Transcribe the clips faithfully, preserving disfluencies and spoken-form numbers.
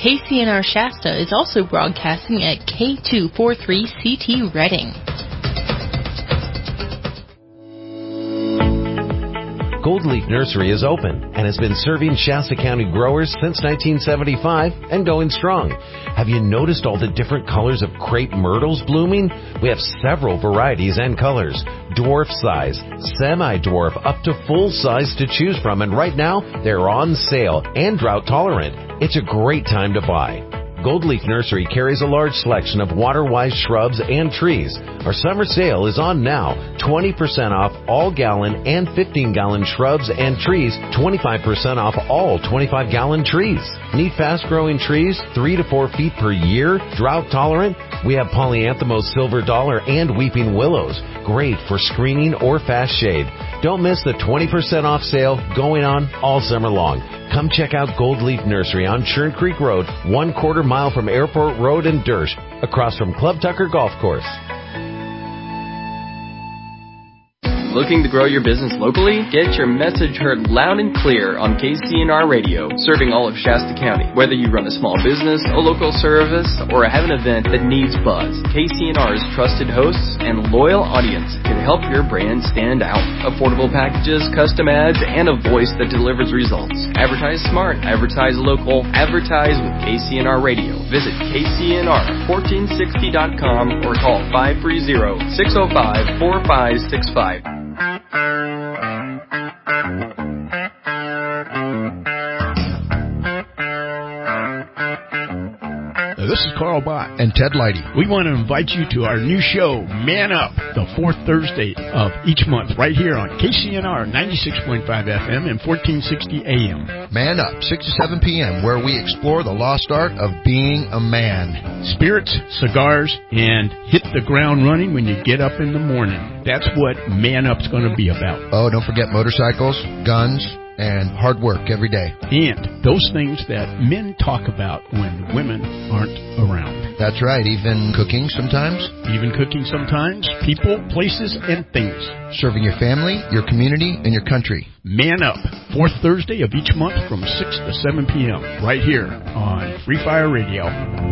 K C N R Shasta is also broadcasting at K two forty-three C T Reading. Gold Leaf Nursery is open and has been serving Shasta County growers since nineteen seventy-five and going strong. Have you noticed all the different colors of crepe myrtles blooming? We have several varieties and colors. Dwarf size, semi-dwarf, up to full size to choose from, and right now they're on sale and drought tolerant. It's a great time to buy. Gold Leaf Nursery carries a large selection of water-wise shrubs and trees. Our summer sale is on now. twenty percent off all gallon and fifteen gallon shrubs and trees. twenty-five percent off all twenty-five gallon trees. Need fast-growing trees, three to four feet per year, drought tolerant? We have polyanthemous silver dollar and weeping willows. Great for screening or fast shade. Don't miss the twenty percent off sale going on all summer long. Come check out Gold Leaf Nursery on Churn Creek Road, one quarter mile from Airport Road in Dersh, across from Club Tucker Golf Course. Looking to grow your business locally? Get your message heard loud and clear on K C N R Radio, serving all of Shasta County. Whether you run a small business, a local service, or have an event that needs buzz, K C N R's trusted hosts and loyal audience can help your brand stand out. Affordable packages, custom ads, and a voice that delivers results. Advertise smart, advertise local, advertise with K C N R Radio. Visit K C N R fourteen sixty dot com or call five three zero, six zero five, four five six five. This is Carl Bott and Ted Leidy. We want to invite you to our new show, Man Up, the fourth Thursday of each month, right here on K C N R ninety-six point five F M and fourteen sixty A M. Man Up, six to seven p.m., where we explore the lost art of being a man. Spirits, cigars, and hit the ground running when you get up in the morning. That's what Man Up's going to be about. Oh, don't forget motorcycles, guns, and hard work every day. And those things that men talk about when women aren't around. That's right, even cooking sometimes. Even cooking sometimes. People, places, and things. Serving your family, your community, and your country. Man Up, fourth Thursday of each month from six to seven p.m. right here on Free Fire Radio.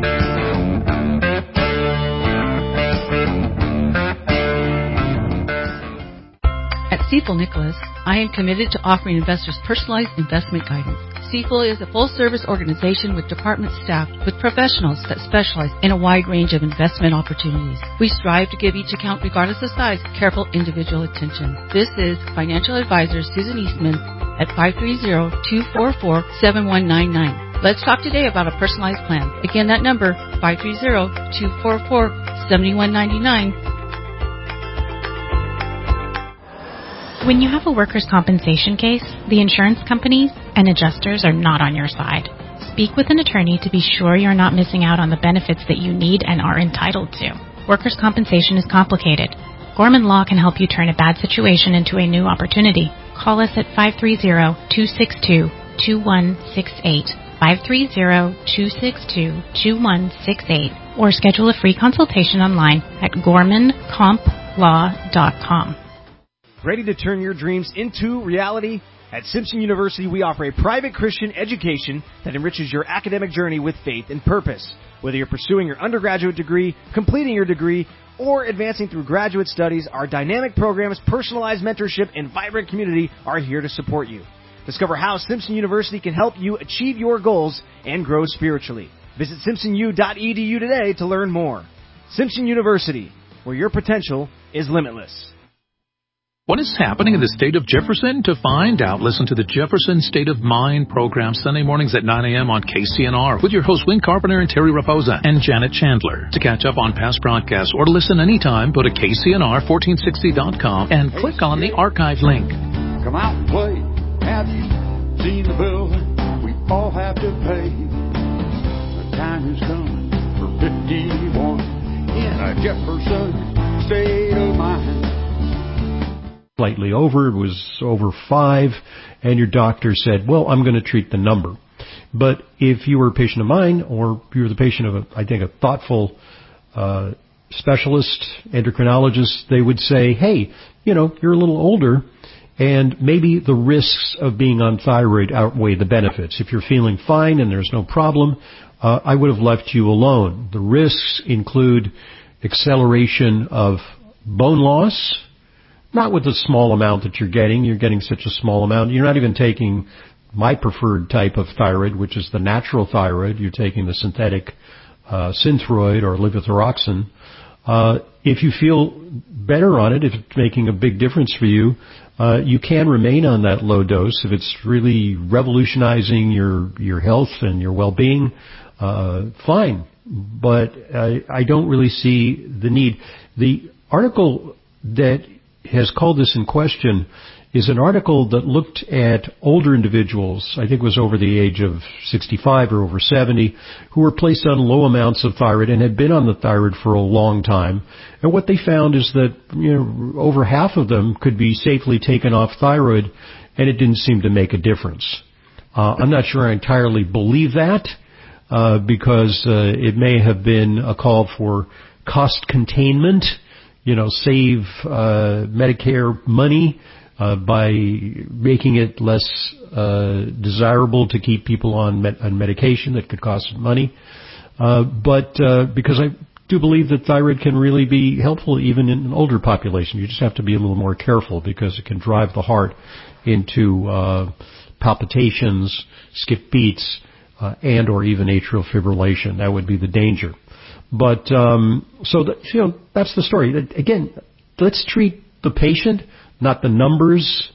At Stifel Nicholas, I am committed to offering investors personalized investment guidance. Stifel is a full-service organization with department staff with professionals that specialize in a wide range of investment opportunities. We strive to give each account, regardless of size, careful individual attention. This is financial advisor Susan Eastman at five three zero, two four four, seven one nine nine. Let's talk today about a personalized plan. Again, that number, five three zero, two four four, seven one nine nine. When you have a workers' compensation case, the insurance companies and adjusters are not on your side. Speak with an attorney to be sure you're not missing out on the benefits that you need and are entitled to. Workers' compensation is complicated. Gorman Law can help you turn a bad situation into a new opportunity. Call us at five three zero, two six two, two one six eight, five three zero, two six two, two one six eight, or schedule a free consultation online at gorman comp law dot com. Ready to turn your dreams into reality? At Simpson University, we offer a private Christian education that enriches your academic journey with faith and purpose. Whether you're pursuing your undergraduate degree, completing your degree, or advancing through graduate studies, our dynamic programs, personalized mentorship, and vibrant community are here to support you. Discover how Simpson University can help you achieve your goals and grow spiritually. Visit simpson u dot e d u today to learn more. Simpson University, where your potential is limitless. What is happening in the state of Jefferson? To find out, listen to the Jefferson State of Mind program Sunday mornings at nine a.m. on K C N R with your hosts Wayne Carpenter and Terry Raposa and Janet Chandler. To catch up on past broadcasts or to listen anytime, go to K C N R fourteen sixty dot com and click on the archive link. Come out and play. Have you seen the building we all have to pay? The time is coming for fifty-one in a Jefferson State of Mind. Slightly over, it was over five, and your doctor said, well, I'm going to treat the number. But if you were a patient of mine, or you were the patient of, a, I think, a thoughtful uh, specialist, endocrinologist, they would say, hey, you know, you're a little older, and maybe the risks of being on thyroid outweigh the benefits. If you're feeling fine and there's no problem, uh, I would have left you alone. The risks include acceleration of bone loss, not with the small amount that you're getting. You're getting such a small amount. You're not even taking my preferred type of thyroid, which is the natural thyroid. You're taking the synthetic uh, Synthroid or levothyroxine. Uh, if you feel better on it, if it's making a big difference for you, uh, you can remain on that low dose. If it's really revolutionizing your, your health and your well-being, uh, fine. But I, I don't really see the need. The article that has called this in question is an article that looked at older individuals, I think it was over the age of sixty-five or over seventy, who were placed on low amounts of thyroid and had been on the thyroid for a long time. And what they found is that, you know, over half of them could be safely taken off thyroid, and it didn't seem to make a difference. Uh, I'm not sure I entirely believe that, uh, because uh, it may have been a call for cost containment, you know, save uh, Medicare money, Uh, by making it less uh, desirable to keep people on, med- on medication that could cost money. Uh, but uh, because I do believe that thyroid can really be helpful even in an older population. You just have to be a little more careful because it can drive the heart into uh, palpitations, skip beats, uh, and or even atrial fibrillation. That would be the danger. But um, so that, you know, that's the story. Again, let's treat the patient, not the numbers.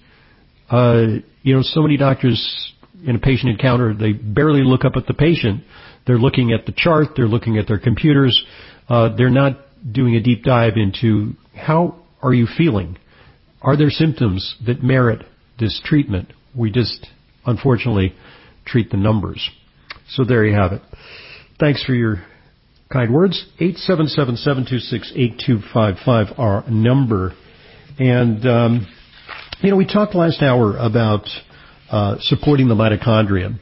Uh, you know, so many doctors in a patient encounter, they barely look up at the patient. They're looking at the chart. They're looking at their computers. Uh, they're not doing a deep dive into how are you feeling? Are there symptoms that merit this treatment? We just, unfortunately, treat the numbers. So there you have it. Thanks for your kind words. eight seven seven, seven two six, eight two five five, our number. And, um, you know, we talked last hour about uh, supporting the mitochondria.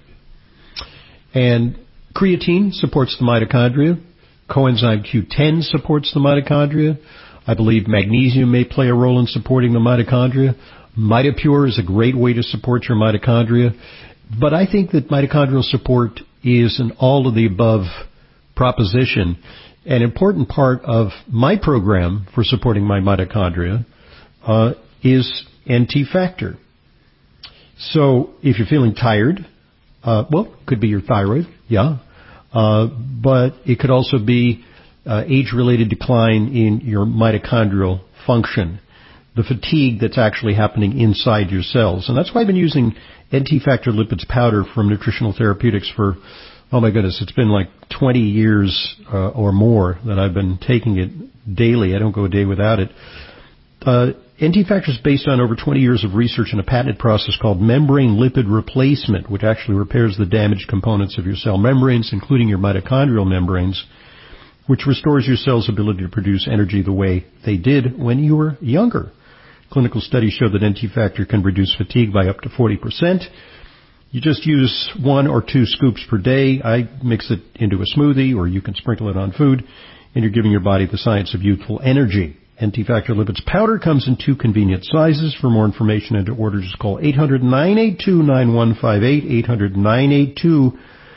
And creatine supports the mitochondria. Coenzyme Q ten supports the mitochondria. I believe magnesium may play a role in supporting the mitochondria. MitoPure is a great way to support your mitochondria. But I think that mitochondrial support is an all-of-the-above proposition. An important part of my program for supporting my mitochondria Uh, is N T factor. So if you're feeling tired, uh, well, it could be your thyroid, yeah, uh, but it could also be uh, age-related decline in your mitochondrial function, the fatigue that's actually happening inside your cells. And that's why I've been using N T factor lipids powder from Nutritional Therapeutics for, oh my goodness, it's been like twenty years uh, or more that I've been taking it daily. I don't go a day without it. Uh, N T factor is based on over twenty years of research in a patented process called membrane lipid replacement, which actually repairs the damaged components of your cell membranes, including your mitochondrial membranes, which restores your cell's ability to produce energy the way they did when you were younger. Clinical studies show that N T factor can reduce fatigue by up to forty percent. You just use one or two scoops per day. I mix it into a smoothie, or you can sprinkle it on food, and you're giving your body the science of youthful energy. N T factor lipids powder comes in two convenient sizes. For more information and to order, just call eight hundred, nine eight two, nine one five eight, eight hundred, nine eight two,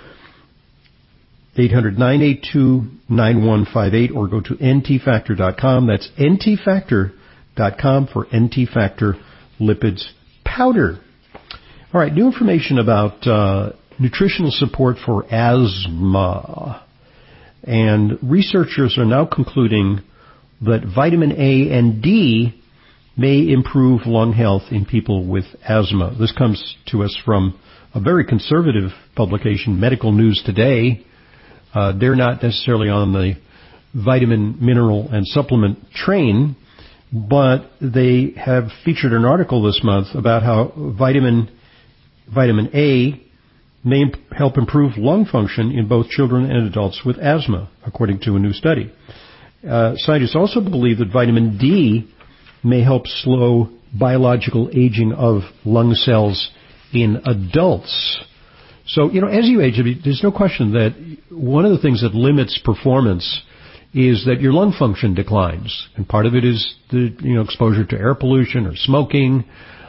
eight hundred, nine eight two, nine one five eight, or go to N T factor dot com. That's N T factor dot com for N T factor lipids powder. All right, new information about uh, nutritional support for asthma. And researchers are now concluding that vitamin A and D may improve lung health in people with asthma. This comes to us from a very conservative publication, Medical News Today. Uh, they're not necessarily on the vitamin, mineral, and supplement train, but they have featured an article this month about how vitamin vitamin A may imp- help improve lung function in both children and adults with asthma, according to a new study. Uh, scientists also believe that vitamin D may help slow biological aging of lung cells in adults. So, you know, as you age, there's no question that one of the things that limits performance is that your lung function declines. And part of it is the, you know, exposure to air pollution or smoking.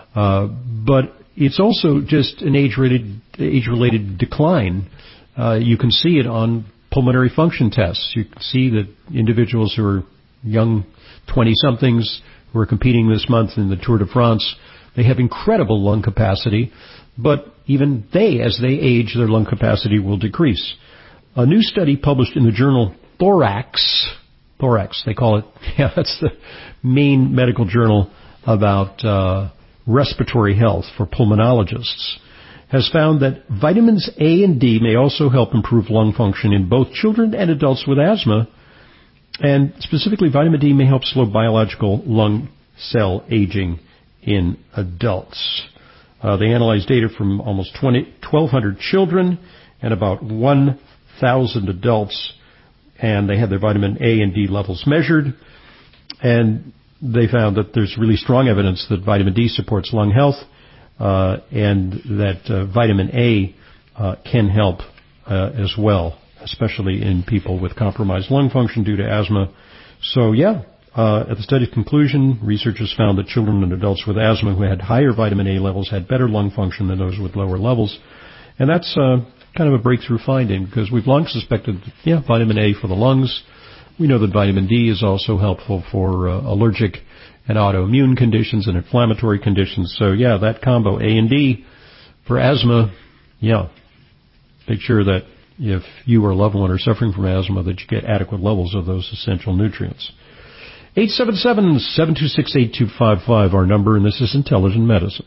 Uh, but it's also just an age-related, age-related decline. Uh, you can see it on pulmonary function tests. You can see that individuals who are young twenty-somethings who are competing this month in the Tour de France, they have incredible lung capacity, but even they, as they age, their lung capacity will decrease. A new study published in the journal Thorax, Thorax, they call it, yeah, that's the main medical journal about uh, respiratory health for pulmonologists, has found that vitamins A and D may also help improve lung function in both children and adults with asthma, and specifically vitamin D may help slow biological lung cell aging in adults. Uh, they analyzed data from almost twelve hundred children and about one thousand adults, and they had their vitamin A and D levels measured, and they found that there's really strong evidence that vitamin D supports lung health, uh, and that uh, vitamin A uh, can help uh, as well, especially in people with compromised lung function due to asthma. So, yeah, uh, at the study's conclusion, researchers found that children and adults with asthma who had higher vitamin A levels had better lung function than those with lower levels. And that's uh, kind of a breakthrough finding, because we've long suspected, yeah, vitamin A for the lungs. We know that vitamin D is also helpful for uh, allergic and autoimmune conditions and inflammatory conditions. So, yeah, that combo, A and D, for asthma, yeah, make sure that if you or a loved one are suffering from asthma, that you get adequate levels of those essential nutrients. eight seven seven, seven two six, eight two five five, our number, and this is Intelligent Medicine.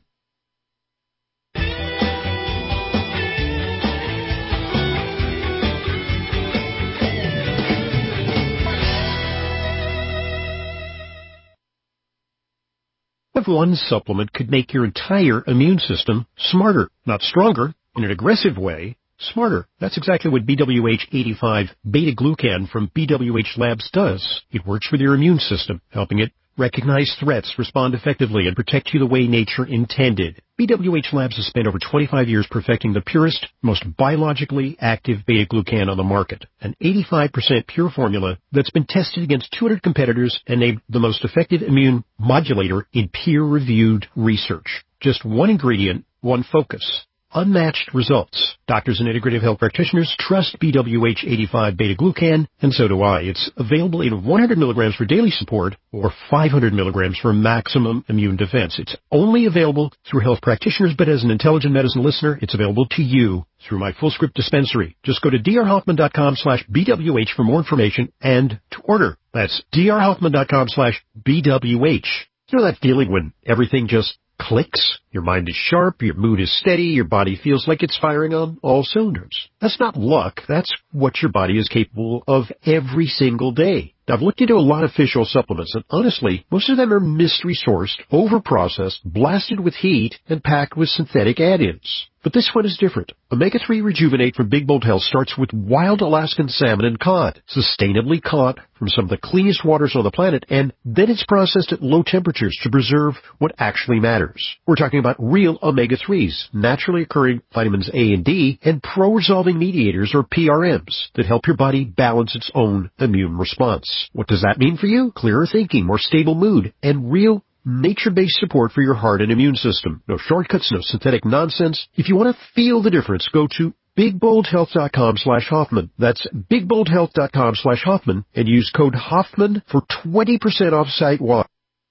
One supplement could make your entire immune system smarter, not stronger, in an aggressive way, smarter. That's exactly what B W H eighty-five beta-glucan from B W H Labs does. It works with your immune system, helping it recognize threats, respond effectively, and protect you the way nature intended. B W H Labs has spent over twenty-five years perfecting the purest, most biologically active beta-glucan on the market, an eighty-five percent pure formula that's been tested against two hundred competitors and named the most effective immune modulator in peer-reviewed research. Just one ingredient, one focus. Unmatched results. Doctors and integrative health practitioners trust B W H eighty-five beta-glucan, and so do I. It's available in one hundred milligrams for daily support or five hundred milligrams for maximum immune defense. It's only available through health practitioners, but as an Intelligent Medicine listener, it's available to you through my full script dispensary. Just go to drhoffman.com slash BWH for more information and to order. That's drhoffman.com slash BWH. You know that feeling when everything just clicks? Your mind is sharp, your mood is steady, your body feels like it's firing on all cylinders. That's not luck, that's what your body is capable of every single day. Now, I've looked into a lot of fish oil supplements, and honestly, most of them are mystery-sourced, over-processed, blasted with heat, and packed with synthetic add-ins. But this one is different. omega three Rejuvenate from Big Bold Health starts with wild Alaskan salmon and cod, sustainably caught from some of the cleanest waters on the planet, and then it's processed at low temperatures to preserve what actually matters. We're talking about real omega threes, naturally occurring vitamins A and D, and pro-resolving mediators, or P R Ms, that help your body balance its own immune response. What does that mean for you? Clearer thinking, more stable mood, and real nature-based support for your heart and immune system. No shortcuts, no synthetic nonsense. If you want to feel the difference, go to bigboldhealth.com slash Hoffman. That's bigboldhealth.com slash Hoffman and use code Hoffman for twenty percent off site-wide.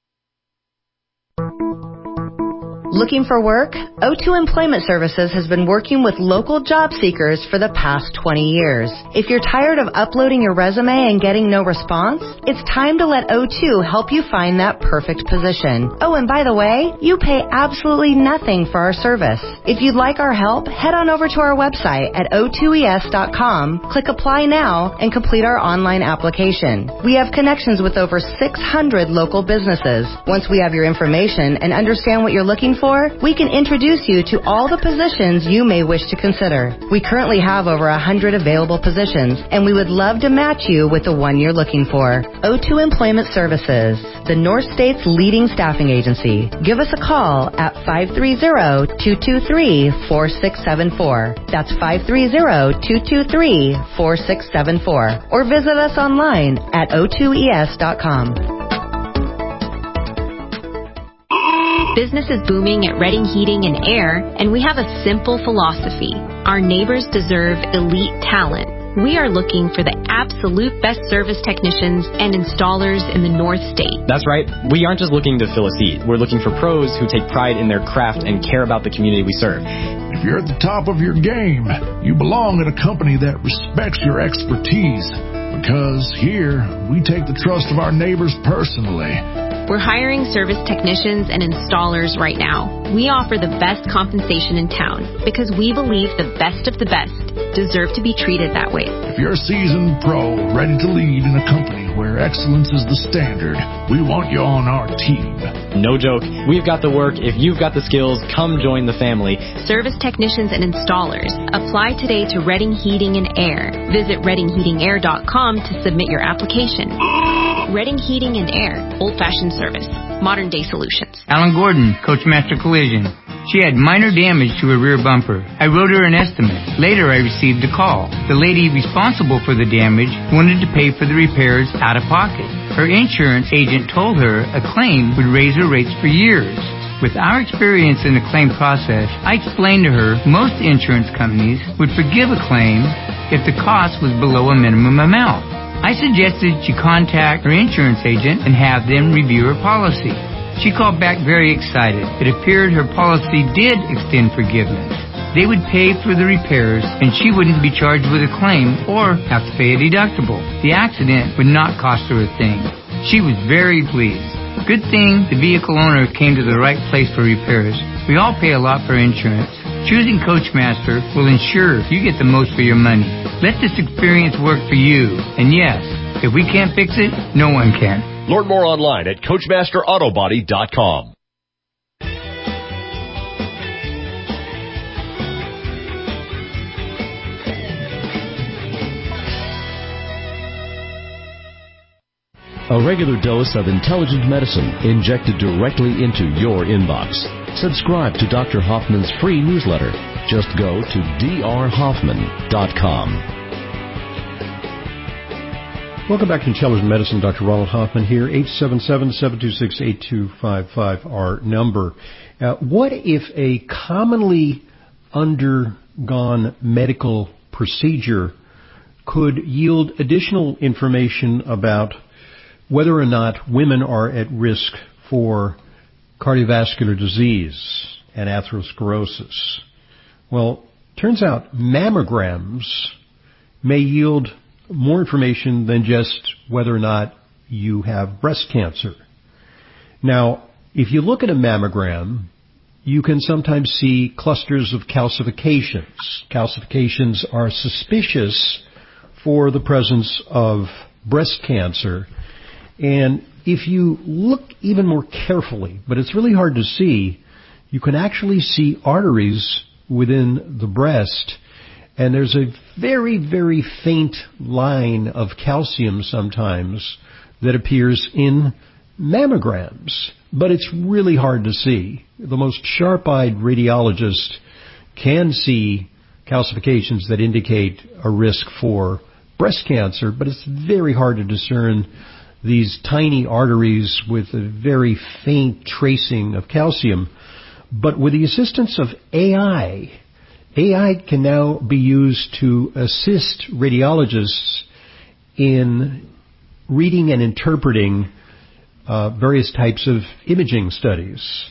Looking for work? O two Employment Services has been working with local job seekers for the past twenty years. If you're tired of uploading your resume and getting no response, it's time to let O two help you find that perfect position. Oh, and by the way, you pay absolutely nothing for our service. If you'd like our help, head on over to our website at O two E S dot com, click Apply Now, and complete our online application. We have connections with over six hundred local businesses. Once we have your information and understand what you're looking for, we can introduce you to all the positions you may wish to consider. We currently have over one hundred available positions, and we would love to match you with the one you're looking for. O two Employment Services, the North State's leading staffing agency. Give us a call at five three zero, two two three, four six seven four. That's five three zero, two two three, four six seven four. Or visit us online at O two E S dot com. Business is booming at Redding Heating and Air, and we have a simple philosophy. Our neighbors deserve elite talent. We are looking for the absolute best service technicians and installers in the North State. That's right. We aren't just looking to fill a seat. We're looking for pros who take pride in their craft and care about the community we serve. If you're at the top of your game, you belong at a company that respects your expertise. Because here, we take the trust of our neighbors personally. We're hiring service technicians and installers right now. We offer the best compensation in town because we believe the best of the best deserve to be treated that way. If you're a seasoned pro ready to lead in a company where excellence is the standard, we want you on our team. No joke. We've got the work. If you've got the skills, come join the family. Service technicians and installers. Apply today to Redding Heating and Air. Visit redding heating air dot com to submit your application. Redding Heating and Air. Old-fashioned service. Modern-day solutions. Alan Gordon, Coachmaster Collision. She had minor damage to her rear bumper. I wrote her an estimate. Later, I received a call. The lady responsible for the damage wanted to pay for the repairs out of pocket. Her insurance agent told her a claim would raise her rates for years. With our experience in the claim process, I explained to her most insurance companies would forgive a claim if the cost was below a minimum amount. I suggested she contact her insurance agent and have them review her policy. She called back very excited. It appeared her policy did extend forgiveness. They would pay for the repairs, and she wouldn't be charged with a claim or have to pay a deductible. The accident would not cost her a thing. She was very pleased. Good thing the vehicle owner came to the right place for repairs. We all pay a lot for insurance. Choosing Coachmaster will ensure you get the most for your money. Let this experience work for you. And yes, if we can't fix it, no one can. Learn more online at coachmaster auto body dot com. A regular dose of intelligent medicine injected directly into your inbox. Subscribe to Doctor Hoffman's free newsletter. Just go to d r hoffman dot com. Welcome back to Intelligent Medicine. Doctor Ronald Hoffman here. eight seven seven, seven two six, eight two five five, our number. Uh, what if a commonly undergone medical procedure could yield additional information about whether or not women are at risk for cardiovascular disease and atherosclerosis? Well, turns out mammograms may yield more information than just whether or not you have breast cancer. Now, if you look at a mammogram, you can sometimes see clusters of calcifications. Calcifications are suspicious for the presence of breast cancer. And if you look even more carefully, but it's really hard to see, you can actually see arteries within the breast, and there's a very, very faint line of calcium sometimes that appears in mammograms, but it's really hard to see. The most sharp-eyed radiologist can see calcifications that indicate a risk for breast cancer, but it's very hard to discern these tiny arteries with a very faint tracing of calcium. But with the assistance of A I, A I can now be used to assist radiologists in reading and interpreting uh, various types of imaging studies.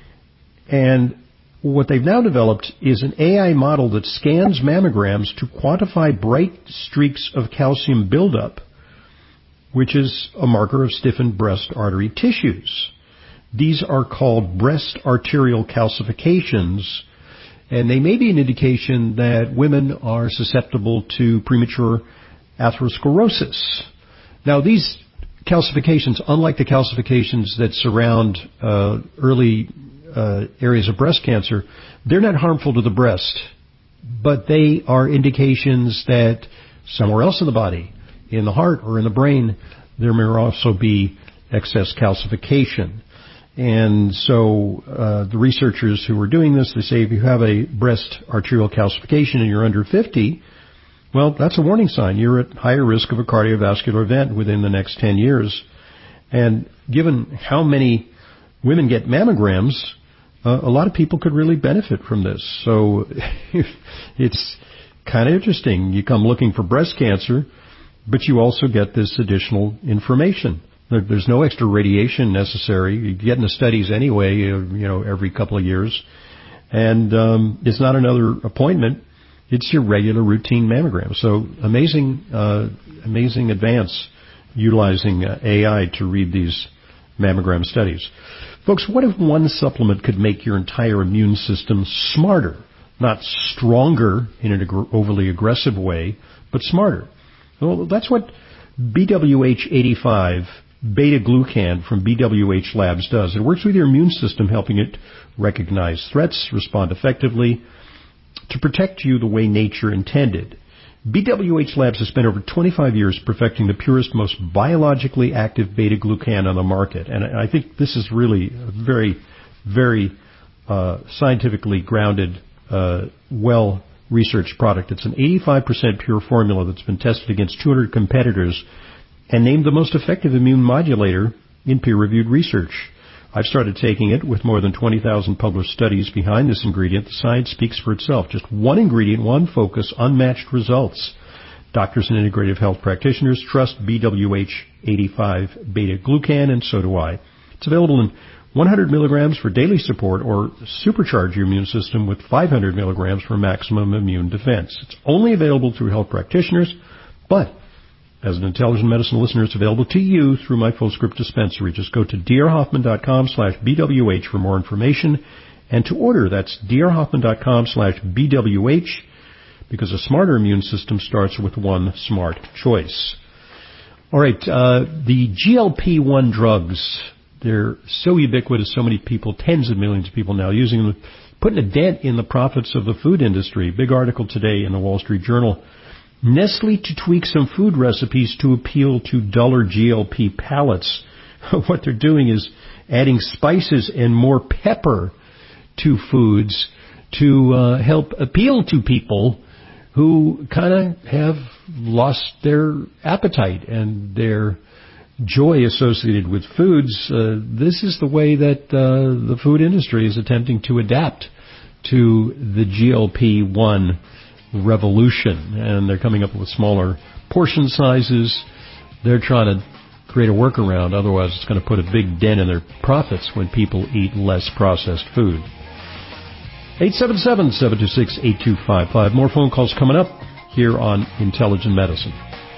And what they've now developed is an A I model that scans mammograms to quantify bright streaks of calcium buildup, which is a marker of stiffened breast artery tissues. These are called breast arterial calcifications, and they may be an indication that women are susceptible to premature atherosclerosis. Now, these calcifications, unlike the calcifications that surround uh, early uh, areas of breast cancer, they're not harmful to the breast, but they are indications that somewhere else in the body, in the heart or in the brain, there may also be excess calcification. And so uh, the researchers who are doing this, they say if you have a breast arterial calcification and you're under fifty, well, that's a warning sign. You're at higher risk of a cardiovascular event within the next ten years. And given how many women get mammograms, uh, a lot of people could really benefit from this. So it's kind of interesting. You come looking for breast cancer, but you also get this additional information. There, there's no extra radiation necessary. You get in the studies anyway, you know, every couple of years. And um, it's not another appointment. It's your regular routine mammogram. So amazing, uh, amazing advance utilizing uh, A I to read these mammogram studies. Folks, what if one supplement could make your entire immune system smarter? Not stronger in an ag- overly aggressive way, but smarter. Well, that's what B W H eighty-five beta-glucan from B W H Labs does. It works with your immune system, helping it recognize threats, respond effectively, to protect you the way nature intended. B W H Labs has spent over twenty-five years perfecting the purest, most biologically active beta-glucan on the market. And I think this is really a very, very uh, scientifically grounded, uh, well-researched product. It's an eighty-five percent pure formula that's been tested against two hundred competitors and named the most effective immune modulator in peer-reviewed research. I've started taking it with more than twenty thousand published studies behind this ingredient. The science speaks for itself. Just one ingredient, one focus, unmatched results. Doctors and integrative health practitioners trust B W H eighty-five beta-glucan, and so do I. It's available in one hundred milligrams for daily support, or supercharge your immune system with five hundred milligrams for maximum immune defense. It's only available through health practitioners, but as an Intelligent Medicine listener, it's available to you through my full script dispensary. Just go to drhoffman.com slash BWH for more information and to order. That's drhoffman.com slash BWH, because a smarter immune system starts with one smart choice. All right, uh, the G L P one drugs, they're so ubiquitous, so many people, tens of millions of people now using them, putting a dent in the profits of the food industry. Big article today in the Wall Street Journal. Nestle to tweak some food recipes to appeal to duller G L P palates. What they're doing is adding spices and more pepper to foods to uh, help appeal to people who kind of have lost their appetite and their joy associated with foods. Uh, this is the way that uh, the food industry is attempting to adapt to the G L P one revolution, and they're coming up with smaller portion sizes. They're trying to create a workaround, otherwise it's going to put a big dent in their profits when people eat less processed food. eight seven seven, seven two six, eight two five five. More phone calls coming up here on Intelligent Medicine.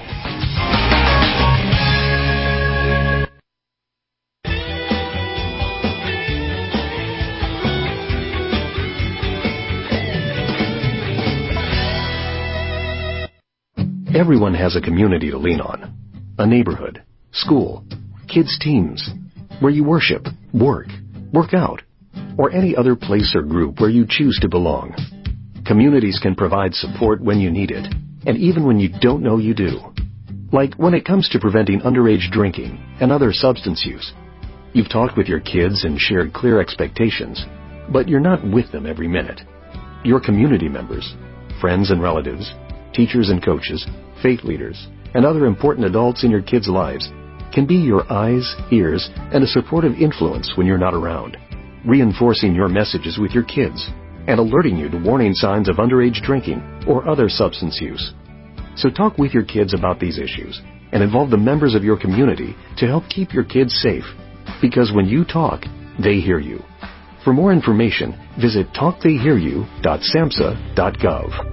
Everyone has a community to lean on. A neighborhood, school, kids' teams, where you worship, work, work out, or any other place or group where you choose to belong. Communities can provide support when you need it, and even when you don't know you do. Like when it comes to preventing underage drinking and other substance use. You've talked with your kids and shared clear expectations, but you're not with them every minute. Your community members, friends and relatives, teachers and coaches, faith leaders, and other important adults in your kids' lives can be your eyes, ears, and a supportive influence when you're not around, reinforcing your messages with your kids and alerting you to warning signs of underage drinking or other substance use. So talk with your kids about these issues and involve the members of your community to help keep your kids safe, because when you talk, they hear you. For more information, visit talk they hear you dot samhsa dot gov.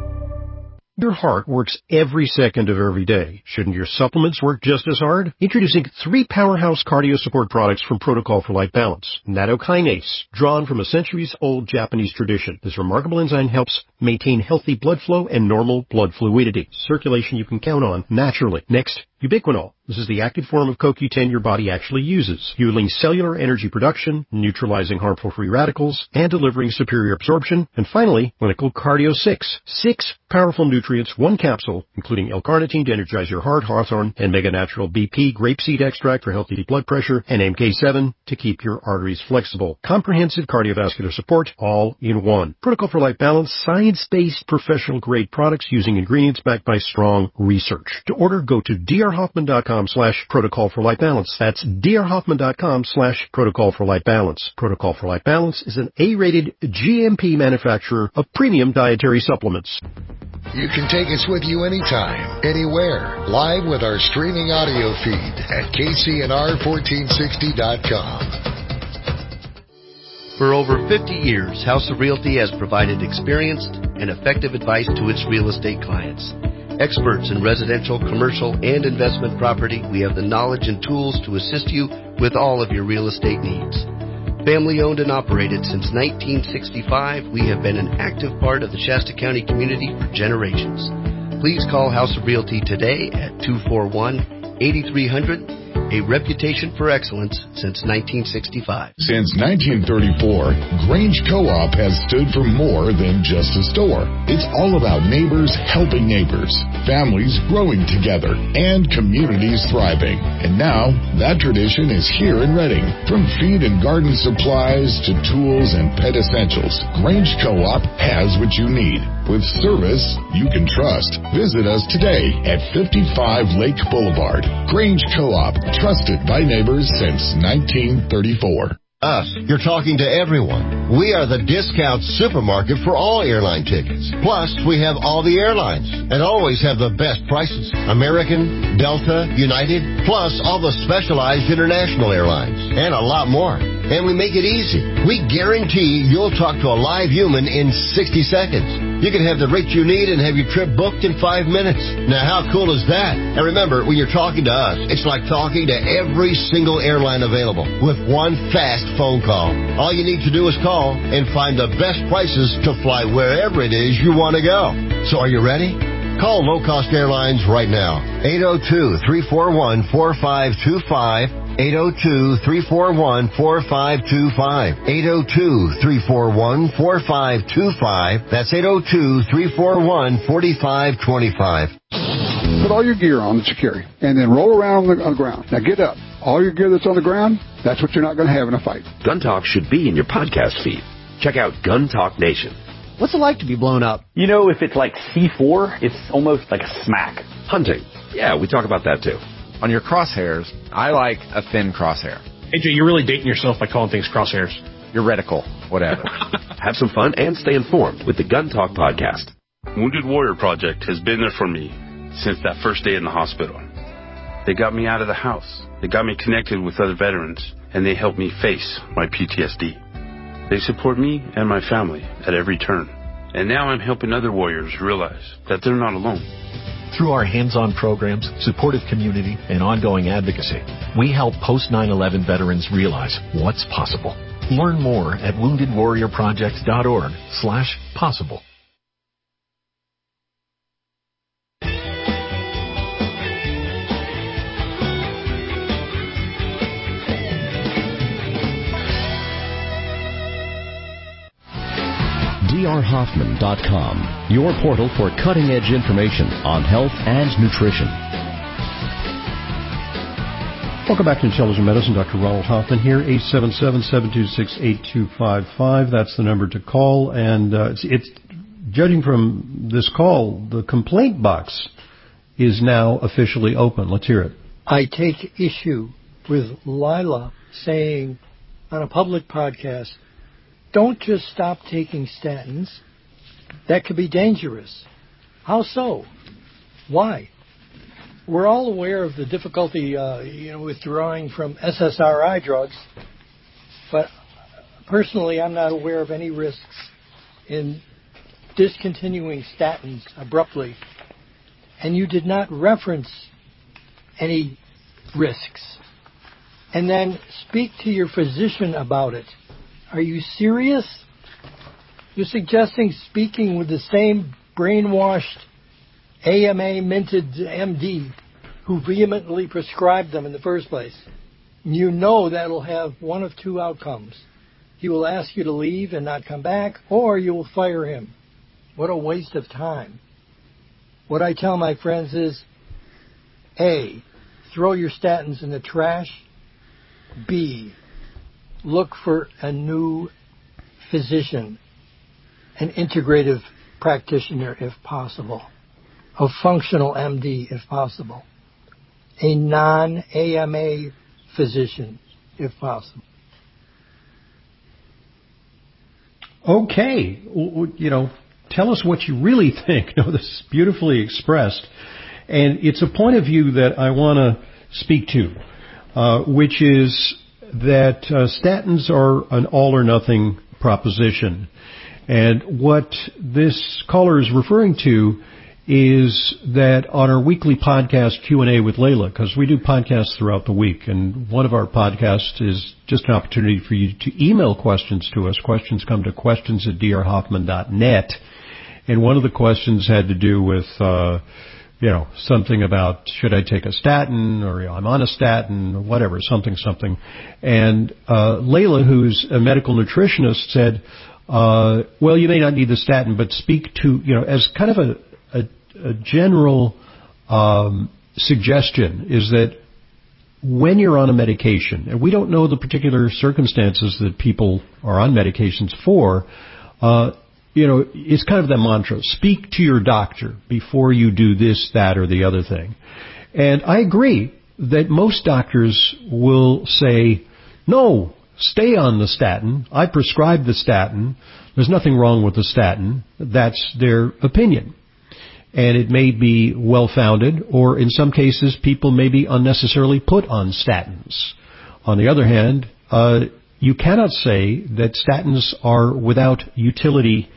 Your heart works every second of every day. Shouldn't your supplements work just as hard? Introducing three powerhouse cardio support products from Protocol for Life Balance. Nattokinase, drawn from a centuries-old Japanese tradition. This remarkable enzyme helps maintain healthy blood flow and normal blood fluidity. Circulation you can count on naturally. Next, Ubiquinol. This is the active form of C O Q ten your body actually uses, fueling cellular energy production, neutralizing harmful free radicals, and delivering superior absorption. And finally, Clinical Cardio six. Six powerful nutrients, one capsule, including L-carnitine to energize your heart, Hawthorne, and Mega Natural B P, grapeseed extract for healthy blood pressure, and M K seven to keep your arteries flexible. Comprehensive cardiovascular support, all in one. Protocol for Life Balance, science-based professional-grade products using ingredients backed by strong research. To order, go to D drhoffman.com slash protocol for light balance. That's drhoffman.com slash protocol for light balance. Protocol for Light Balance is an A-rated G M P manufacturer of premium dietary supplements. You can take us with you anytime, anywhere, live with our streaming audio feed at K C N R fourteen sixty dot com. For over fifty years, House of Realty has provided experienced and effective advice to its real estate clients. Experts in residential, commercial, and investment property, we have the knowledge and tools to assist you with all of your real estate needs. Family owned and operated since nineteen sixty-five, we have been an active part of the Shasta County community for generations. Please call House of Realty today at two four one, eight three zero zero, a reputation for excellence since nineteen sixty-five. Since nineteen thirty-four, Grange Co-op has stood for more than just a store. It's all about neighbors helping neighbors, families growing together, and communities thriving. And now, that tradition is here in Reading. From feed and garden supplies to tools and pet essentials, Grange Co-op has what you need. With service you can trust. Visit us today at fifty-five Lake Boulevard. Grange Co-op, trusted by neighbors since nineteen thirty-four. Us. You're talking to everyone. We are the discount supermarket for all airline tickets. Plus, we have all the airlines and always have the best prices. American, Delta, United, plus all the specialized international airlines and a lot more. And we make it easy. We guarantee you'll talk to a live human in sixty seconds. You can have the rate you need and have your trip booked in five minutes. Now, how cool is that? And remember, when you're talking to us, it's like talking to every single airline available with one fast phone call. All you need to do is call and find the best prices to fly wherever it is you want to go. So are you ready? Call Low Cost Airlines right now. eight oh two, three four one, four five two five. eight oh two, three four one, four five two five. eight oh two, three four one, four five two five. That's eight oh two, three four one, four five two five. Put all your gear on that you carry, and then roll around on the, on the ground. Now get up. All your gear that's on the ground, that's what you're not going to have in a fight. Gun Talk should be in your podcast feed. Check out Gun Talk Nation. What's it like to be blown up? You know, if it's like C four, it's almost like a smack. Hunting. Yeah, we talk about that too. On your crosshairs, I like a thin crosshair. A J, you're really dating yourself by calling things crosshairs. Your reticle, whatever. Have some fun and stay informed with the Gun Talk podcast. Wounded Warrior Project has been there for me since that first day in the hospital. They got me out of the house. They got me connected with other veterans, and they helped me face my P T S D. They support me and my family at every turn. And now I'm helping other warriors realize that they're not alone. Through our hands-on programs, supportive community, and ongoing advocacy, we help post nine eleven veterans realize what's possible. Learn more at wounded warrior project dot org slash possible. D R Hoffman dot com, your portal for cutting-edge information on health and nutrition. Welcome back to Intelligent Medicine. Doctor Ronald Hoffman here, eight seven seven, seven two six, eight two five five. That's the number to call. And uh, it's, it's judging from this call, the complaint box is now officially open. Let's hear it. I take issue with Lila saying on a public podcast, don't just stop taking statins. That could be dangerous. How so? Why? We're all aware of the difficulty, uh, you know, withdrawing from S S R I drugs, but personally, I'm not aware of any risks in discontinuing statins abruptly. And you did not reference any risks. And then speak to your physician about it. Are you serious? You're suggesting speaking with the same brainwashed A M A-minted M D who vehemently prescribed them in the first place. You know that'll have one of two outcomes. He will ask you to leave and not come back, or you will fire him. What a waste of time. What I tell my friends is, A, throw your statins in the trash. B, look for a new physician, an integrative practitioner if possible, a functional M D if possible. a non-A M A physician, if possible. Okay. You know, tell us what you really think. No, this is beautifully expressed. And it's a point of view that I want to speak to, uh, which is that uh, statins are an all-or-nothing proposition. And what this caller is referring to is that on our weekly podcast Q and A with Layla, because we do podcasts throughout the week, and one of our podcasts is just an opportunity for you to email questions to us. Questions come to questions at d r hoffman dot net, and one of the questions had to do with, uh, you know, something about should I take a statin, or you know, I'm on a statin, or whatever, something, something. And uh, Layla, who's a medical nutritionist, said, uh, well, you may not need the statin, but speak to, you know, as kind of a A, a general um, suggestion is that when you're on a medication, and we don't know the particular circumstances that people are on medications for, uh, you know, it's kind of that mantra, speak to your doctor before you do this, that, or the other thing. And I agree that most doctors will say, no, stay on the statin. I prescribe the statin. There's nothing wrong with the statin. That's their opinion. And it may be well-founded, or in some cases, people may be unnecessarily put on statins. On the other hand, uh, you cannot say that statins are without utility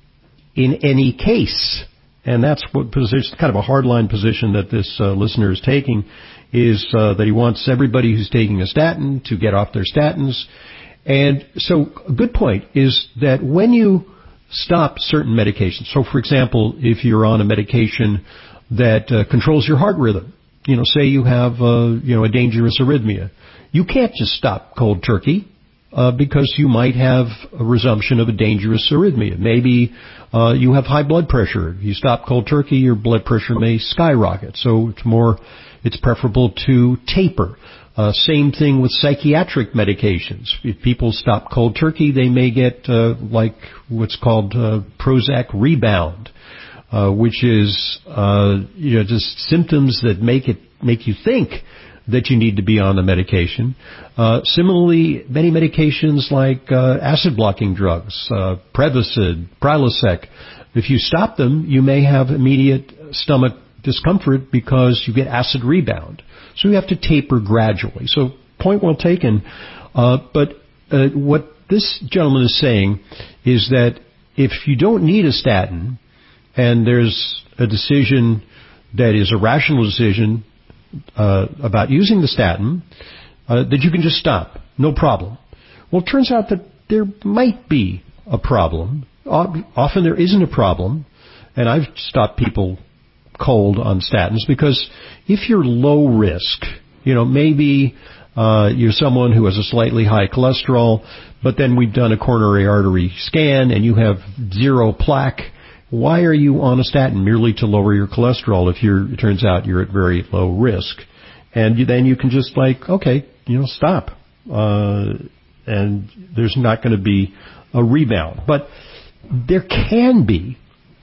in any case. And that's what position, kind of a hardline position that this uh, listener is taking, is uh, that he wants everybody who's taking a statin to get off their statins. And so a good point is that when you stop certain medications. So, for example, if you're on a medication that uh, controls your heart rhythm, you know, say you have, uh, you know, a dangerous arrhythmia, you can't just stop cold turkey uh, because you might have a resumption of a dangerous arrhythmia. Maybe uh, you have high blood pressure. If you stop cold turkey, your blood pressure may skyrocket. So it's more, it's preferable to taper. Uh, same thing with psychiatric medications. If people stop cold turkey, they may get uh, like what's called uh, Prozac rebound, uh, which is uh, you know just symptoms that make it make you think that you need to be on the medication. Uh, similarly, many medications like uh, acid blocking drugs, uh, Prevacid, Prilosec, if you stop them, you may have immediate stomach discomfort because you get acid rebound. So you have to taper gradually. So point well taken. Uh, but uh, what this gentleman is saying is that if you don't need a statin and there's a decision that is a rational decision uh, about using the statin, uh, that you can just stop. No problem. Well, it turns out that there might be a problem. Often there isn't a problem. And I've stopped people cold on statins because if you're low risk, you know, maybe uh, you're someone who has a slightly high cholesterol, but then we've done a coronary artery scan and you have zero plaque. Why are you on a statin? Merely to lower your cholesterol if you're, it turns out you're at very low risk. And you, then you can just like, okay, you know, stop. Uh, and there's not going to be a rebound. But there can be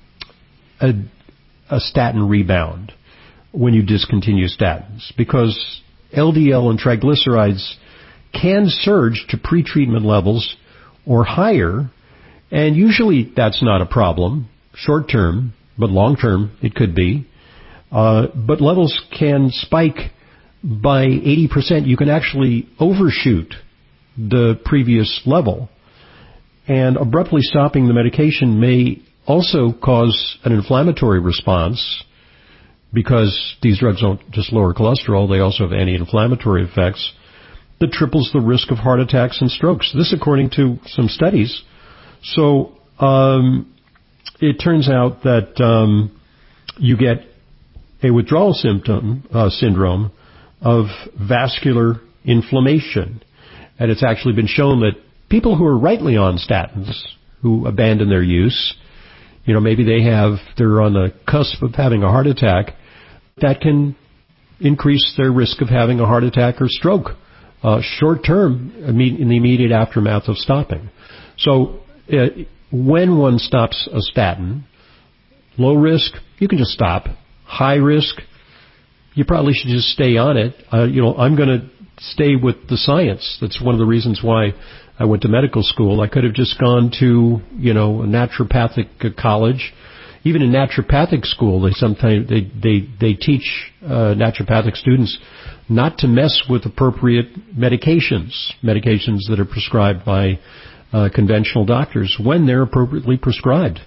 a a statin rebound when you discontinue statins because L D L and triglycerides can surge to pretreatment levels or higher, and usually that's not a problem short term, but long term it could be. Uh, but levels can spike by eighty percent. You can actually overshoot the previous level, and abruptly stopping the medication may also cause an inflammatory response because these drugs don't just lower cholesterol, they also have anti-inflammatory effects that triples the risk of heart attacks and strokes. This according to some studies. So um, it turns out that um, you get a withdrawal symptom uh, syndrome of vascular inflammation. And it's actually been shown that people who are rightly on statins, who abandon their use, you know, maybe they have, they're on the cusp of having a heart attack, that can increase their risk of having a heart attack or stroke, uh, short term, in the immediate aftermath of stopping. So, uh, when one stops a statin, low risk, you can just stop. High risk, you probably should just stay on it. Uh, you know, I'm going to stay with the science. That's one of the reasons why I went to medical school. I could have just gone to, you know, a naturopathic college. Even in naturopathic school, they sometimes they they they teach uh, naturopathic students not to mess with appropriate medications, medications that are prescribed by uh, conventional doctors when they're appropriately prescribed.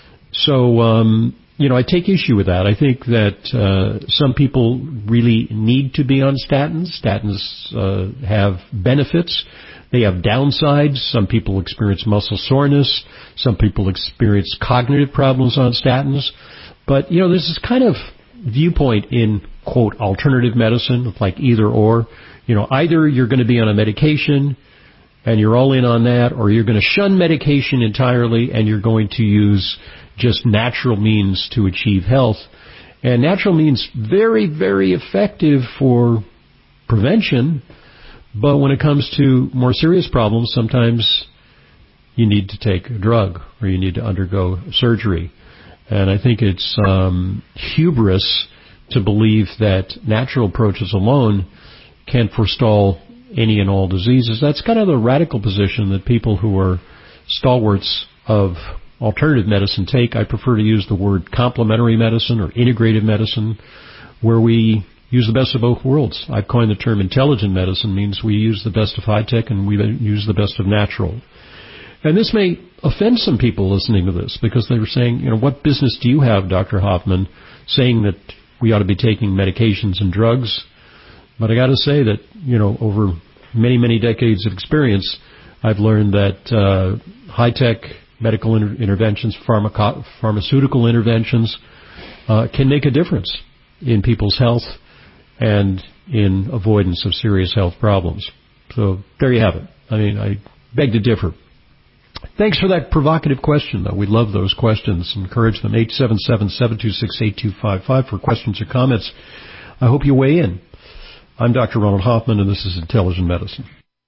So, um, you know, I take issue with that. I think that uh, some people really need to be on statins. Statins uh, have benefits. They have downsides. Some people experience muscle soreness. Some people experience cognitive problems on statins. But, you know, this is kind of viewpoint in, quote, alternative medicine, like either or. You know, either you're going to be on a medication and you're all in on that, or you're going to shun medication entirely and you're going to use just natural means to achieve health. And natural means very, very effective for prevention, but when it comes to more serious problems, sometimes you need to take a drug or you need to undergo surgery. And I think it's um, hubris to believe that natural approaches alone can forestall any and all diseases. That's kind of the radical position that people who are stalwarts of alternative medicine take. I prefer to use the word complementary medicine or integrative medicine, where we use the best of both worlds. I've coined the term intelligent medicine, means we use the best of high-tech and we use the best of natural. And this may offend some people listening to this, because they were saying, you know, what business do you have, Doctor Hoffman, saying that we ought to be taking medications and drugs? But I got to say that, you know, over many, many decades of experience, I've learned that uh, high-tech medical inter- interventions, pharmaco- pharmaceutical interventions, uh, can make a difference in people's health and in avoidance of serious health problems. So there you have it. I mean, I beg to differ. Thanks for that provocative question, though. We love those questions. Encourage them. eight seven seven, seven two six, eight two five five for questions or comments. I hope you weigh in. I'm Doctor Ronald Hoffman, and this is Intelligent Medicine.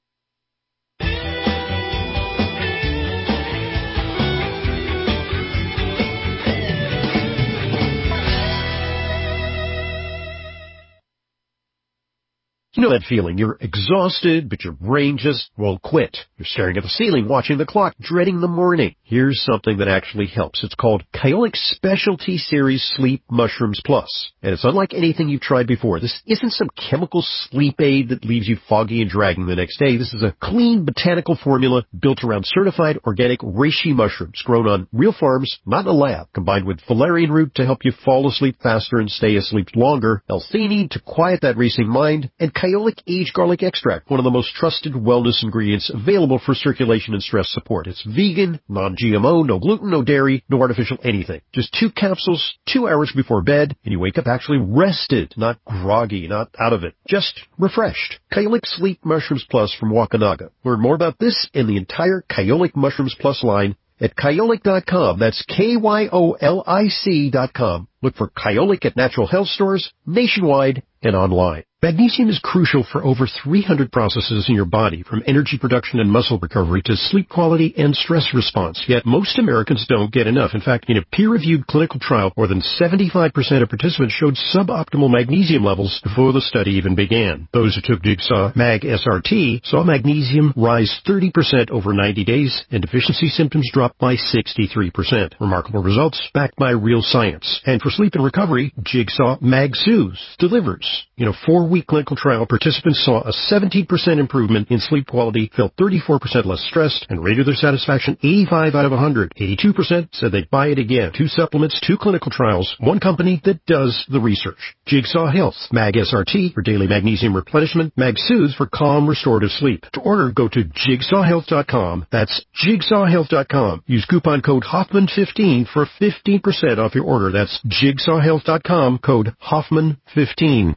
You know that feeling. You're exhausted, but your brain just won't quit. You're staring at the ceiling, watching the clock, dreading the morning. Here's something that actually helps. It's called Kyolic Specialty Series Sleep Mushrooms Plus. And it's unlike anything you've tried before. This isn't some chemical sleep aid that leaves you foggy and dragging the next day. This is a clean botanical formula built around certified organic reishi mushrooms grown on real farms, not in a lab, combined with valerian root to help you fall asleep faster and stay asleep longer, L-theanine to quiet that racing mind, and Kyolic aged garlic extract, one of the most trusted wellness ingredients available for circulation and stress support. It's vegan, non-G M O, no gluten, no dairy, no artificial anything. Just two capsules, two hours before bed, and you wake up actually rested, not groggy, not out of it, just refreshed. Kyolic Sleep Mushrooms Plus from Wakanaga. Learn more about this and the entire Kyolic Mushrooms Plus line at Kyolic dot com. That's K Y O L I C dot com. Look for Kyolic at natural health stores nationwide and online. Magnesium is crucial for over three hundred processes in your body, from energy production and muscle recovery to sleep quality and stress response. Yet most Americans don't get enough. In fact, in a peer-reviewed clinical trial, more than seventy-five percent of participants showed suboptimal magnesium levels before the study even began. Those who took Jigsaw Mag S R T saw magnesium rise thirty percent over ninety days, and deficiency symptoms dropped by sixty-three percent. Remarkable results backed by real science. And for sleep and recovery, Jigsaw Mag Soothes delivers. In a four-week clinical trial, participants saw a seventeen percent improvement in sleep quality, felt thirty-four percent less stressed, and rated their satisfaction eighty-five out of one hundred. eighty-two percent said they'd buy it again. Two supplements, two clinical trials, one company that does the research. Jigsaw Health. Mag S R T for daily magnesium replenishment. Mag Soothes for calm, restorative sleep. To order, go to jigsaw health dot com. That's jigsaw health dot com. Use coupon code Hoffman fifteen for fifteen percent off your order. That's jigsaw health dot com, code Hoffman fifteen.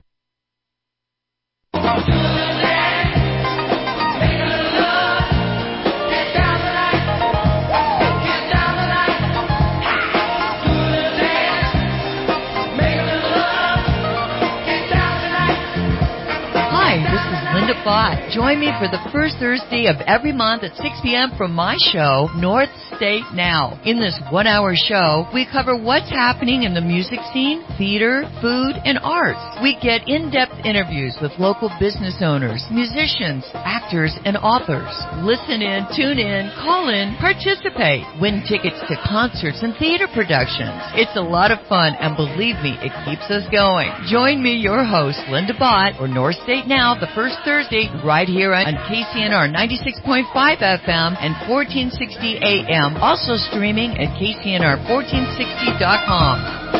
Hi, this is Linda Bott. Join me for the first Thursday of every month at six p.m. from my show, North State Now. In this one-hour show, we cover what's happening in the music scene, theater, food, and arts. We get in-depth interviews with local business owners, musicians, actors, and authors. Listen in, tune in, call in, participate, win tickets to concerts and theater productions. It's a lot of fun, and believe me, it keeps us going. Join me, your host, Linda Bott, for North State Now, the first Thursday, right here on K C N R ninety-six point five F M and fourteen sixty A M. Also streaming at K C N R fourteen sixty dot com.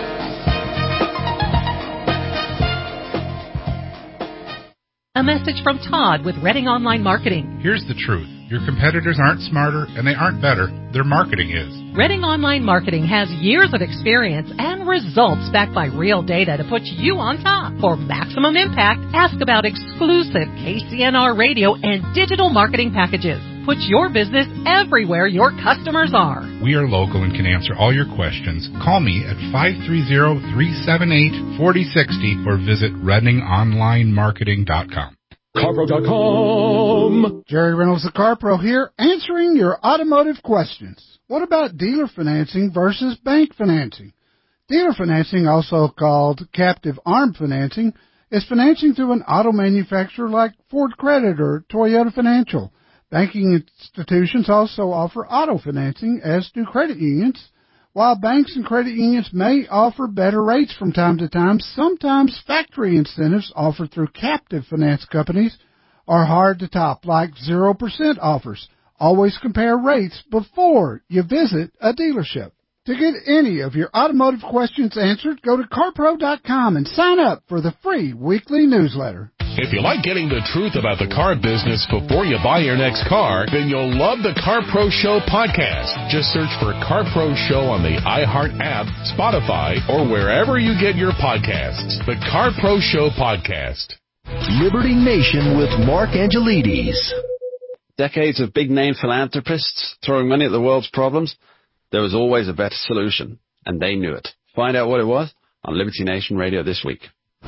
A message from Todd with Redding Online Marketing. Here's the truth. Your competitors aren't smarter and they aren't better. Their marketing is. Redding Online Marketing has years of experience and results backed by real data to put you on top. For maximum impact, ask about exclusive K C N R radio and digital marketing packages. Put your business everywhere your customers are. We are local and can answer all your questions. Call me at five three zero, three seven eight, four zero six zero or visit redding online marketing dot com. CarPro dot com. Jerry Reynolds, the CarPro here, answering your automotive questions. What about dealer financing versus bank financing? Dealer financing, also called captive arm financing, is financing through an auto manufacturer like Ford Credit or Toyota Financial. Banking institutions also offer auto financing, as do credit unions. While banks and credit unions may offer better rates from time to time, sometimes factory incentives offered through captive finance companies are hard to top, like zero percent offers. Always compare rates before you visit a dealership. To get any of your automotive questions answered, go to CarPro dot com and sign up for the free weekly newsletter. If you like getting the truth about the car business before you buy your next car, then you'll love the CarPro Show podcast. Just search for CarPro Show on the iHeart app, Spotify, or wherever you get your podcasts. The CarPro Show podcast. Liberty Nation with Mark Angelides. Decades of big-name philanthropists throwing money at the world's problems. There was always a better solution, and they knew it. Find out what it was on Liberty Nation Radio this week.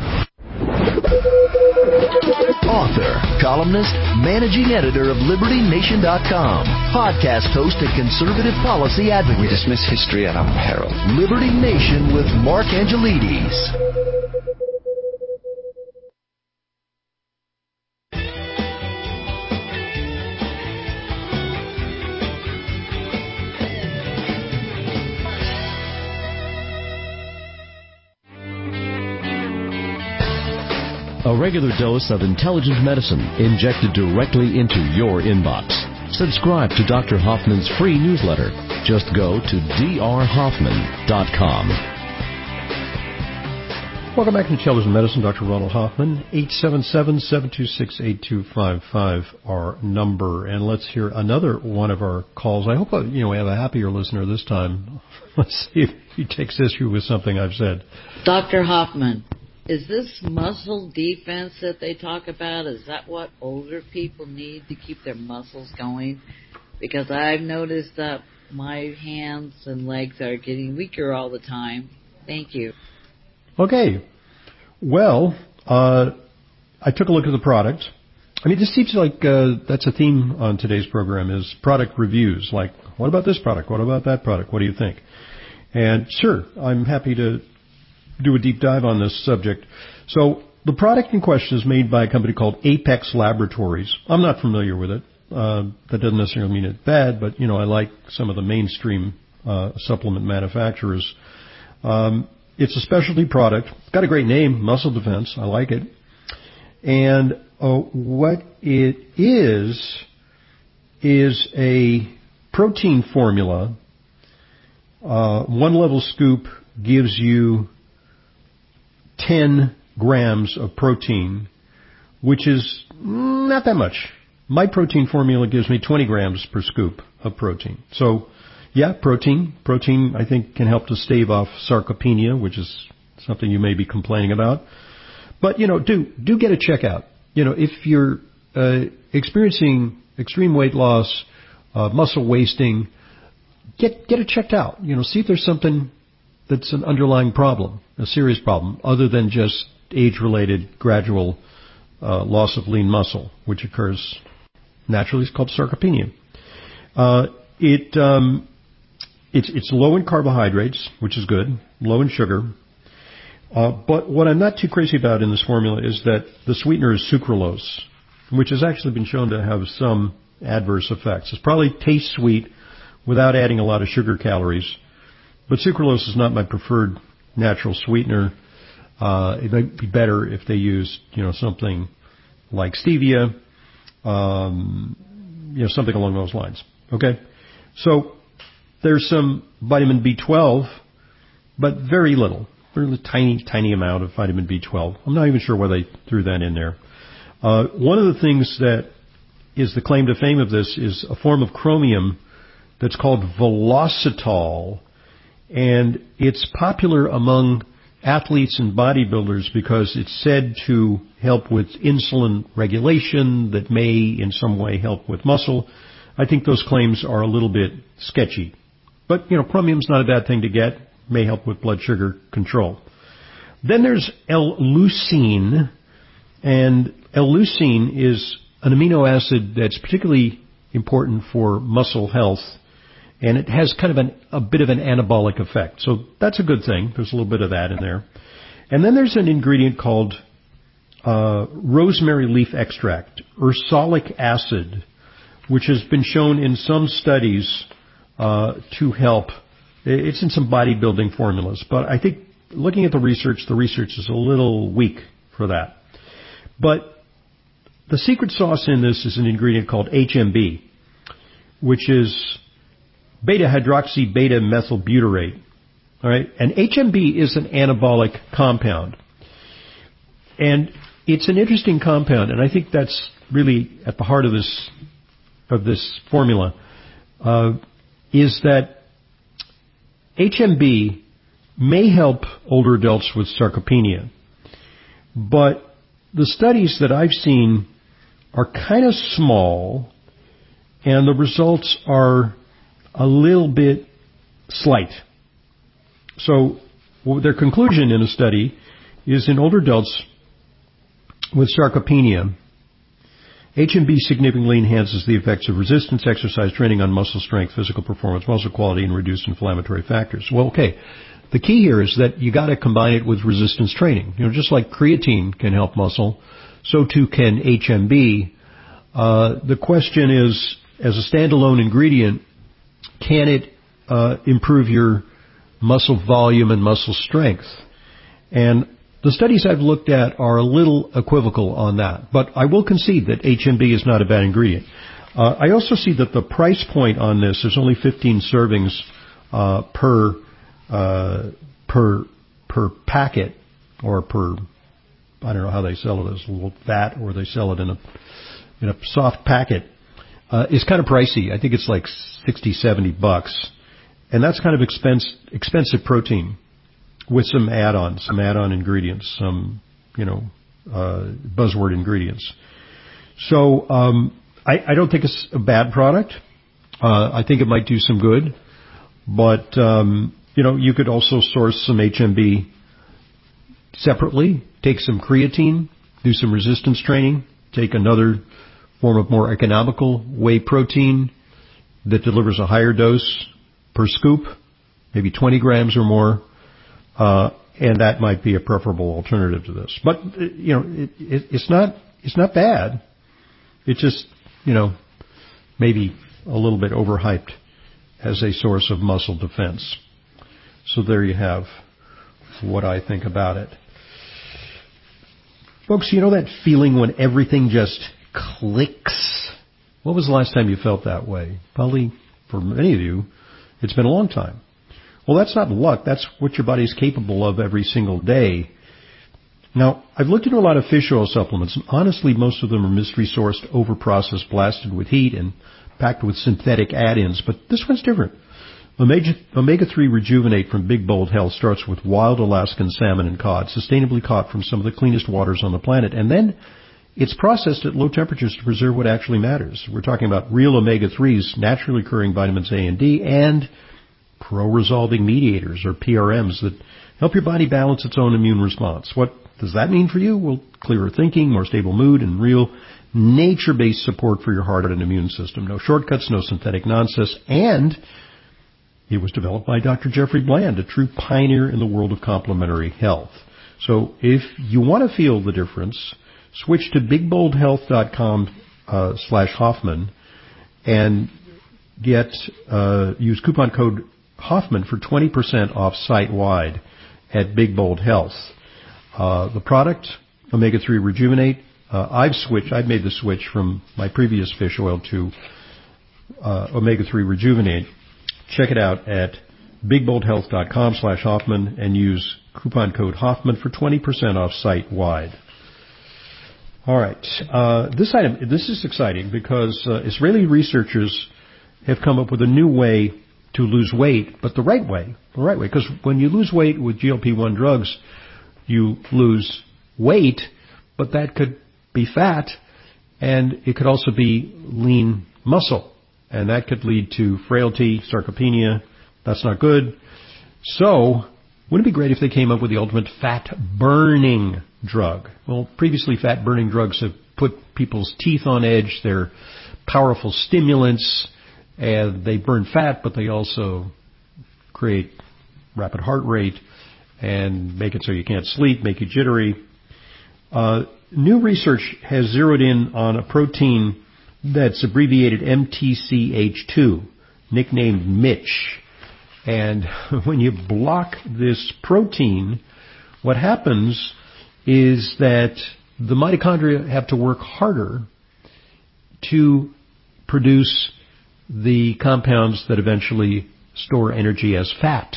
Author, columnist, managing editor of Liberty Nation dot com, podcast host and conservative policy advocate. We dismiss history at our peril. Liberty Nation with Mark Angelides. A regular dose of intelligent medicine injected directly into your inbox. Subscribe to Doctor Hoffman's free newsletter. Just go to d r hoffman dot com. Welcome back to Intelligent Medicine. Doctor Ronald Hoffman. eight seven seven, seven two six, eight two five five, our number. And let's hear another one of our calls. I hope you know we have a happier listener this time. Let's see if he takes issue with something I've said. Doctor Hoffman, is this muscle defense that they talk about, is that what older people need to keep their muscles going? Because I've noticed that my hands and legs are getting weaker all the time. Thank you. Okay. Well, uh, I took a look at the product. I mean, this seems like uh, that's a theme on today's program, is product reviews. Like, what about this product? What about that product? What do you think? And sure, I'm happy to do a deep dive on this subject. So the product in question is made by a company called Apex Laboratories. I'm not familiar with it. Uh, that doesn't necessarily mean it's bad, but, you know, I like some of the mainstream uh, supplement manufacturers. Um, it's a specialty product. It's got a great name, Muscle Defense. I like it. And uh, what it is, is a protein formula. Uh, one level scoop gives you ten grams of protein, which is not that much. My protein formula gives me twenty grams per scoop of protein. So, yeah, protein. Protein, I think, can help to stave off sarcopenia, which is something you may be complaining about. But, you know, do do get a checkout. You know, if you're uh, experiencing extreme weight loss, uh, muscle wasting, get get it checked out. You know, see if there's something that's an underlying problem, a serious problem, other than just age-related gradual uh, loss of lean muscle, which occurs naturally. It's called sarcopenia. Uh, it um, it's it's low in carbohydrates, which is good, low in sugar. Uh, but what I'm not too crazy about in this formula is that the sweetener is sucralose, which has actually been shown to have some adverse effects. It probably tastes sweet without adding a lot of sugar calories, but sucralose is not my preferred natural sweetener. Uh, it might be better if they used, you know, something like stevia, um, you know, something along those lines. Okay, so there's some vitamin B twelve, but very little. Really tiny, tiny amount of vitamin B twelve. I'm not even sure why they threw that in there. Uh, one of the things that is the claim to fame of this is a form of chromium that's called Velocitol, and it's popular among athletes and bodybuilders because it's said to help with insulin regulation that may in some way help with muscle. I think those claims are a little bit sketchy. But, you know, chromium's not a bad thing to get. May help with blood sugar control. Then there's L-leucine, and L-leucine is an amino acid that's particularly important for muscle health, and it has kind of an, a bit of an anabolic effect. So that's a good thing. There's a little bit of that in there. And then there's an ingredient called uh, rosemary leaf extract, ursolic acid, which has been shown in some studies uh, to help. It's in some bodybuilding formulas, but I think looking at the research, the research is a little weak for that. But the secret sauce in this is an ingredient called H M B, which is beta-hydroxy beta-methylbutyrate. All right, and H M B is an anabolic compound, and it's an interesting compound, and I think that's really at the heart of this of this formula. Uh, is that H M B may help older adults with sarcopenia, but the studies that I've seen are kind of small, and the results are a little bit slight. So well, their conclusion in a study is in older adults with sarcopenia, H M B significantly enhances the effects of resistance exercise training on muscle strength, physical performance, muscle quality, and reduced inflammatory factors. Well, okay. The key here is that you got to combine it with resistance training. You know, just like creatine can help muscle, so too can H M B. Uh, the question is, as a standalone ingredient, can it uh, improve your muscle volume and muscle strength? And the studies I've looked at are a little equivocal on that, but I will concede that H M B is not a bad ingredient. Uh, I also see that the price point on this is only fifteen servings uh, per uh, per per packet, or per, I don't know how they sell it, as a little vat, or they sell it in a in a soft packet. Uh, is kind of pricey. I think it's like sixty, seventy bucks, and that's kind of expense, expensive protein, with some add-ons, some add-on ingredients, some, you know, uh, buzzword ingredients. So um, I, I don't think it's a bad product. Uh, I think it might do some good. But, um, you know, you could also source some H M B separately, take some creatine, do some resistance training, take another form of more economical whey protein that delivers a higher dose per scoop, maybe twenty grams or more. Uh, and that might be a preferable alternative to this. But, you know, it, it, it's not, it's not bad. It's just, you know, maybe a little bit overhyped as a source of muscle defense. So there you have what I think about it. Folks, you know that feeling when everything just clicks? What was the last time you felt that way? Probably, for many of you, it's been a long time. Well, that's not luck. That's what your body's capable of every single day. Now, I've looked into a lot of fish oil supplements, and honestly, most of them are mystery-sourced, over-processed, blasted with heat, and packed with synthetic add-ins. But this one's different. Omega three Rejuvenate from Big Bold Health starts with wild Alaskan salmon and cod, sustainably caught from some of the cleanest waters on the planet. And then it's processed at low temperatures to preserve what actually matters. We're talking about real omega threes, naturally occurring vitamins A and D, and pro-resolving mediators, or P R Ms, that help your body balance its own immune response. What does that mean for you? Well, clearer thinking, more stable mood, and real nature-based support for your heart and immune system. No shortcuts, no synthetic nonsense, and it was developed by Doctor Jeffrey Bland, a true pioneer in the world of complementary health. So if you want to feel the difference, switch to bigboldhealth.com uh, slash Hoffman and get uh, use coupon code Hoffman for twenty percent off site-wide at Big Bold Health. Uh, the product, Omega three Rejuvenate, uh, I've switched, I've made the switch from my previous fish oil to uh, Omega three Rejuvenate. Check it out at bigboldhealth.com slash Hoffman and use coupon code Hoffman for twenty percent off site-wide. All right. Uh, this item, this is exciting because uh, Israeli researchers have come up with a new way to lose weight, but the right way, the right way, because when you lose weight with G L P one drugs, you lose weight, but that could be fat, and it could also be lean muscle, and that could lead to frailty, sarcopenia. That's not good. So, wouldn't it be great if they came up with the ultimate fat-burning drug? Well, previously fat-burning drugs have put people's teeth on edge. They're powerful stimulants, and they burn fat, but they also create rapid heart rate and make it so you can't sleep, make you jittery. Uh, new research has zeroed in on a protein that's abbreviated M T C H two, nicknamed Mitch. And when you block this protein, what happens is that the mitochondria have to work harder to produce the compounds that eventually store energy as fat.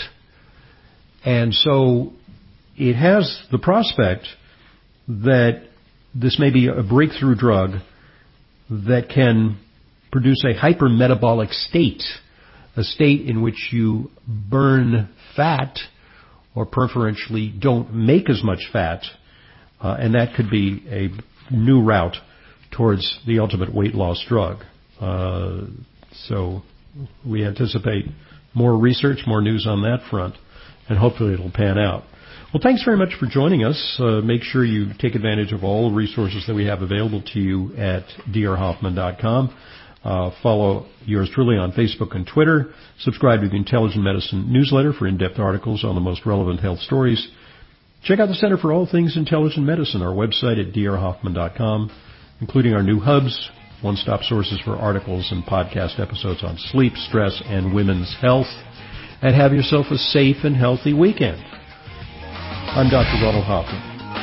And so it has the prospect that this may be a breakthrough drug that can produce a hypermetabolic state, a state in which you burn fat or preferentially don't make as much fat, uh, and that could be a new route towards the ultimate weight loss drug. Uh, so we anticipate more research, more news on that front, and hopefully it'll pan out. Well, thanks very much for joining us. Uh, make sure you take advantage of all the resources that we have available to you at d r hoffman dot com. Uh, follow yours truly on Facebook and Twitter. Subscribe to the Intelligent Medicine newsletter for in-depth articles on the most relevant health stories. Check out the Center for All Things Intelligent Medicine, our website at d r hoffman dot com, including our new hubs, one-stop sources for articles and podcast episodes on sleep, stress, and women's health. And have yourself a safe and healthy weekend. I'm Doctor Ronald Hoffman.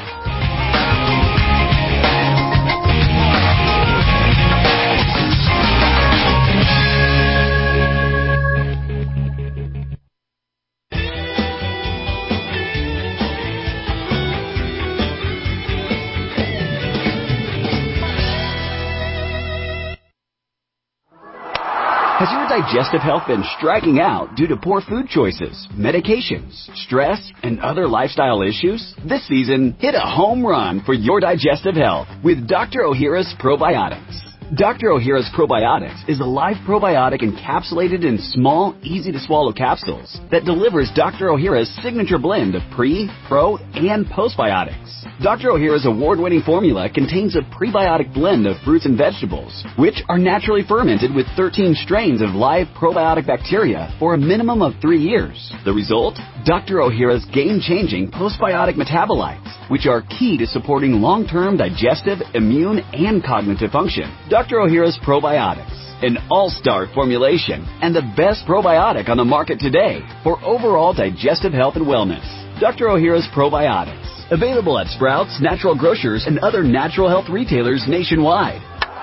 Has your digestive health been striking out due to poor food choices, medications, stress, and other lifestyle issues? This season, hit a home run for your digestive health with Doctor Ohhira's Probiotics. Doctor Ohhira's Probiotics is a live probiotic encapsulated in small, easy-to-swallow capsules that delivers Doctor Ohhira's signature blend of pre, pro, and postbiotics. Doctor Ohhira's award-winning formula contains a prebiotic blend of fruits and vegetables, which are naturally fermented with thirteen strains of live probiotic bacteria for a minimum of three years. The result? Doctor Ohhira's game-changing postbiotic metabolites, which are key to supporting long-term digestive, immune, and cognitive function. Doctor Ohhira's Probiotics, an all-star formulation and the best probiotic on the market today for overall digestive health and wellness. Doctor Ohhira's Probiotics. Available at Sprouts, Natural Grocers, and other natural health retailers nationwide.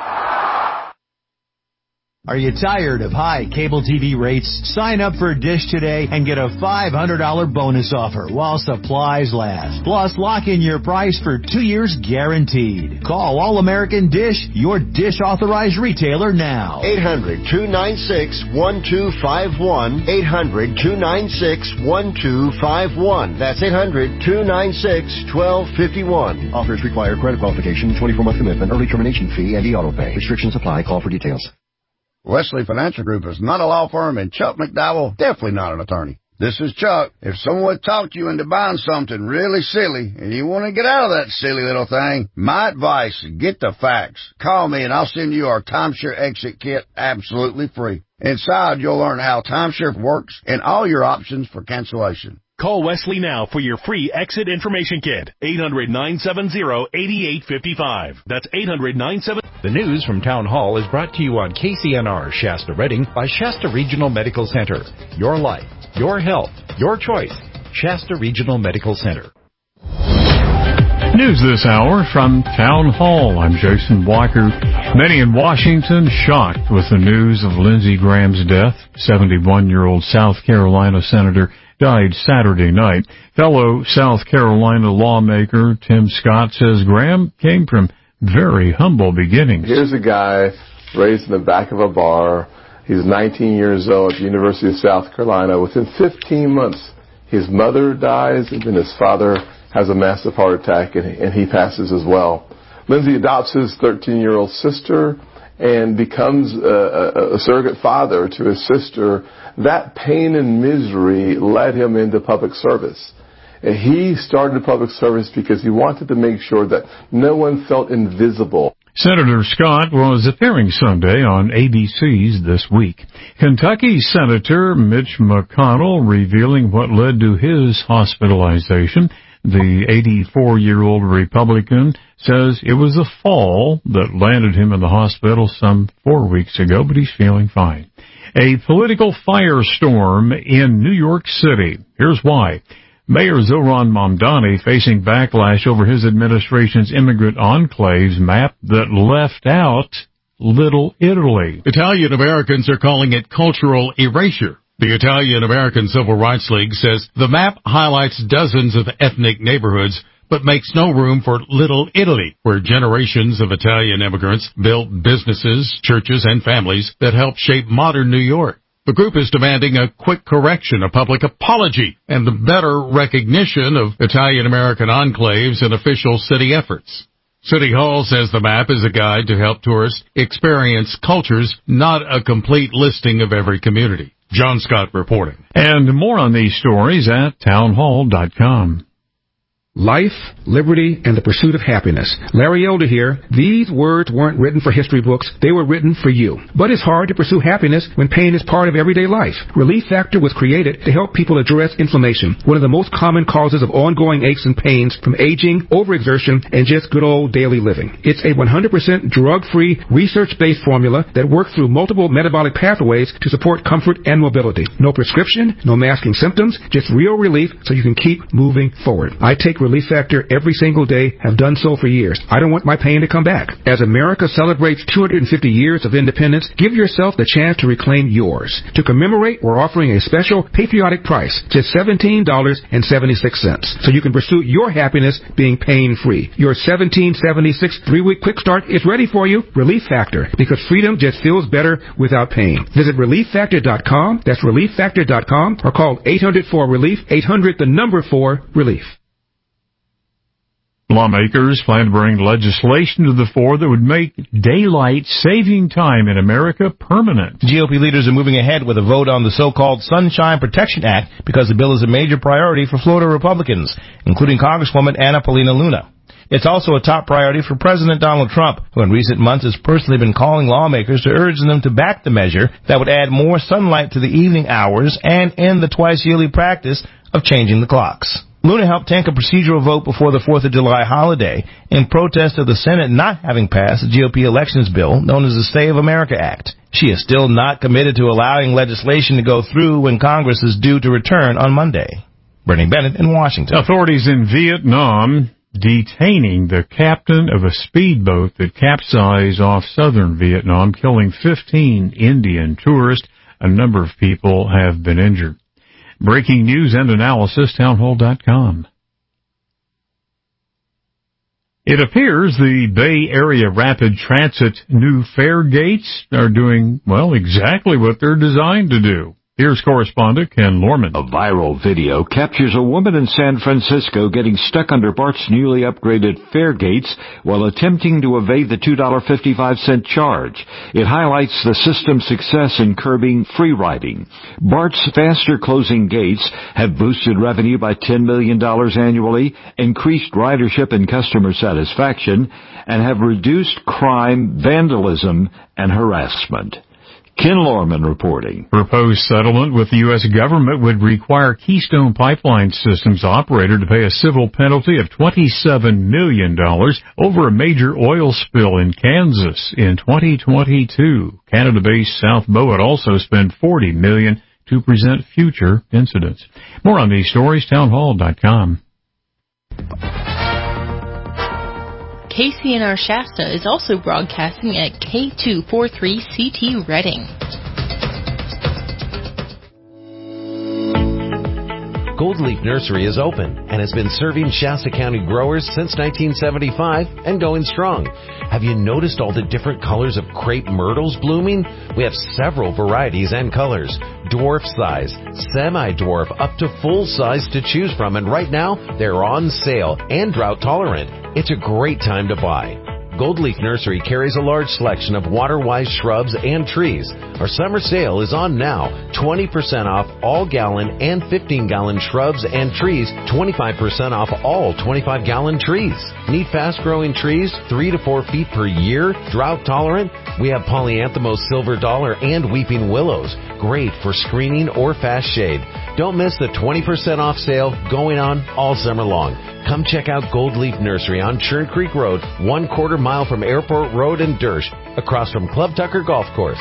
Are you tired of high cable T V rates? Sign up for Dish today and get a five hundred dollars bonus offer while supplies last. Plus, lock in your price for two years guaranteed. Call All American Dish, your Dish authorized retailer now. eight hundred, two nine six, one two five one. eight hundred, two nine six, one two five one. That's eight hundred, two nine six, one two five one. Offers require credit qualification, twenty-four month commitment, early termination fee, and e-auto pay. Restrictions apply. Call for details. Wesley Financial Group is not a law firm, and Chuck McDowell definitely not an attorney. This is Chuck. If someone would talk you into buying something really silly and you want to get out of that silly little thing, my advice is get the facts. Call me and I'll send you our timeshare exit kit absolutely free. Inside, you'll learn how timeshare works and all your options for cancellation. Call Wesley now for your free exit information kit. eight hundred, nine seven zero, eight eight five five. That's eight hundred, nine seven zero. The news from Town Hall is brought to you on K C N R Shasta Redding by Shasta Regional Medical Center. Your life, your health, your choice. Shasta Regional Medical Center. News this hour from Town Hall. I'm Jason Walker. Many in Washington shocked with the news of Lindsey Graham's death. seventy-one-year-old South Carolina Senator died Saturday night. Fellow South Carolina lawmaker Tim Scott says Graham came from very humble beginnings. Here's a guy raised in the back of a bar. He's nineteen years old at the University of South Carolina. Within fifteen months, his mother dies, and then his father has a massive heart attack, and, and he passes as well. Lindsey adopts his thirteen-year-old sister and becomes a, a, a surrogate father to his sister. That pain and misery led him into public service. And he started public service because he wanted to make sure that no one felt invisible. Senator Scott was appearing Sunday on A B C's This Week. Kentucky Senator Mitch McConnell revealing what led to his hospitalization. The eighty-four-year-old Republican says it was a fall that landed him in the hospital some four weeks ago, but he's feeling fine. A political firestorm in New York City. Here's why. Mayor Zohran Mamdani facing backlash over his administration's immigrant enclaves map that left out Little Italy. Italian Americans are calling it cultural erasure. The Italian American Civil Rights League says the map highlights dozens of ethnic neighborhoods, but makes no room for Little Italy, where generations of Italian immigrants built businesses, churches, and families that helped shape modern New York. The group is demanding a quick correction, a public apology, and the better recognition of Italian American enclaves in official city efforts. City Hall says the map is a guide to help tourists experience cultures, not a complete listing of every community. John Scott reporting. And more on these stories at townhall dot com. Life, liberty, and the pursuit of happiness. Larry Elder here. These words weren't written for history books. They were written for you. But it's hard to pursue happiness when pain is part of everyday life. Relief Factor was created to help people address inflammation, one of the most common causes of ongoing aches and pains from aging, overexertion, and just good old daily living. It's a one hundred percent drug-free, research-based formula that works through multiple metabolic pathways to support comfort and mobility. No prescription, no masking symptoms, just real relief so you can keep moving forward. I take Relief Factor every single day, have done so for years. I don't want my pain to come back. As America celebrates two hundred fifty years of independence, give yourself the chance to reclaim yours. To commemorate, we're offering a special patriotic price, just seventeen dollars and seventy-six cents, so you can pursue your happiness being pain-free. Your seventeen seventy-six three-week quick start is ready for you. Relief Factor, because freedom just feels better without pain. Visit relief factor dot com. That's relief factor dot com, or call eight hundred four relief, eight hundred the number four relief. Lawmakers plan to bring legislation to the fore that would make daylight saving time in America permanent. G O P leaders are moving ahead with a vote on the so-called Sunshine Protection Act because the bill is a major priority for Florida Republicans, including Congresswoman Anna Paulina Luna. It's also a top priority for President Donald Trump, who in recent months has personally been calling lawmakers to urge them to back the measure that would add more sunlight to the evening hours and end the twice-yearly practice of changing the clocks. Luna helped tank a procedural vote before the fourth of July holiday in protest of the Senate not having passed the G O P elections bill known as the Stay of America Act. She is still not committed to allowing legislation to go through when Congress is due to return on Monday. Bernie Bennett in Washington. Authorities in Vietnam detaining the captain of a speedboat that capsized off southern Vietnam, killing fifteen Indian tourists. A number of people have been injured. Breaking news and analysis, townhall dot com. It appears the Bay Area Rapid Transit new fare gates are doing, well, exactly what they're designed to do. Here's correspondent Ken Lorman. A viral video captures a woman in San Francisco getting stuck under BART's newly upgraded fare gates while attempting to evade the two dollars and fifty-five cents charge. It highlights the system's success in curbing free riding. BART's faster closing gates have boosted revenue by ten million dollars annually, increased ridership and customer satisfaction, and have reduced crime, vandalism, and harassment. Ken Lorman reporting. Proposed settlement with the U S government would require Keystone Pipeline Systems operator to pay a civil penalty of twenty-seven million dollars over a major oil spill in Kansas in twenty twenty-two. Canada-based South Bow would also spend forty million dollars to present future incidents. More on these stories, townhall dot com. K C N R Shasta is also broadcasting at K two forty-three C T Redding. Gold Leaf Nursery is open and has been serving Shasta County growers since nineteen seventy-five and going strong. Have you noticed all the different colors of crepe myrtles blooming? We have several varieties and colors. Dwarf size, semi-dwarf, up to full size to choose from, and right now they're on sale and drought tolerant. It's a great time to buy. Gold Leaf Nursery carries a large selection of water-wise shrubs and trees. Our summer sale is on now. twenty percent off all gallon and fifteen gallon shrubs and trees. twenty-five percent off all twenty-five gallon trees. Need fast-growing trees, three to four feet per year, drought tolerant? We have Polyanthemos silver dollar and weeping willows. Great for screening or fast shade. Don't miss the twenty percent off sale going on all summer long. Come check out Gold Leaf Nursery on Churn Creek Road, one quarter mile from Airport Road in Dersh, across from Club Tucker Golf Course.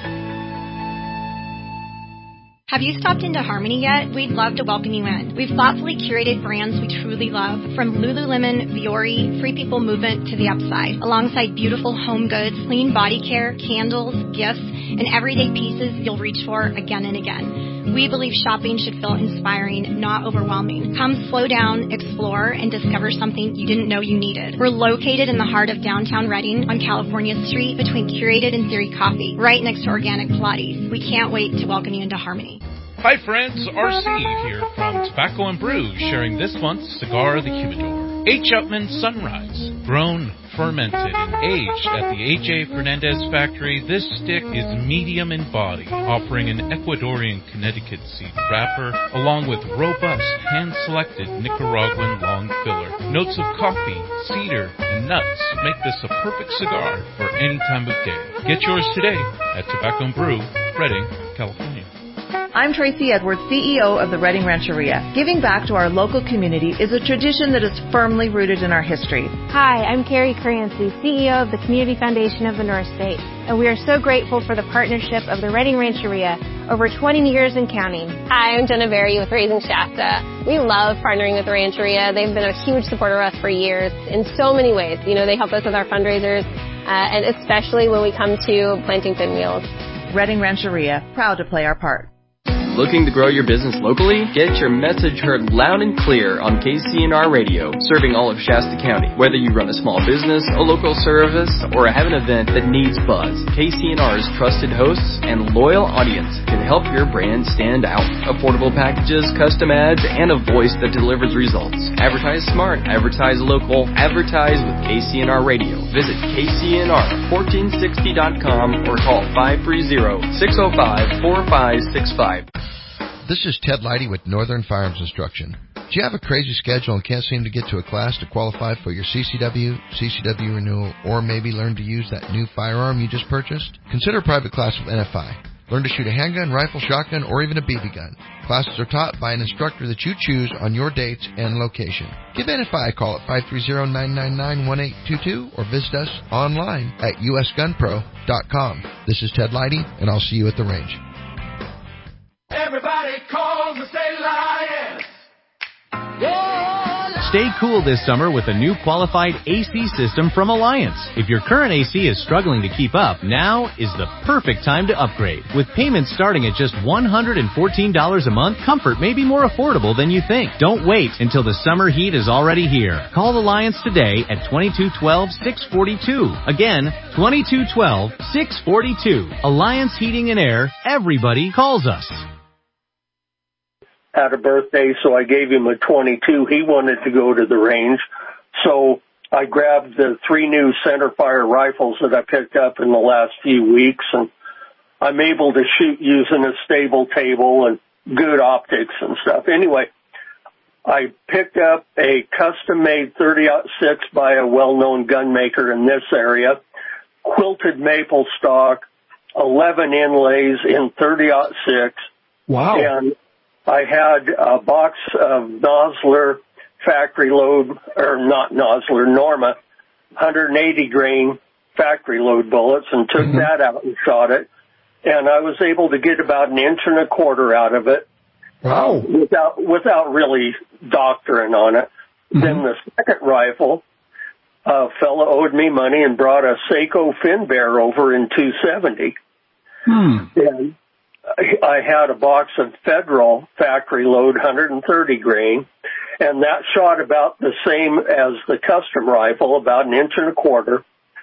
Have you stopped into Harmony yet? We'd love to welcome you in. We've thoughtfully curated brands we truly love, from Lululemon, Viore, Free People Movement to The Upside, alongside beautiful home goods, clean body care, candles, gifts, and everyday pieces you'll reach for again and again. We believe shopping should feel inspiring, not overwhelming. Come slow down, explore, and discover something you didn't know you needed. We're located in the heart of downtown Redding on California Street between Curated and Theory Coffee, right next to Organic Pilates. We can't wait to welcome you into Harmony. Hi friends, R C here from Tobacco and Brew, sharing this month's Cigar of the Humidor. H. Upmann Sunrise, grown, fermented, and aged at the A J Fernandez factory. This stick is medium in body, offering an Ecuadorian Connecticut seed wrapper, along with robust, hand-selected Nicaraguan long filler. Notes of coffee, cedar, and nuts make this a perfect cigar for any time of day. Get yours today at Tobacco and Brew, Redding, California. I'm Tracy Edwards, C E O of the Redding Rancheria. Giving back to our local community is a tradition that is firmly rooted in our history. Hi, I'm Carrie Crancy, C E O of the Community Foundation of the North State, and we are so grateful for the partnership of the Redding Rancheria over twenty years and counting. Hi, I'm Jenna Berry with Raising Shasta. We love partnering with the Rancheria. They've been a huge supporter of us for years in so many ways. You know, they help us with our fundraisers, uh, and especially when we come to planting pinwheels. Redding Rancheria, proud to play our part. Looking to grow your business locally? Get your message heard loud and clear on K C N R Radio, serving all of Shasta County. Whether you run a small business, a local service, or have an event that needs buzz, K C N R's trusted hosts and loyal audience can help your brand stand out. Affordable packages, custom ads, and a voice that delivers results. Advertise smart, advertise local, advertise with K C N R Radio. Visit K C N R fourteen sixty dot com or call five three zero, six zero five, four five six five. This is Ted Leidy with Northern Firearms Instruction. Do you have a crazy schedule and can't seem to get to a class to qualify for your C C W, C C W renewal, or maybe learn to use that new firearm you just purchased? Consider a private class with N F I. Learn to shoot a handgun, rifle, shotgun, or even a B B gun. Classes are taught by an instructor that you choose on your dates and location. Give N F I a call at five three zero, nine nine nine, one eight two two or visit us online at U S gun pro dot com. This is Ted Leidy, and I'll see you at the range. Everybody calls and say Lions. Stay cool this summer with a new qualified A C system from Alliance. If your current A C is struggling to keep up, now is the perfect time to upgrade. With payments starting at just one hundred fourteen dollars a month, comfort may be more affordable than you think. Don't wait until the summer heat is already here. Call Alliance today at twenty-two twelve, six forty-two. Again, twenty-two twelve, six forty-two. Alliance Heating and Air. Everybody calls us. had a birthday, so I gave him a twenty-two. He wanted to go to the range, so I grabbed the three new centerfire rifles that I picked up in the last few weeks, and I'm able to shoot using a stable table and good optics and stuff. Anyway, I picked up a custom-made thirty aught six by a well-known gun maker in this area, quilted maple stock, eleven inlays in thirty aught six. Wow. And I had a box of Nosler factory load, or not Nosler, Norma, one hundred eighty grain factory load bullets, and took mm-hmm. that out and shot it. And I was able to get about an inch and a quarter out of it. Wow. Without, without really doctoring on it. Mm-hmm. Then the second rifle, a fella owed me money and brought a Seiko Finbear over in two seventy. Hmm. And I had a box of Federal factory load one hundred thirty grain, and that shot about the same as the custom rifle, about an inch and a quarter.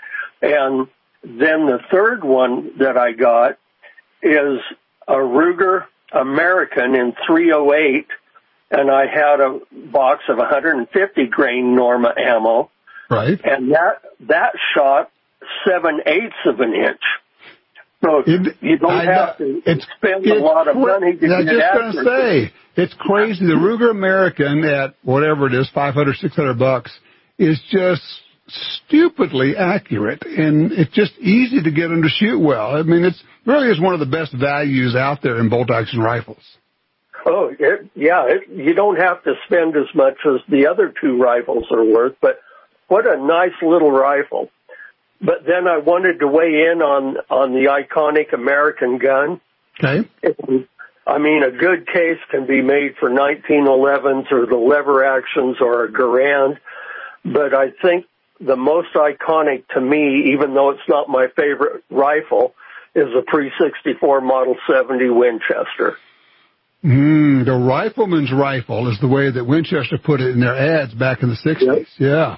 And then the third one that I got is a Ruger American in three oh eight, and I had a box of one hundred fifty grain Norma ammo. Right. And that that shot seven eighths of an inch. So it, you don't I, have to it's, spend it's a lot of money to I was get just after going to say, it's crazy. The Ruger American at whatever it is, five hundred, six hundred bucks, is just stupidly accurate, and it's just easy to get them to shoot well. I mean, it's really is one of the best values out there in bolt-action rifles. Oh, it, yeah, it, you don't have to spend as much as the other two rifles are worth, but what a nice little rifle. But then I wanted to weigh in on, on the iconic American gun. Okay. And, I mean, a good case can be made for nineteen elevens or the lever actions or a Garand, but I think the most iconic to me, even though it's not my favorite rifle, is a pre sixty-four Model seventy Winchester. Mm, the rifleman's rifle is the way that Winchester put it in their ads back in the sixties. Yep. Yeah.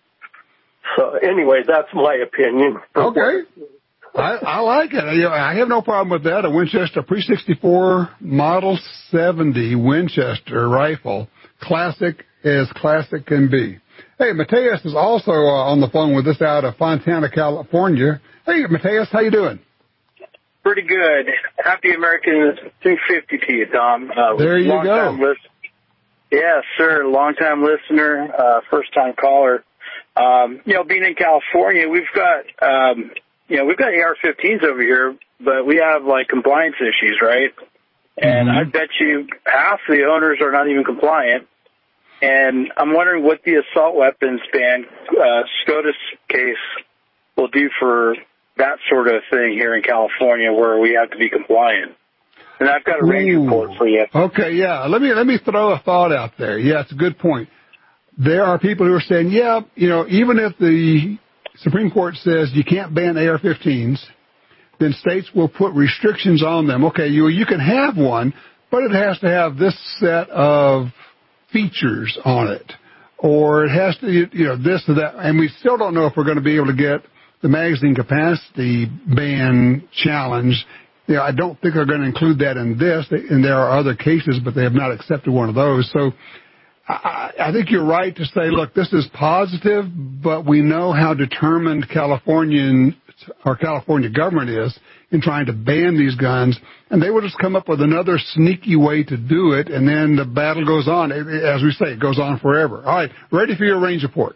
So anyway, that's my opinion. Okay. I, I like it. I have no problem with that. A Winchester pre sixty-four Model seventy Winchester rifle. Classic as classic can be. Hey, Mateus is also uh, on the phone with us out of Fontana, California. Hey, Mateus, how you doing? Pretty good. Happy American two fifty to you, Tom. Uh, there you go. List- yes, sir. Long-time listener, uh, first-time caller. Um, you know, being in California, we've got, um, you know, we've got A R fifteens over here, but we have, like, compliance issues, right? And mm-hmm. I bet you half the owners are not even compliant. And I'm wondering what the assault weapons ban, uh, SCOTUS case will do for that sort of thing here in California where we have to be compliant. And I've got a range Ooh. report for you. Okay, yeah. Let me, let me throw a thought out there. Yeah, it's a good point. There are people who are saying, yeah, you know, even if the Supreme Court says you can't ban A R fifteens, then states will put restrictions on them. Okay, you you can have one, but it has to have this set of features on it, or it has to, you know, this or that. And we still don't know if we're going to be able to get the magazine capacity ban challenge. You know, I don't think they're going to include that in this, and there are other cases, but they have not accepted one of those. So I, I think you're right to say, look, this is positive, but we know how determined Californian our California government is in trying to ban these guns, and they will just come up with another sneaky way to do it, and then the battle goes on. As we say, it goes on forever. All right, ready for your range report.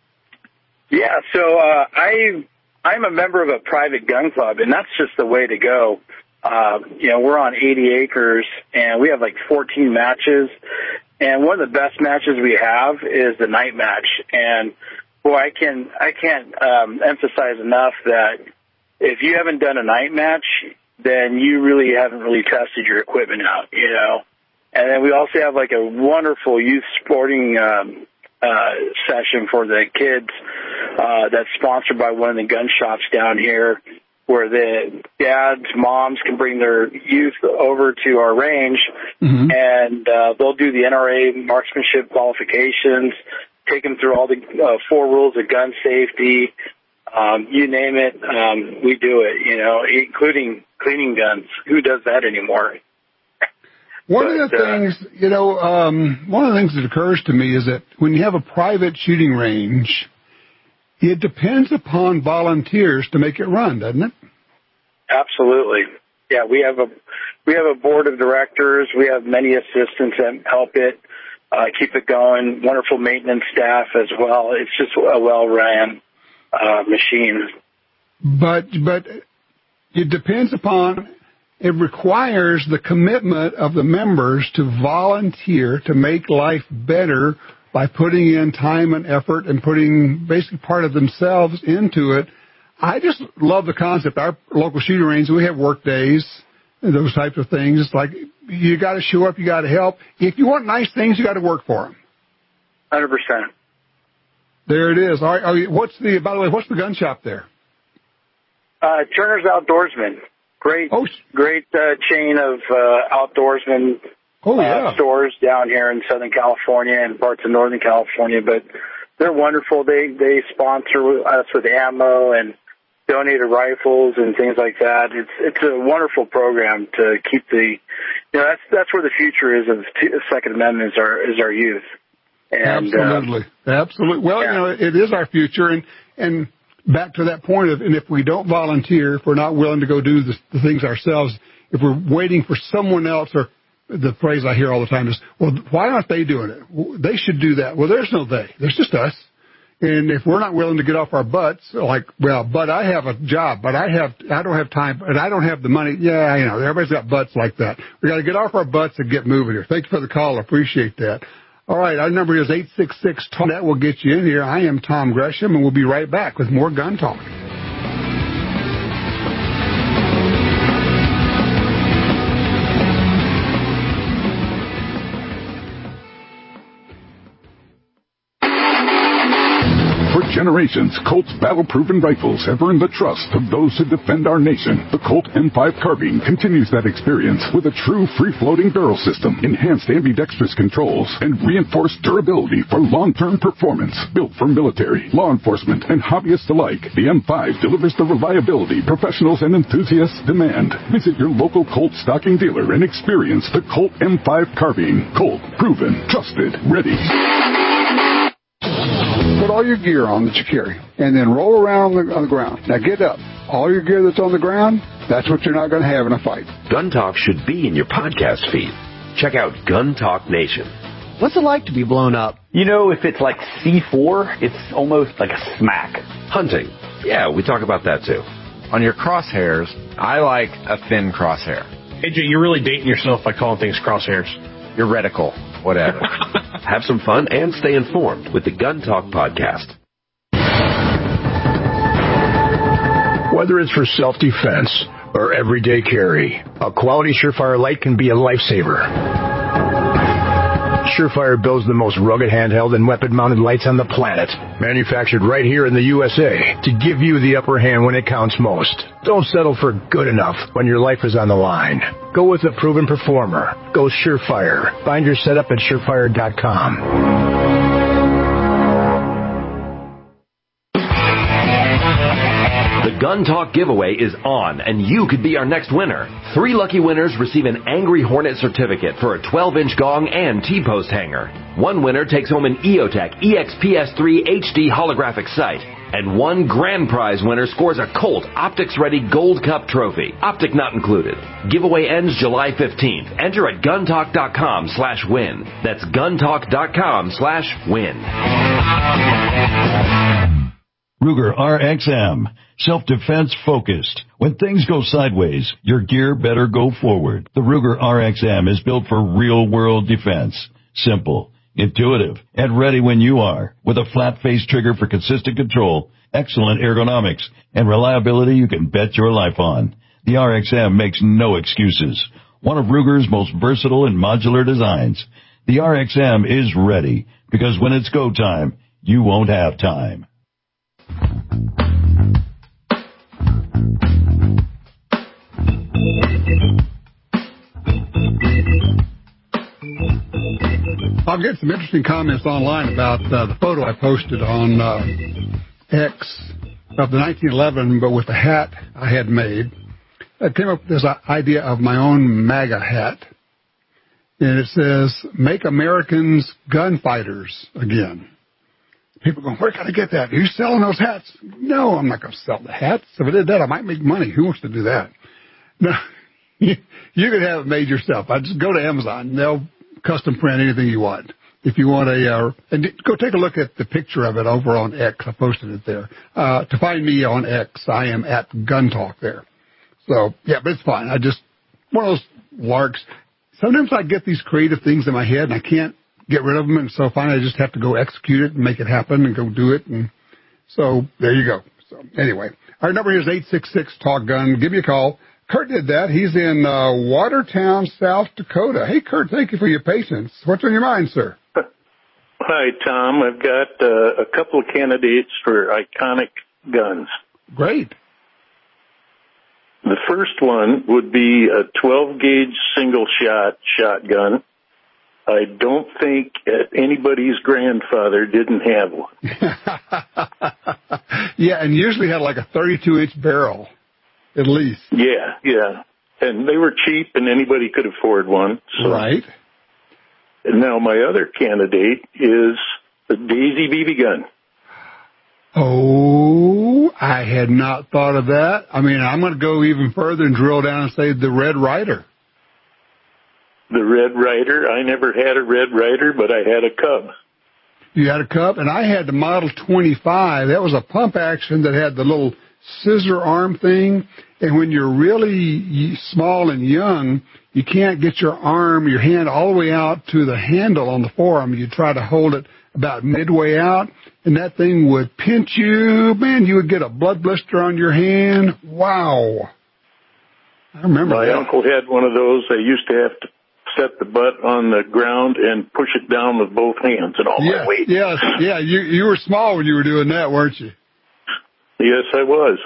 Yeah, so uh, I, I'm a member of a private gun club, and that's just the way to go. Uh, you know, we're on eighty acres, and we have like fourteen matches, and one of the best matches we have is the night match. And boy, I can I can't um, emphasize enough that if you haven't done a night match, then you really haven't really tested your equipment out, you know. And then we also have like a wonderful youth sporting um, uh, session for the kids uh, that's sponsored by one of the gun shops down here, where the dads, moms can bring their youth over to our range, mm-hmm. and uh, they'll do the N R A marksmanship qualifications, take them through all the uh, four rules of gun safety, um, you name it, um, we do it, you know, including cleaning guns. Who does that anymore? One but, of the uh, things, you know, um, one of the things that occurs to me is that when you have a private shooting range, it depends upon volunteers to make it run, doesn't it? Absolutely. Yeah, we have a we have a board of directors. We have many assistants that help it uh, keep it going. Wonderful maintenance staff as well. It's just a well-ran uh, machine. But but it depends upon. It requires the commitment of the members to volunteer to make life better by putting in time and effort and putting basically part of themselves into it. I just love the concept. Our local shooting range, we have work days and those types of things. It's like you got to show up, you got to help. If you want nice things, you got to work for them. one hundred percent. There it is. All right, are you, what's the? By the way, what's the gun shop there? Uh, Turner's Outdoorsman. Great, oh, great uh, chain of uh, outdoorsman oh, yeah. uh, stores down here in Southern California and parts of Northern California. But they're wonderful. They they sponsor us with ammo and donated rifles and things like that. It's it's a wonderful program to keep the, you know, that's that's where the future is of the Second Amendment is our is our youth. And, Absolutely, uh, absolutely. Well, yeah. you know, it is our future, and and. Back to that point of, and if we don't volunteer, if we're not willing to go do the, the things ourselves, if we're waiting for someone else, or the phrase I hear all the time is, well, why aren't they doing it? Well, they should do that. Well, there's no they. There's just us. And if we're not willing to get off our butts, like, well, but I have a job, but I have, I don't have time, and I don't have the money. Yeah, you know, everybody's got butts like that. We got to get off our butts and get moving here. Thank you for the call. I appreciate that. All right, our number is eight six six, T A L K. That will get you in here. I am Tom Gresham, and we'll be right back with more Gun Talk. Generations, Colt's battle-proven rifles have earned the trust of those who defend our nation. The Colt M five carbine continues that experience with a true free-floating barrel system, enhanced ambidextrous controls, and reinforced durability for long-term performance. Built for military, law enforcement, and hobbyists alike, the M five delivers the reliability professionals and enthusiasts demand. Visit your local Colt stocking dealer and experience the Colt M five carbine. Colt, proven, trusted, ready. Put all your gear on that you carry, and then roll around on the, on the ground. Now get up. All your gear that's on the ground, that's what you're not going to have in a fight. Gun Talk should be in your podcast feed. Check out Gun Talk Nation. What's it like to be blown up? You know, if it's like C four, it's almost like a smack. Hunting. Yeah, we talk about that too. On your crosshairs, I like a thin crosshair. A J, you're really dating yourself by calling things crosshairs. Your reticle. Whatever. Have some fun and stay informed with the Gun Talk podcast. Whether it's for self-defense or everyday carry, a quality Surefire light can be a lifesaver. Surefire builds the most rugged handheld and weapon-mounted lights on the planet, manufactured right here in the U S A to give you the upper hand when it counts most. Don't settle for good enough when your life is on the line. Go with a proven performer. Go Surefire. Find your setup at surefire dot com. The Gun Talk giveaway is on, and you could be our next winner. Three lucky winners receive an Angry Hornet certificate for a twelve-inch gong and T-post hanger. One winner takes home an EOTech E X P S three H D holographic sight. And one grand prize winner scores a Colt Optics-ready Gold Cup trophy. Optic not included. Giveaway ends July fifteenth. Enter at guntalk dot com slash win. That's guntalk dot com slash win. Ruger R X M. Self-defense focused. When things go sideways, your gear better go forward. The Ruger R X M is built for real-world defense. Simple, intuitive, and ready when you are. With a flat-face trigger for consistent control, excellent ergonomics, and reliability you can bet your life on. The R X M makes no excuses. One of Ruger's most versatile and modular designs. The R X M is ready, because when it's go time, you won't have time. I'll get some interesting comments online about uh, the photo I posted on uh, X of the nineteen eleven, but with the hat I had made. I came up with this idea of my own MAGA hat. and it says, "Make Americans gunfighters again." People going, "Where can I get that? Are you selling those hats?" No, I'm not going to sell the hats. If I did that, I might make money. Who wants to do that? No, you can have it made yourself. I just go to Amazon. They'll custom print anything you want. If you want a, uh, and go take a look at the picture of it over on X. I posted it there. Uh, to find me on X, I am at Gun Talk there. So, yeah, but it's fine. I just, one of those larks. Sometimes I get these creative things in my head and I can't get rid of them, and so finally I just have to go execute it and make it happen and go do it. And so there you go. So anyway, our number here is eight six six, talk gun. Give me a call. Kurt did that. He's in uh, Watertown, South Dakota. Hey, Kurt, thank you for your patience. What's on your mind, sir? Hi, Tom. I've got uh, a couple of candidates for iconic guns. Great. The first one would be a twelve gauge single-shot shotgun. I don't think anybody's grandfather didn't have one. Yeah, and usually had like a thirty-two inch barrel, at least. Yeah, yeah. And they were cheap, and anybody could afford one. So. Right. And now my other candidate is the Daisy B B gun. Oh, I had not thought of that. I mean, I'm going to go even further and drill down and say the Red Ryder. The Red Ryder. I never had a Red Ryder, but I had a Cub. You had a Cub, and I had the Model twenty-five. That was a pump action that had the little scissor arm thing. And when you're really small and young, you can't get your arm, your hand all the way out to the handle on the forearm. You try to hold it about midway out, and that thing would pinch you. Man, you would get a blood blister on your hand. Wow. I remember My that. uncle had one of those. I used to have to set the butt on the ground and push it down with both hands and all yes, my weight. Yes, yeah, you you were small when you were doing that, weren't you? Yes, I was.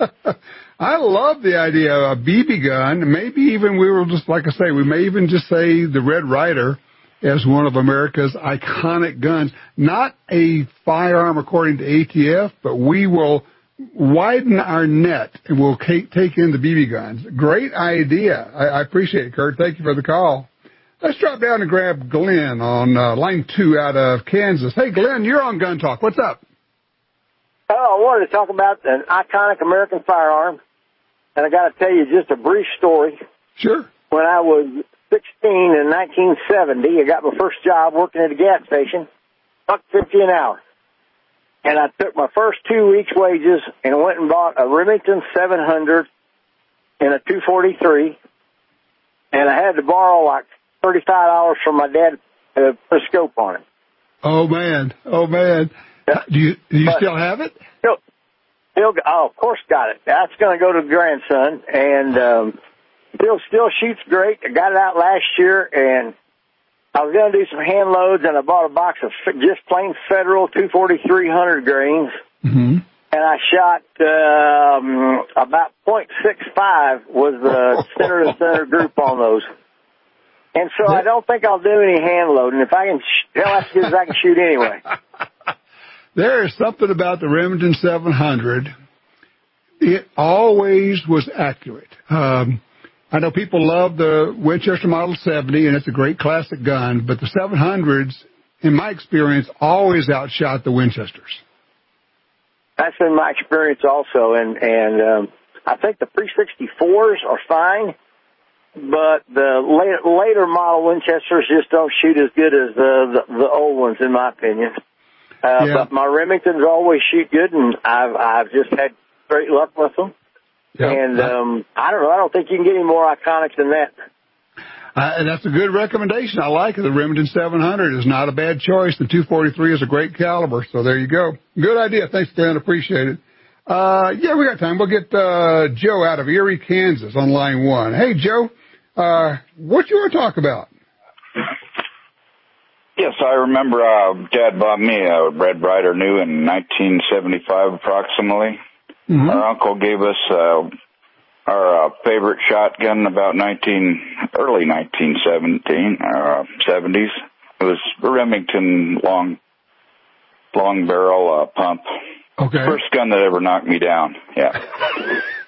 I love the idea of a B B gun. Maybe even we will just, like I say, we may even just say the Red Ryder as one of America's iconic guns. Not a firearm according to A T F, but we will widen our net and we'll take in the B B guns. Great idea. I, I appreciate it, Kurt. Thank you for the call. Let's drop down and grab Glenn on uh, line two out of Kansas. Hey, Glenn, you're on Gun Talk. What's up? Oh, I wanted to talk about an iconic American firearm, and I got to tell you just a brief story. Sure. When I was sixteen in nineteen seventy, I got my first job working at a gas station, buck fifty an hour. And I took my first two weeks' wages and went and bought a Remington seven hundred and a two forty-three, and I had to borrow like thirty-five dollars from my dad to put a scope on it. Oh, man. Oh, man. Do you do you but still have it? Still, still, oh, of course, got it. That's going to go to the grandson, and um, still, still shoots great. I got it out last year, and I was going to do some hand loads, and I bought a box of just plain Federal two forty-three hundred grains, mm-hmm. and I shot um, about point six five was the center to center group on those. And so I don't think I'll do any hand loading. If I can, sh- hell, that's as good as I can shoot anyway. There is something about the Remington seven hundred. It always was accurate. Um, I know people love the Winchester Model seventy, and it's a great classic gun, but the seven hundreds, in my experience, always outshot the Winchesters. That's been my experience also, and, and um, I think the pre sixty-fours are fine, but the later, later model Winchesters just don't shoot as good as the, the, the old ones, in my opinion. Uh, yeah. But my Remingtons always shoot good, and I've I've just had great luck with them. Yep. And um, I don't know. I don't think you can get any more iconic than that. Uh, and that's a good recommendation. I like it. The Remington seven hundred is not a bad choice. The two forty-three is a great caliber. So there you go. Good idea. Thanks, Glenn. Appreciate it. Uh, yeah, we got time. We'll get uh, Joe out of Erie, Kansas on line one. Hey, Joe, uh, what you want to talk about? Yes, I remember uh, Dad bought me a Red Ryder new in nineteen seventy-five approximately. Mm-hmm. Our uncle gave us uh, our uh, favorite shotgun about nineteen early nineteen seventeen uh, seventies. It was a Remington long long barrel uh, pump. Okay. First gun that ever knocked me down. Yeah.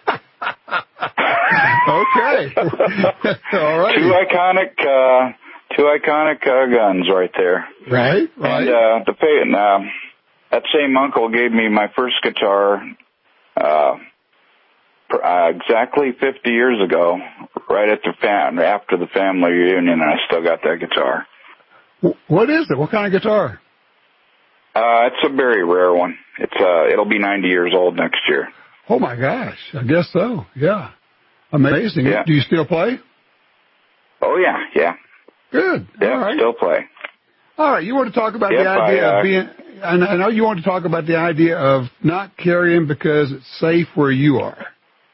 Okay. All right. Two iconic. Uh, Two iconic uh, guns right there. Right, right. And uh, the pay, uh, that same uncle gave me my first guitar uh, per, uh, exactly fifty years ago, right at the fam- after the family reunion, and I still got that guitar. What is it? What kind of guitar? Uh, it's a very rare one. It's uh, it'll be ninety years old next year. Oh my gosh, I guess so. Yeah, amazing. Yeah. Do you still play? Oh yeah, yeah. Good. Yeah, All right. still play. All right, you want to talk about yep, the idea I, uh, of being. I know you want to talk about the idea of not carrying because it's safe where you are.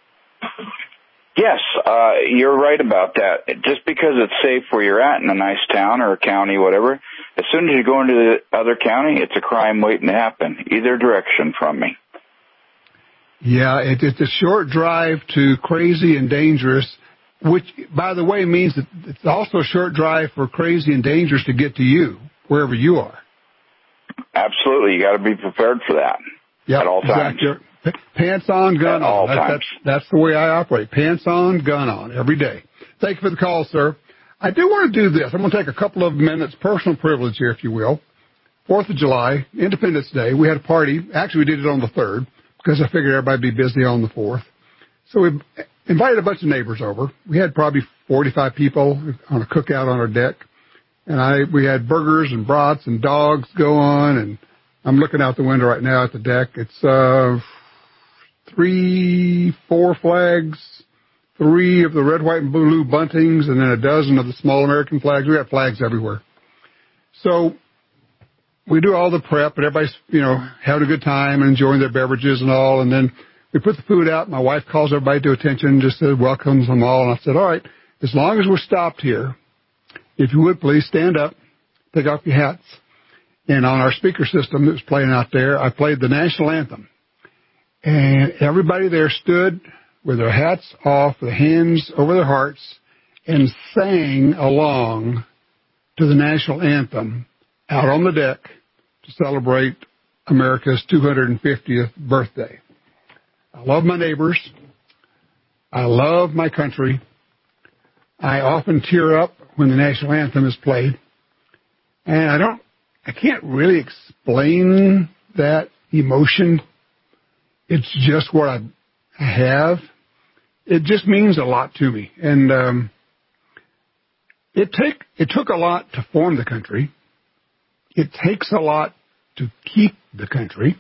Yes, uh, you're right about that. Just because it's safe where you're at in a nice town or a county, whatever, as soon as you go into the other county, it's a crime waiting to happen, either direction from me. Yeah, it, it's a short drive to crazy and dangerous, which, by the way, means that it's also a short drive for crazy and dangerous to get to you, wherever you are. Absolutely. You got to be prepared for that yep, at all times. Exactly. Pants on, gun at on. all that, times. That's, that's the way I operate. Pants on, gun on, every day. Thank you for the call, sir. I do want to do this. I'm going to take a couple of minutes, personal privilege here, if you will. Fourth of July, Independence Day, we had a party. Actually, we did it on the third because I figured everybody would be busy on the fourth. So we invited a bunch of neighbors over. We had probably forty-five people on a cookout on our deck. And I we had burgers and brats and dogs go on. And I'm looking out the window right now at the deck. It's uh, three, four flags, three of the red, white, and blue buntings, and then a dozen of the small American flags. We got flags everywhere. So we do all the prep, and everybody's, you know, having a good time and enjoying their beverages and all. And then we put the food out. My wife calls everybody to attention, just said, welcomes them all. And I said, all right, as long as we're stopped here, if you would please stand up, take off your hats. And on our speaker system that was playing out there, I played the national anthem. And everybody there stood with their hats off, their hands over their hearts, and sang along to the national anthem out on the deck to celebrate America's two hundred fiftieth birthday. I love my neighbors. I love my country. I often tear up when the national anthem is played. And I don't, I can't really explain that emotion. It's just what I have. It just means a lot to me. And um, it take it took a lot to form the country. It takes a lot to keep the country.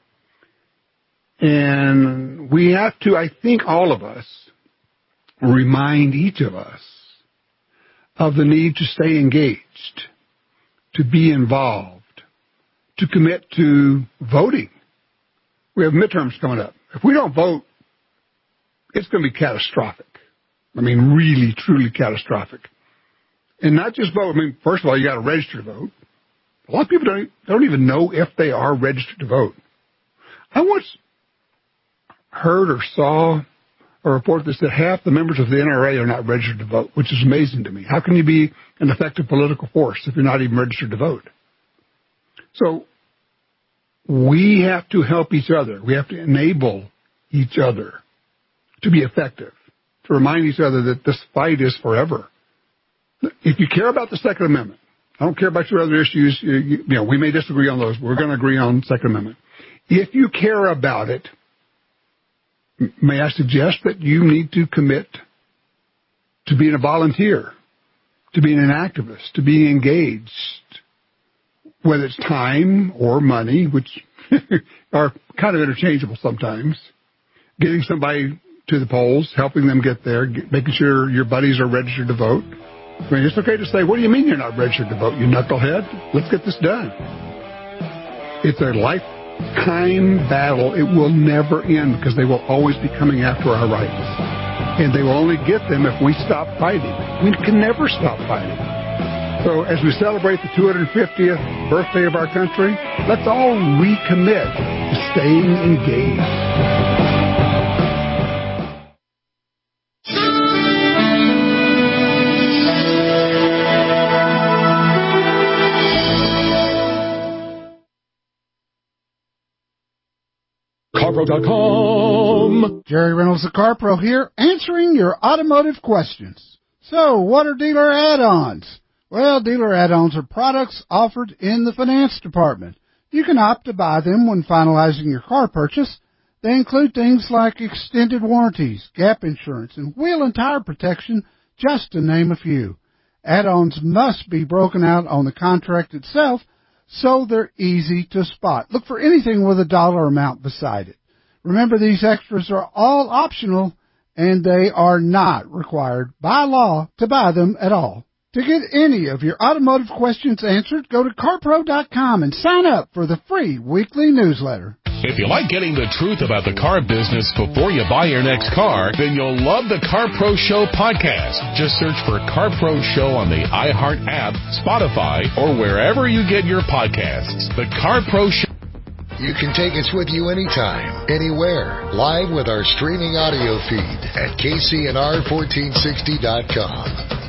And we have to, I think all of us, remind each of us of the need to stay engaged, to be involved, to commit to voting. We have midterms coming up. If we don't vote, it's going to be catastrophic. I mean, really, truly catastrophic. And not just vote. I mean, first of all, you got to register to vote. A lot of people don't, don't even know if they are registered to vote. I once heard or saw a report that said half the members of the N R A are not registered to vote, which is amazing to me. How can you be an effective political force if you're not even registered to vote? So we have to help each other. We have to enable each other to be effective, to remind each other that this fight is forever. If you care about the Second Amendment, I don't care about your other issues. You, you, you know, we may disagree on those, but we're going to agree on the Second Amendment. If you care about it, may I suggest that you need to commit to being a volunteer, to being an activist, to being engaged, whether it's time or money, which are kind of interchangeable sometimes, getting somebody to the polls, helping them get there, get, making sure your buddies are registered to vote. I mean, it's okay to say, what do you mean you're not registered to vote, you knucklehead? Let's get this done. It's a lifetime battle. It will never end because they will always be coming after our rights. And they will only get them if we stop fighting. We can never stop fighting. So as we celebrate the two hundred fiftieth birthday of our country, let's all recommit to staying engaged. CarPro dot com. Jerry Reynolds, the CarPro here, answering your automotive questions. So, what are dealer add-ons? Well, dealer add-ons are products offered in the finance department. You can opt to buy them when finalizing your car purchase. They include things like extended warranties, gap insurance, and wheel and tire protection, just to name a few. Add-ons must be broken out on the contract itself, so they're easy to spot. Look for anything with a dollar amount beside it. Remember, these extras are all optional, and they are not required by law to buy them at all. To get any of your automotive questions answered, go to car pro dot com and sign up for the free weekly newsletter. If you like getting the truth about the car business before you buy your next car, then you'll love the Car Pro Show podcast. Just search for Car Pro Show on the iHeart app, Spotify, or wherever you get your podcasts. The Car Pro Show. You can take us with you anytime, anywhere, live with our streaming audio feed at K C N R fourteen sixty dot com.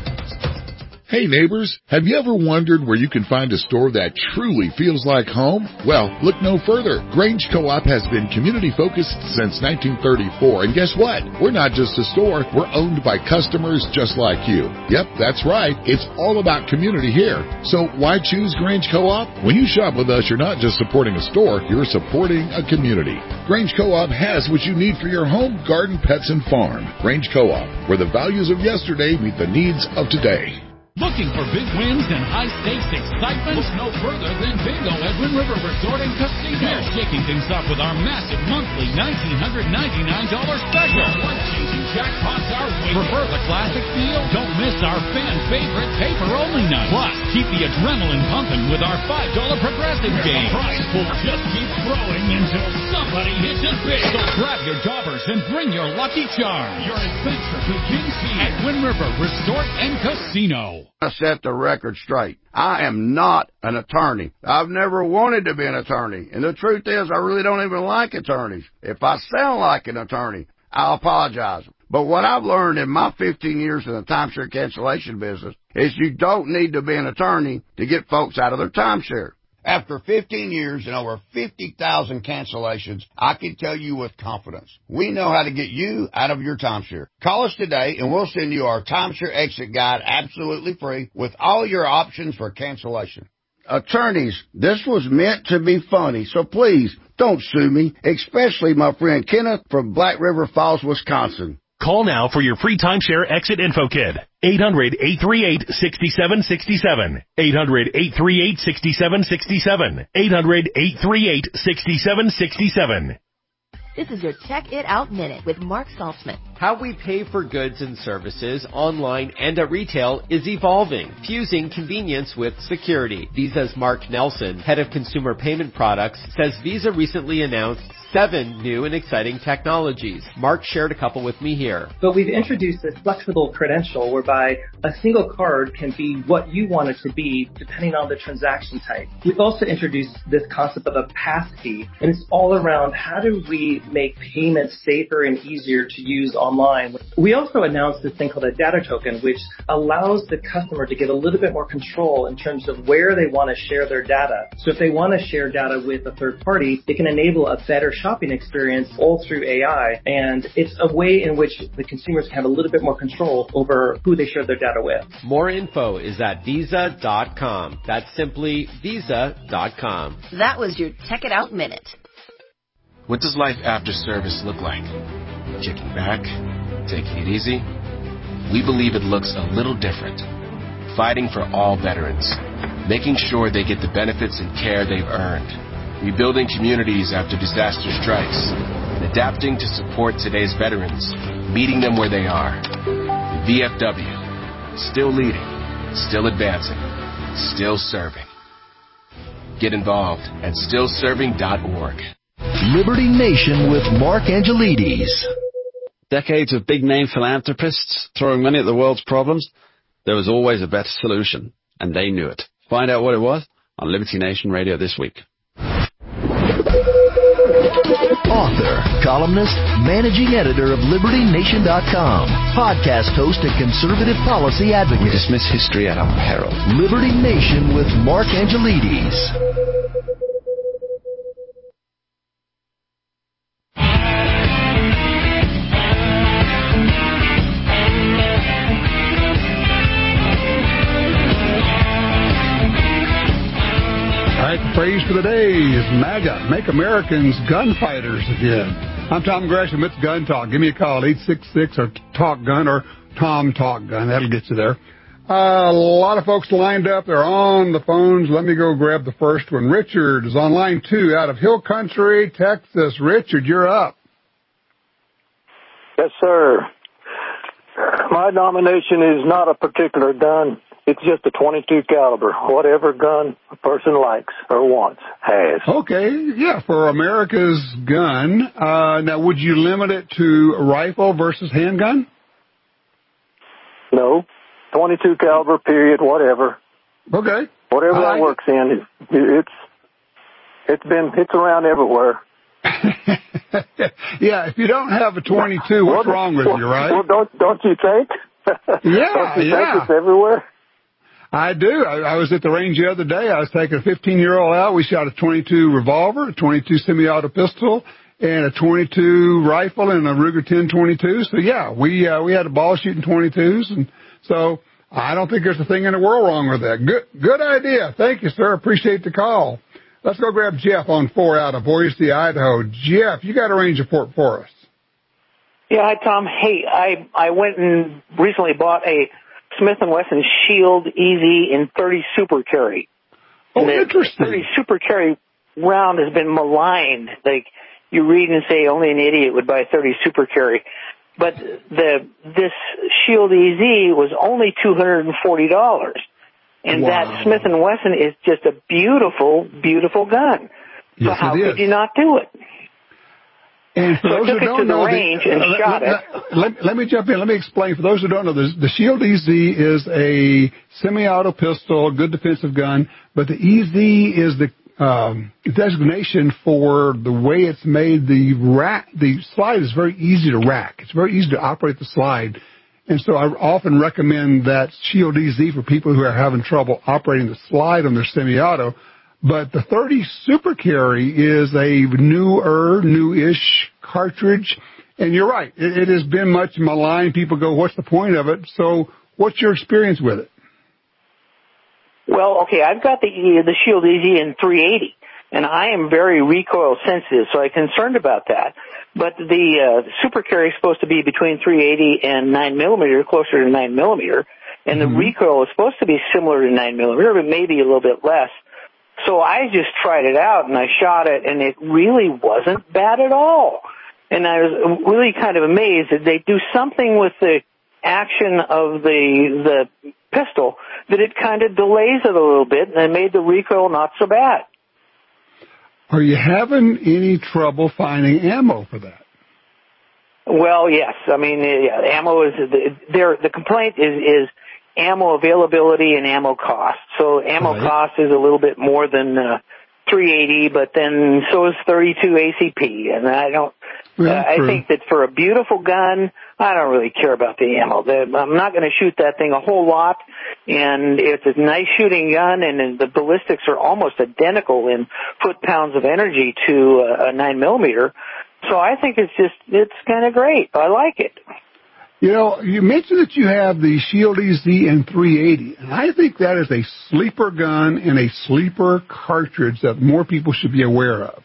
Hey neighbors, have you ever wondered where you can find a store that truly feels like home? Well, look no further. Grange Co-op has been community focused since nineteen thirty-four, and guess what? We're not just a store, we're owned by customers just like you. Yep, that's right. It's all about community here. So why choose Grange Co-op? When you shop with us, you're not just supporting a store, you're supporting a community. Grange Co-op has what you need for your home, garden, pets, and farm. Grange Co-op, where the values of yesterday meet the needs of today. Looking for big wins and high-stakes excitement? Look no further than Bingo at Wind River Resort and Casino. We're shaking things up with our massive monthly one thousand nine hundred ninety-nine dollars special. Life-changing jackpots are waiting. Prefer the classic feel? Don't miss our fan-favorite paper-only night. Plus, keep the adrenaline pumping with our five dollar progressive game. The prize pool just keeps growing until somebody hits it big. So grab your jobbers and bring your lucky charm. Your adventure begins here at Wind River Resort and Casino. I set the record straight. I am not an attorney. I've never wanted to be an attorney. And the truth is, I really don't even like attorneys. If I sound like an attorney, I'll apologize. But what I've learned in my fifteen years in the timeshare cancellation business is you don't need to be an attorney to get folks out of their timeshare. After fifteen years and over fifty thousand cancellations, I can tell you with confidence, we know how to get you out of your timeshare. Call us today and we'll send you our timeshare exit guide absolutely free with all your options for cancellation. Attorneys, this was meant to be funny, so please don't sue me, especially my friend Kenneth from Black River Falls, Wisconsin. Call now for your free timeshare exit info kit. eight hundred, eight three eight, six seven six seven. eight hundred, eight three eight, six seven six seven. eight hundred, eight three eight, six seven six seven. This is your Check It Out Minute with Mark Saltzman. How we pay for goods and services online and at retail is evolving, fusing convenience with security. Visa's Mark Nelson, head of consumer payment products, says Visa recently announced seven new and exciting technologies. Mark shared a couple with me here. But we've introduced this flexible credential whereby a single card can be what you want it to be depending on the transaction type. We've also introduced this concept of a pass key, and it's all around how do we make payments safer and easier to use online. We also announced this thing called a data token, which allows the customer to get a little bit more control in terms of where they want to share their data. So if they want to share data with a third party, they can enable a better shopping experience all through A I, and it's a way in which the consumers can have a little bit more control over who they share their data with. More info is at visa dot com. That's simply visa dot com. That was your Check It Out Minute. What does life after service look like? Kicking back? Taking it easy? We believe it looks a little different. Fighting for all veterans. Making sure they get the benefits and care they've earned. Rebuilding communities after disaster strikes, and adapting to support today's veterans, meeting them where they are. The V F W, still leading, still advancing, still serving. Get involved at still serving dot org. Liberty Nation with Mark Angelides. Decades of big-name philanthropists throwing money at the world's problems, there was always a better solution, and they knew it. Find out what it was on Liberty Nation Radio this week. Author, columnist, managing editor of Liberty Nation dot com, podcast host and conservative policy advocate. We dismiss history at our peril. Liberty Nation with Mark Angelides. for the day is MAGA, Make Americans Gunfighters Again. I'm Tom Gresham. It's Gun Talk. Give me a call, eight six six or Talk Gun or Tom Talk Gun. That'll get you there. Uh, a lot of folks lined up. They're on the phones. Let me go grab the first one. Richard is on line two out of Hill Country, Texas. Richard, you're up. Yes, sir. My nomination is not a particular gun. It's just a twenty-two caliber. Whatever gun a person likes or wants, has. Okay, yeah, for America's gun. Uh, now, would you limit it to rifle versus handgun? No. twenty-two caliber, period, whatever. Okay. Whatever I that like works in, it's it's been it's around everywhere. Yeah, if you don't have a twenty-two, what's well, wrong with well, you, right? Well, don't don't you think? Yeah, don't you yeah. think it's everywhere? I do. I, I was at the range the other day. I was taking a fifteen-year-old out. We shot a twenty-two revolver, a twenty-two semi-auto pistol, and a twenty-two rifle and a Ruger ten twenty-two. So, yeah, we uh, we had a ball shooting twenty-twos, and so I don't think there's a thing in the world wrong with that. Good good idea. Thank you, sir. Appreciate the call. Let's go grab Jeff on four out of Boise, Idaho. Jeff, you got a range report for us. Yeah, hi, Tom. Hey, I I went and recently bought a Smith and Wesson Shield E Z in thirty Super Carry. Oh, and the interesting. thirty Super Carry round has been maligned. Like, you read and say only an idiot would buy thirty Super Carry. But the this Shield E Z was only two hundred forty dollars. And Wow. that Smith and Wesson is just a beautiful, beautiful gun. So Yes, how it could is. you not do it? And for So I those took who it don't to the know, range and let, shot let, it. Let, let me jump in. Let me explain. For those who don't know, the, the Shield E Z is a semi-auto pistol, good defensive gun, but the E Z is the um, designation for the way it's made. The rack, the slide is very easy to rack. It's very easy to operate the slide. And so I often recommend that Shield E Z for people who are having trouble operating the slide on their semi-auto. But the thirty Super Carry is a newer, new-ish cartridge. And you're right, it, it has been much maligned. People go, what's the point of it? So what's your experience with it? Well, okay, I've got the the Shield E Z in three eighty, and I am very recoil sensitive, so I'm concerned about that. But the uh, Super Carry is supposed to be between three eighty and nine millimeter, closer to nine millimeter, and Mm-hmm. the recoil is supposed to be similar to nine millimeter, but maybe a little bit less. So I just tried it out, and I shot it, and it really wasn't bad at all. And I was really kind of amazed that they do something with the action of the the pistol that it kind of delays it a little bit, and it made the recoil not so bad. Are you having any trouble finding ammo for that? Well, yes. I mean, uh, ammo is there. The complaint is is ammo availability and ammo cost. So ammo Right. cost is a little bit more than uh, three eighty, but then so is thirty-two A C P. And I don't. Well, uh, I true. think that for a beautiful gun, I don't really care about the ammo. The, I'm not going to shoot that thing a whole lot, and it's a nice shooting gun, and the ballistics are almost identical in foot-pounds of energy to a, a nine millimeter. So I think it's just, it's kind of great. I like it. You know, you mentioned that you have the Shield E Z in three eighty, and I think that is a sleeper gun and a sleeper cartridge that more people should be aware of.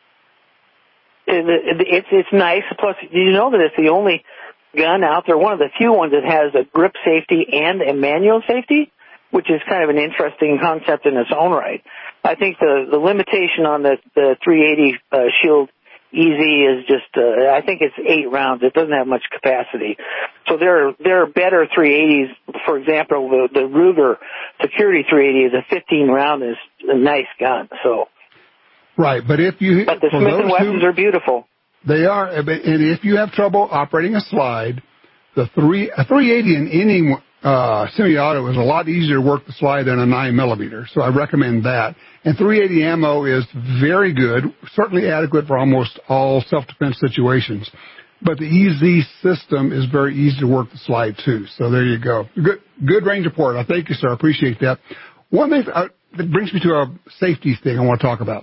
It's it's nice. Plus, you know that it's the only gun out there, one of the few ones that has a grip safety and a manual safety, which is kind of an interesting concept in its own right. I think the the limitation on the the three eighty uh, Shield E Z is just, uh, I think it's eight rounds. It doesn't have much capacity. So there, there are better three eighties. For example, the, the Ruger Security three eighty is a fifteen round, is a nice gun. So. Right, but if you, But the for Smith those and Wessons who, are beautiful. They are, and if you have trouble operating a slide, the three, a three eighty in any uh, semi-auto is a lot easier to work the slide than a nine millimeter. So I recommend that. And three eighty ammo is very good, certainly adequate for almost all self-defense situations. But the E Z system is very easy to work the slide too. So there you go. Good, good range report. I thank you, sir. I appreciate that. One thing uh, that brings me to a safety thing I want to talk about.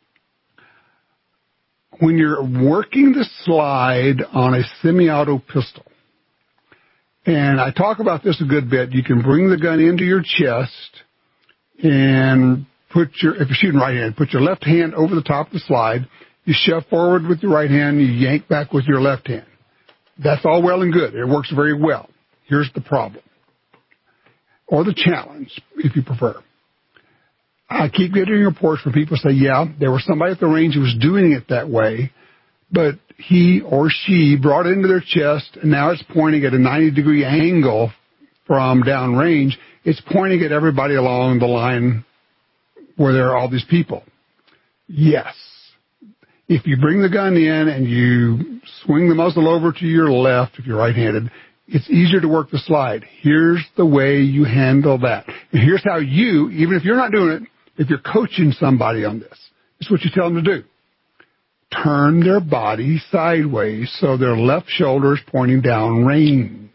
When you're working the slide on a semi-auto pistol, and I talk about this a good bit, you can bring the gun into your chest and put your, if you're shooting right hand, put your left hand over the top of the slide. You shove forward with your right hand, you yank back with your left hand. That's all well and good. It works very well. Here's the problem, or the challenge, if you prefer. I keep getting reports from people say, yeah, there was somebody at the range who was doing it that way, but he or she brought it into their chest, and now it's pointing at a ninety degree angle from downrange. It's pointing at everybody along the line where there are all these people. Yes. If you bring the gun in and you swing the muzzle over to your left, if you're right-handed, it's easier to work the slide. Here's the way you handle that. And here's how you, even if you're not doing it, if you're coaching somebody on this, it's what you tell them to do. Turn their body sideways so their left shoulder is pointing down range.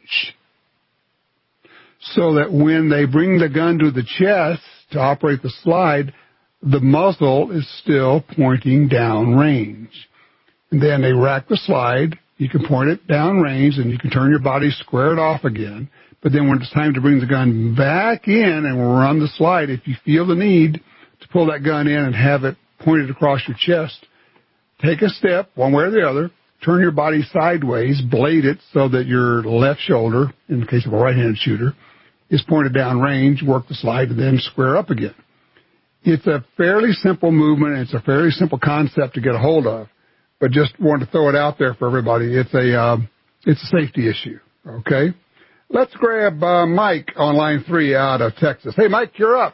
So that when they bring the gun to the chest to operate the slide, the muzzle is still pointing down range. And then they rack the slide. You can point it down range, and you can turn your body, square it off again. But then when it's time to bring the gun back in and run the slide, if you feel the need to pull that gun in and have it pointed across your chest, take a step, one way or the other, turn your body sideways, blade it so that your left shoulder, in the case of a right-handed shooter, is pointed down range, work the slide, and then square up again. It's a fairly simple movement. It's a fairly simple concept to get a hold of, but just wanted to throw it out there for everybody. It's a uh, it's a safety issue. Okay, let's grab uh, Mike on line three out of Texas. Hey, Mike, you're up.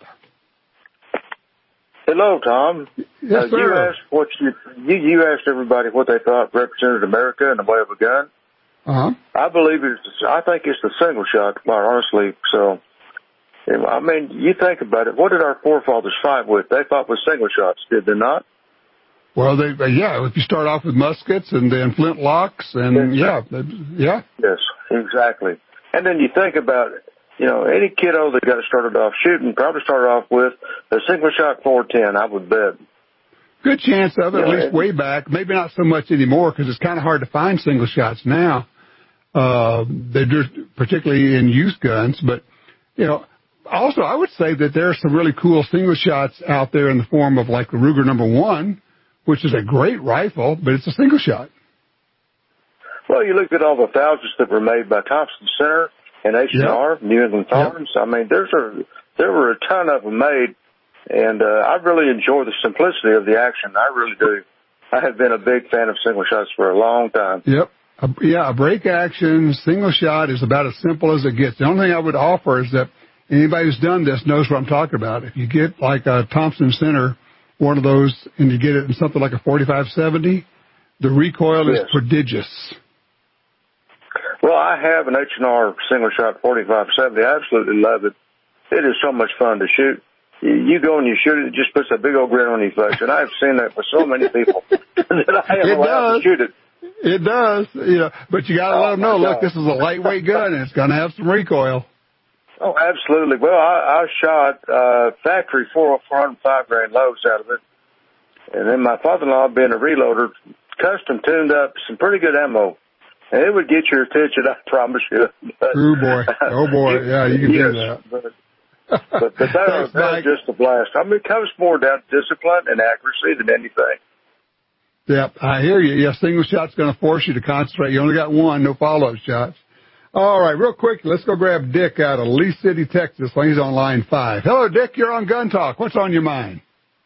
Hello, Tom. Yes, uh, sir. You asked what you, you you asked everybody what they thought represented America in the way of a gun. Uh huh. I believe it's. I think it's the single shot, quite honestly. So. I mean, you think about it. What did our forefathers fight with? They fought with single shots, did they not? Well, they, yeah, if you start off with muskets and then flintlocks and, yes. yeah, yeah. Yes, exactly. And then you think about it. You know, any kiddo that got started off shooting probably started off with a single shot four ten, I would bet. Good chance of it, yeah, at least way back. Maybe not so much anymore because it's kind of hard to find single shots now. Uh, they're just particularly in used guns, but, you know, also, I would say that there are some really cool single shots out there in the form of like the Ruger number one, which is a great rifle, but it's a single shot. Well, you look at all the thousands that were made by Thompson Center and H and R, yep. New England Farms. Yep. I mean, there's a, there were a ton of them made, and uh, I really enjoy the simplicity of the action. I really do. I have been a big fan of single shots for a long time. Yep. A, yeah, a break action single shot is about as simple as it gets. The only thing I would offer is that anybody who's done this knows what I'm talking about. If you get like a Thompson Center, one of those, and you get it in something like a forty-five seventy, the recoil yes. is prodigious. Well, I have an H and R single shot forty-five seventy. I absolutely love it. It is so much fun to shoot. You go and you shoot it, it just puts a big old grin on your face. And I've seen that for so many people that I am it allowed does. to shoot it. It does, you know, but you got to oh, let them know, look, God. this is a lightweight gun and it's going to have some recoil. Oh, absolutely. Well, I, I shot uh, factory four hundred five grain loads out of it. And then my father-in-law, being a reloader, custom tuned up some pretty good ammo. And it would get your attention, I promise you. But, oh, boy. Oh, boy. Yeah, you can yes, do that. But, but, but that was just a blast. I mean, it comes more down to discipline and accuracy than anything. Yeah, I hear you. Yeah, single shot's going to force you to concentrate. You only got one, no follow-up shots. All right, real quick, let's go grab Dick out of Lee City, Texas. He's on line five. Hello, Dick. You're on Gun Talk. What's on your mind?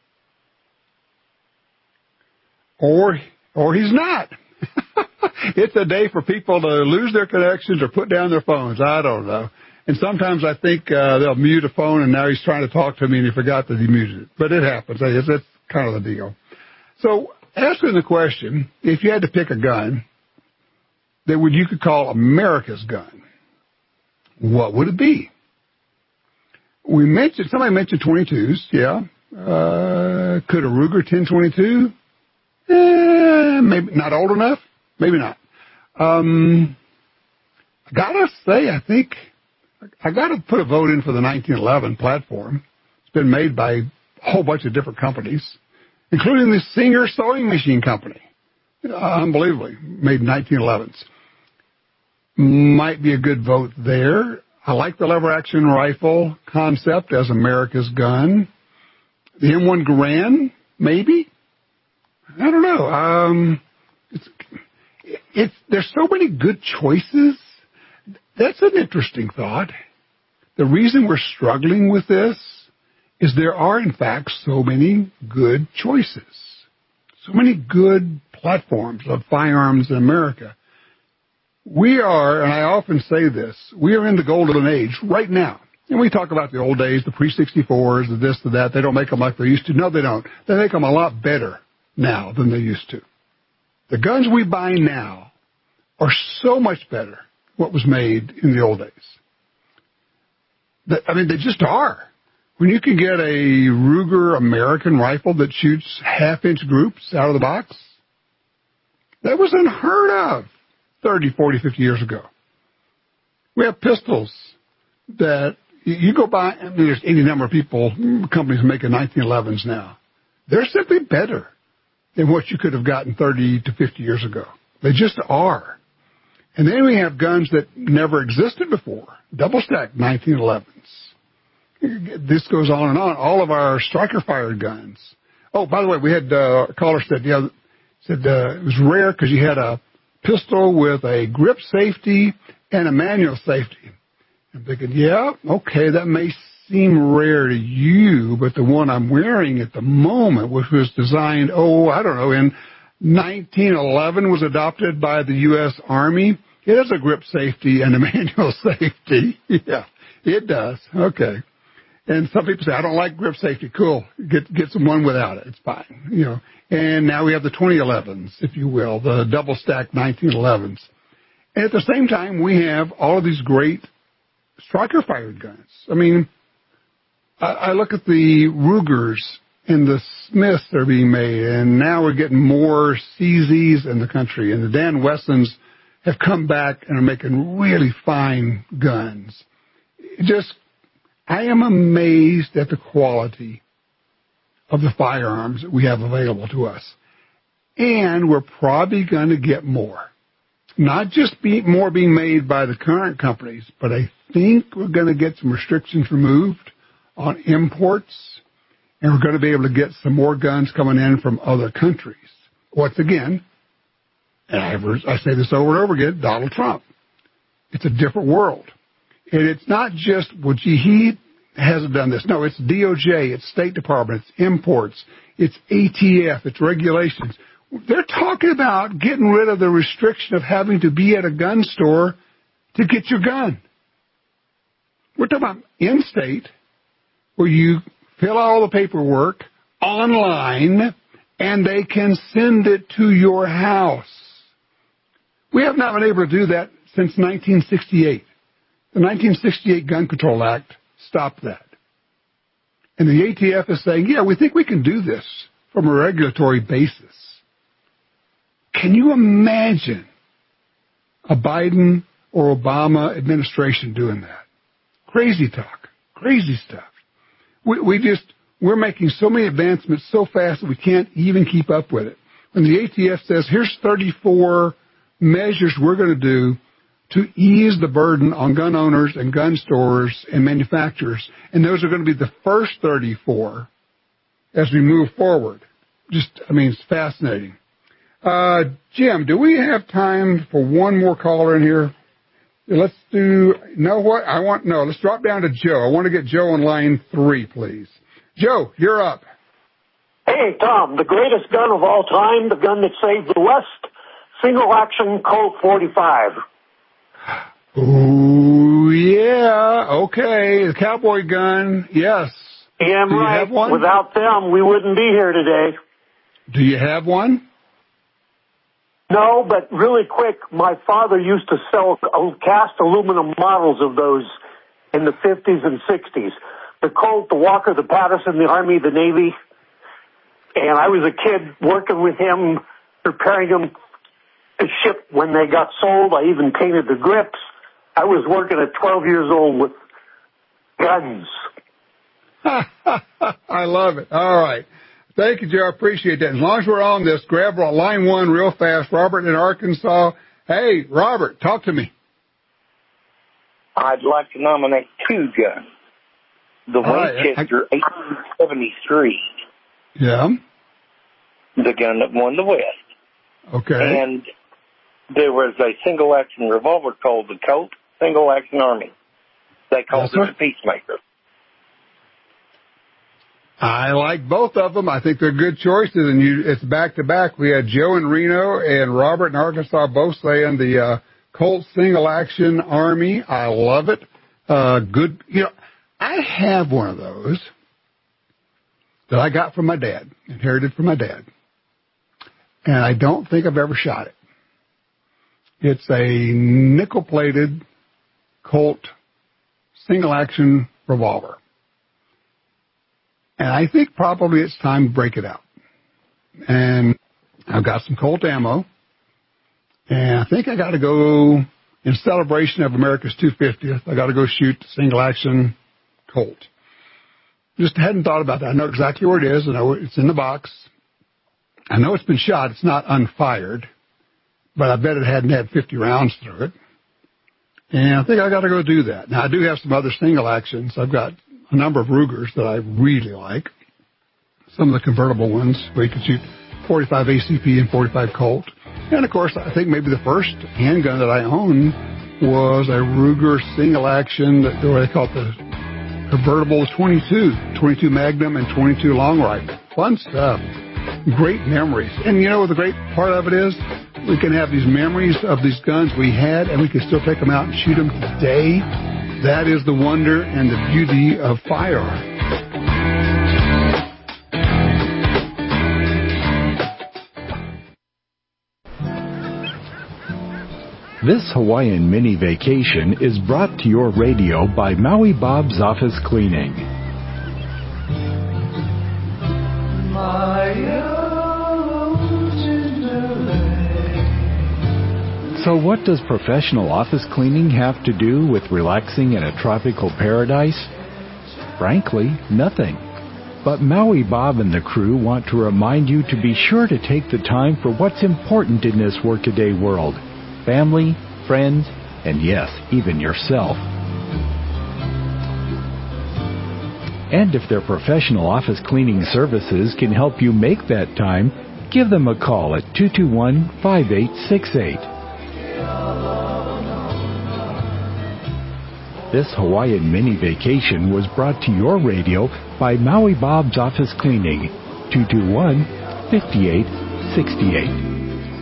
Or, or he's not. It's a day for people to lose their connections or put down their phones. I don't know. And sometimes I think uh, they'll mute a phone, and now he's trying to talk to me, and he forgot that he muted it. But it happens. It's, it's kind of the deal. So answering the question, if you had to pick a gun that would you could call America's gun, what would it be? We mentioned, somebody mentioned twenty-twos, yeah. Uh, could a Ruger ten twenty-two? Eh, maybe not old enough. Maybe not. Um, I gotta say, I think I gotta put a vote in for the nineteen eleven platform. It's been made by a whole bunch of different companies, including the Singer Sewing Machine Company. Uh, unbelievably, made in nineteen elevens. Might be a good vote there. I like the lever action rifle concept as America's gun. The M one Garand, maybe? I don't know. Um, it's, it's, there's so many good choices. That's an interesting thought. The reason we're struggling with this is there are, in fact, so many good choices. So many good platforms of firearms in America. We are, and I often say this, we are in the golden age right now. And we talk about the old days, the pre sixty-fours, the this, the that. They don't make them like they used to. No, they don't. They make them a lot better now than they used to. The guns we buy now are so much better what was made in the old days. I mean, they just are. When you can get a Ruger American rifle that shoots half-inch groups out of the box, that was unheard of thirty, forty, fifty years ago. We have pistols that you go by, I mean, there's any number of people, companies making nineteen elevens now. They're simply better than what you could have gotten thirty to fifty years ago. They just are. And then we have guns that never existed before, double-stack nineteen elevens. This goes on and on. All of our striker-fired guns. Oh, by the way, we had uh, a caller said, yeah, said uh, it was rare because you had a pistol with a grip safety and a manual safety. I'm thinking, yeah, okay, that may seem rare to you, but the one I'm wearing at the moment, which was designed, oh, I don't know, in nineteen eleven, was adopted by the U S Army. It has a grip safety and a manual safety. Yeah, it does. Okay. And some people say, I don't like grip safety. Cool. Get get some one without it. It's fine. You know. And now we have the twenty elevens, if you will, the double stack nineteen elevens. And at the same time, we have all of these great striker fired guns. I mean, I, I look at the Rugers and the Smiths that are being made, and now we're getting more C Zs in the country, and the Dan Wessons have come back and are making really fine guns. It just, I am amazed at the quality of the firearms that we have available to us. And we're probably going to get more. Not just be, more being made by the current companies, but I think we're going to get some restrictions removed on imports, and we're going to be able to get some more guns coming in from other countries. Once again, and I, ever, I say this over and over again, Donald Trump. It's a different world. And it's not just, well, gee, he hasn't done this. No, it's D O J, it's State Department, it's imports, it's A T F, it's regulations. They're talking about getting rid of the restriction of having to be at a gun store to get your gun. We're talking about in-state, where you fill out all the paperwork online, and they can send it to your house. We have not been able to do that since nineteen sixty-eight. The nineteen sixty-eight Gun Control Act stopped that. And the A T F is saying, yeah, we think we can do this from a regulatory basis. Can you imagine a Biden or Obama administration doing that? Crazy talk. Crazy stuff. We, we just, we're making so many advancements so fast that we can't even keep up with it. When the A T F says, here's thirty-four measures we're going to do to ease the burden on gun owners and gun stores and manufacturers, and those are going to be the first thirty-four as we move forward. Just, I mean, it's fascinating. Uh, Jim, do we have time for one more caller in here? Let's do, know what? I want, no, let's drop down to Joe. I want to get Joe on line three, please. Joe, you're up. Hey, Tom, the greatest gun of all time, the gun that saved the West, single-action Colt forty-five. Ooh, yeah, okay, the cowboy gun, yes. Yeah, do right. You have one? Without them, we wouldn't be here today. Do you have one? No, but really quick, my father used to sell cast aluminum models of those in the fifties and sixties. The Colt, the Walker, the Patterson, the Army, the Navy. And I was a kid working with him, preparing them to ship when they got sold. I even painted the grips. I was working at twelve years old with guns. I love it. All right. Thank you, Joe. I appreciate that. As long as we're on this, grab line one real fast. Robert in Arkansas. Hey, Robert, talk to me. I'd like to nominate two guns. the Winchester I, I, eighteen seventy-three. Yeah. The gun that won the West. Okay. And there was a single-action revolver called the Colt Single Action Army. They called That's it the Peacemaker. I like both of them. I think they're good choices, and you, it's back-to-back. We had Joe in Reno and Robert in Arkansas both saying the uh, Colt Single Action Army. I love it. Uh, good. You know, I have one of those that I got from my dad, inherited from my dad, and I don't think I've ever shot it. It's a nickel-plated Colt single-action revolver. And I think probably it's time to break it out. And I've got some Colt ammo. And I think I got to go, in celebration of America's two hundred fiftieth, I got to go shoot the single-action Colt. Just hadn't thought about that. I know exactly where it is. I know it's in the box. I know it's been shot. It's not unfired. But I bet it hadn't had fifty rounds through it. And I think I got to go do that. Now, I do have some other single actions. I've got a number of Rugers that I really like. Some of the convertible ones where you can shoot forty-five A C P and forty-five Colt. And, of course, I think maybe the first handgun that I owned was a Ruger single action, that, what they call it, the convertible twenty-two, twenty-two Magnum and twenty-two long rifle. Fun stuff. Great memories. And, you know, the great part of it is we can have these memories of these guns we had, and we can still take them out and shoot them today. That is the wonder and the beauty of firearms. This Hawaiian mini vacation is brought to your radio by Maui Bob's Office Cleaning. So what does professional office cleaning have to do with relaxing in a tropical paradise? Frankly, nothing. But Maui Bob and the crew want to remind you to be sure to take the time for what's important in this workaday world. Family, friends, and yes, even yourself. And if their professional office cleaning services can help you make that time, give them a call at two two one, five eight six eight. This Hawaiian mini vacation was brought to your radio by Maui Bob's Office Cleaning, two two one, five eight six eight.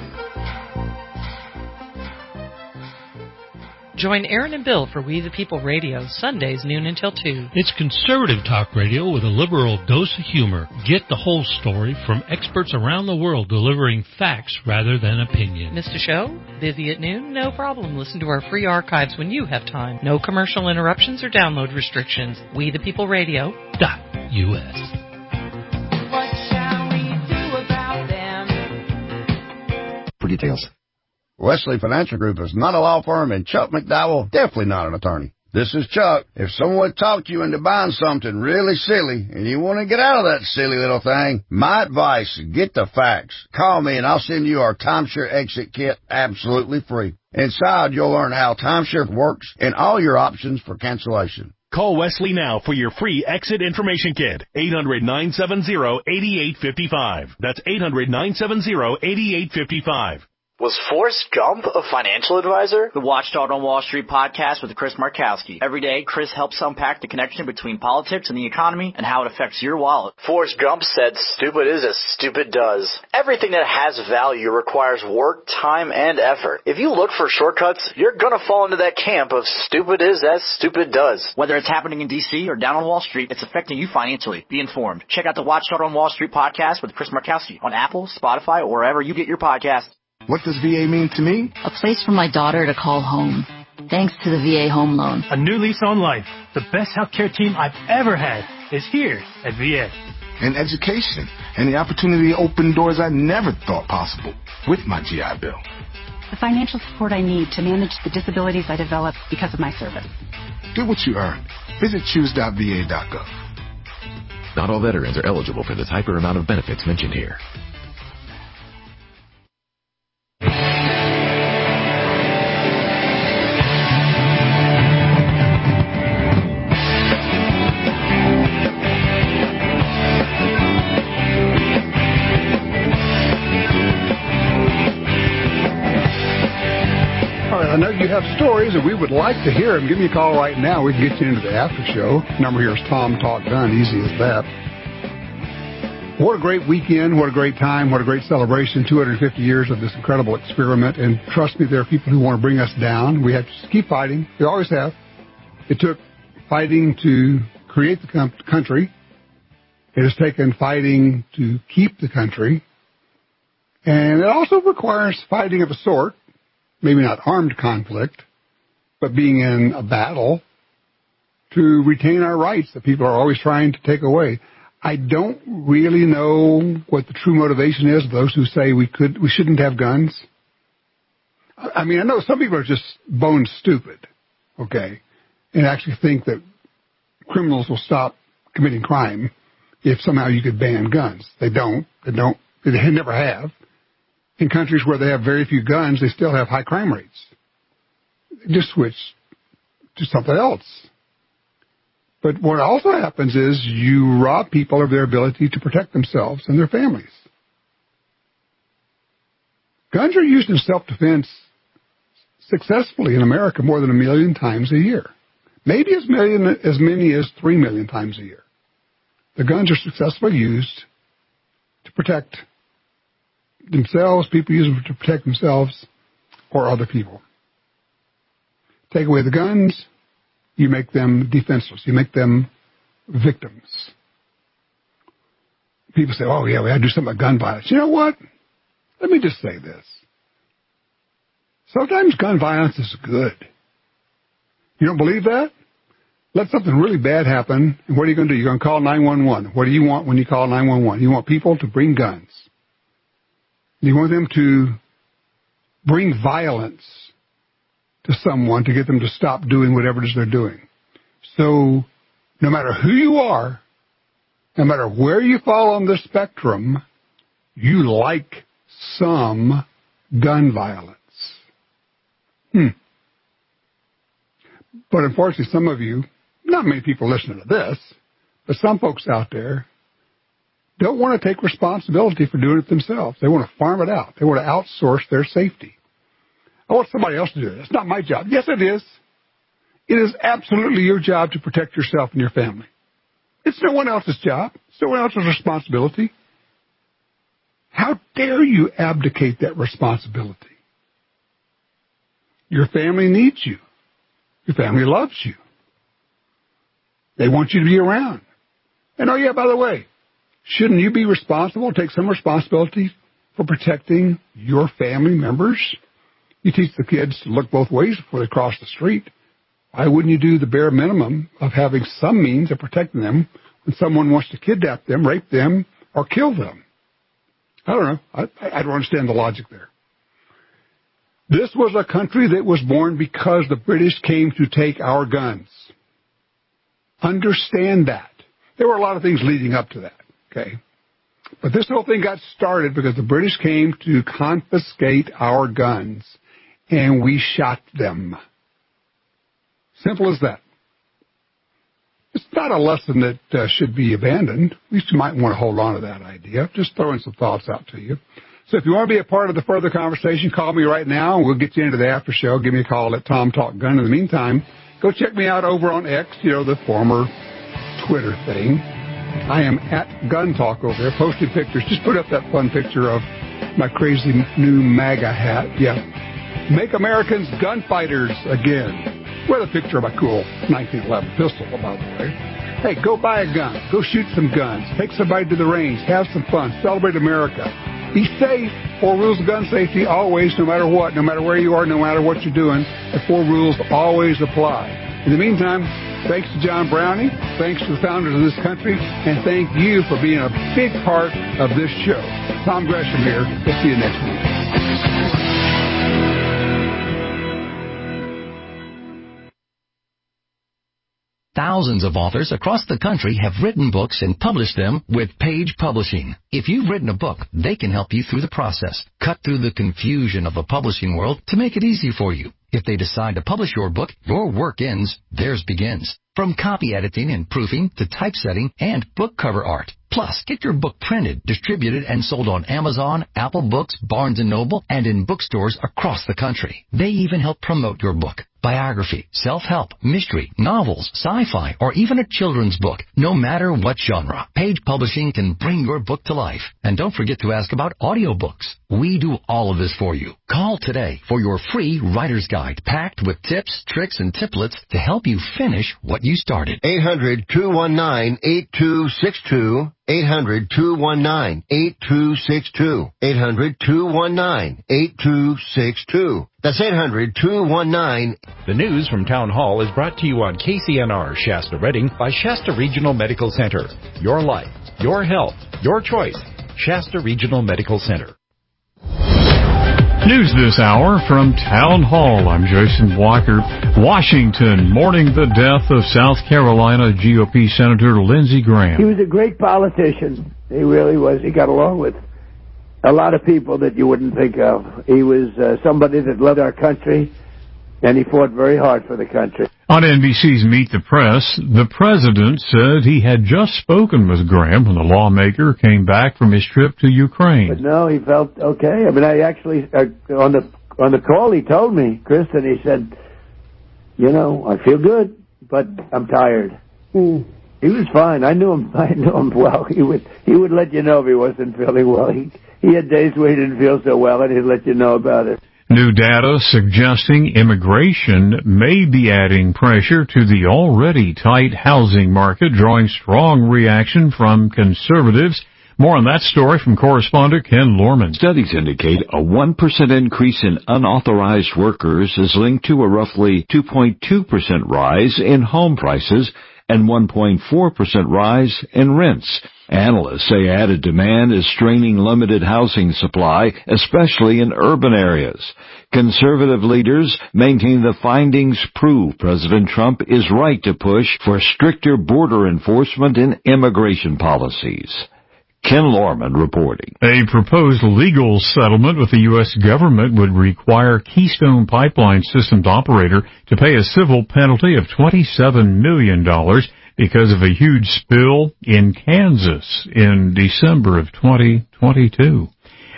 Join Aaron and Bill for We the People Radio, Sundays noon until two. It's conservative talk radio with a liberal dose of humor. Get the whole story from experts around the world delivering facts rather than opinion. Missed a show? Busy at noon? No problem. Listen to our free archives when you have time. No commercial interruptions or download restrictions. We the People Radio dot U S. What shall we do about them? For details. Wesley Financial Group is not a law firm, and Chuck McDowell, definitely not an attorney. This is Chuck. If someone talked you into buying something really silly and you want to get out of that silly little thing, my advice, get the facts. Call me and I'll send you our timeshare exit kit absolutely free. Inside, you'll learn how timeshare works and all your options for cancellation. Call Wesley now for your free exit information kit. eight hundred, nine seven zero, eight eight five five. That's eight hundred, nine seven zero, eight eight five five. Was Forrest Gump a financial advisor? The Watchdog on Wall Street podcast with Chris Markowski. Every day, Chris helps unpack the connection between politics and the economy and how it affects your wallet. Forrest Gump said, stupid is as stupid does. Everything that has value requires work, time, and effort. If you look for shortcuts, you're gonna fall into that camp of stupid is as stupid does. Whether it's happening in D C or down on Wall Street, it's affecting you financially. Be informed. Check out the Watchdog on Wall Street podcast with Chris Markowski on Apple, Spotify, or wherever you get your podcasts. What does V A mean to me? A place for my daughter to call home. Thanks to the V A Home Loan. A new lease on life. The best healthcare team I've ever had is here at V A. And education. And the opportunity to open doors I never thought possible with my G I Bill. The financial support I need to manage the disabilities I developed because of my service. Get what you earned. Visit choose dot V A dot gov. Not all veterans are eligible for the type or amount of benefits mentioned here. know you have stories, and we would like to hear them. Give me a call right now. We can get you into the after show. Number here is Tom Talk Gun. Easy as that. What a great weekend. What a great time. What a great celebration. two hundred fifty years of this incredible experiment. And trust me, there are people who want to bring us down. We have to keep fighting. We always have. It took fighting to create the country. It has taken fighting to keep the country. And it also requires fighting of a sort. Maybe not armed conflict, but being in a battle to retain our rights that people are always trying to take away. I don't really know what the true motivation is of those who say we could, we shouldn't have guns. I mean, I know some people are just bone stupid, okay, and actually think that criminals will stop committing crime if somehow you could ban guns. They don't. They don't. They never have. In countries where they have very few guns, they still have high crime rates. They just switch to something else. But what also happens is you rob people of their ability to protect themselves and their families. Guns are used in self-defense successfully in America more than a million times a year. Maybe as, million, as many as three million times a year. The guns are successfully used to protect themselves, people use them to protect themselves or other people. Take away the guns, you make them defenseless. You make them victims. People say, oh, yeah, we have to do something about gun violence. You know what? Let me just say this. Sometimes gun violence is good. You don't believe that? Let something really bad happen, and what are you going to do? You're going to call nine one one. What do you want when you call nine one one? You want people to bring guns. You want them to bring violence to someone to get them to stop doing whatever it is they're doing. So no matter who you are, no matter where you fall on the spectrum, you like some gun violence. Hmm. But unfortunately, some of you, not many people listening to this, but some folks out there don't want to take responsibility for doing it themselves. They want to farm it out. They want to outsource their safety. I want somebody else to do it. It's not my job. Yes, it is. It is absolutely your job to protect yourself and your family. It's no one else's job. It's no one else's responsibility. How dare you abdicate that responsibility? Your family needs you. Your family loves you. They want you to be around. And oh yeah, by the way, shouldn't you be responsible, take some responsibility for protecting your family members? You teach the kids to look both ways before they cross the street. Why wouldn't you do the bare minimum of having some means of protecting them when someone wants to kidnap them, rape them, or kill them? I don't know. I, I don't understand the logic there. This was a country that was born because the British came to take our guns. Understand that. There were a lot of things leading up to that, okay? But this whole thing got started because the British came to confiscate our guns, and we shot them. Simple as that. It's not a lesson that uh, should be abandoned. At least you might want to hold on to that idea. Just throwing some thoughts out to you. So if you want to be a part of the further conversation, call me right now, and we'll get you into the after show. Give me a call at Tom Talk Gun. In the meantime, go check me out over on X, you know, the former Twitter thing. I am at Gun Talk over there, posting pictures. Just put up that fun picture of my crazy new MAGA hat. Yeah. Make Americans gunfighters again. With a picture of my cool nineteen eleven pistol, by the way. Hey, go buy a gun. Go shoot some guns. Take somebody to the range. Have some fun. Celebrate America. Be safe. Four rules of gun safety always, no matter what, no matter where you are, no matter what you're doing, the four rules always apply. In the meantime, thanks to John Browning, thanks to the founders of this country, and thank you for being a big part of this show. Tom Gresham here. We'll see you next week. Thousands of authors across the country have written books and published them with Page Publishing. If you've written a book, they can help you through the process, cut through the confusion of the publishing world to make it easy for you. If they decide to publish your book, your work ends, theirs begins. From copy editing and proofing to typesetting and book cover art, Plus, get your book printed, distributed, and sold on Amazon, Apple Books, Barnes and Noble, and in bookstores across the country. They even help promote your book. Biography, self-help, mystery, novels, sci-fi, or even a children's book. No matter what genre, Page Publishing can bring your book to life. And don't forget to ask about audiobooks. We do all of this for you. Call today for your free writer's guide, packed with tips, tricks, and templates to help you finish what you started. eight hundred, two one nine, eight two six two. eight hundred, two one nine, eight two six two. eight hundred, two one nine, eight two six two. That's eight hundred, two one nine. The news from Town Hall is brought to you on K C N R Shasta Redding by Shasta Regional Medical Center. Your life, your health, your choice. Shasta Regional Medical Center. News this hour from Town Hall. I'm Jason Walker. Washington mourning the death of South Carolina G O P Senator Lindsey Graham. He was a great politician. He really was. He got along with a lot of people that you wouldn't think of. He was uh, somebody that loved our country, and he fought very hard for the country. On N B C's Meet the Press, the president said he had just spoken with Graham when the lawmaker came back from his trip to Ukraine. But no, he felt okay. I mean, I actually, uh, on the on the call, he told me, Kristen, he said, you know, I feel good, but I'm tired. Mm. He was fine. I knew him. I knew him well. He would he would let you know if he wasn't feeling well. He he had days where he didn't feel so well, and he'd let you know about it. New data suggesting immigration may be adding pressure to the already tight housing market, drawing strong reaction from conservatives. More on that story from correspondent Ken Lorman. Studies indicate a one percent increase in unauthorized workers is linked to a roughly two point two percent rise in home prices and one point four percent rise in rents. Analysts say added demand is straining limited housing supply, especially in urban areas. Conservative leaders maintain the findings prove President Trump is right to push for stricter border enforcement and immigration policies. Ken Lorman reporting. A proposed legal settlement with the U S government would require Keystone Pipeline Systems operator to pay a civil penalty of twenty-seven million dollars because of a huge spill in Kansas in December of twenty twenty-two.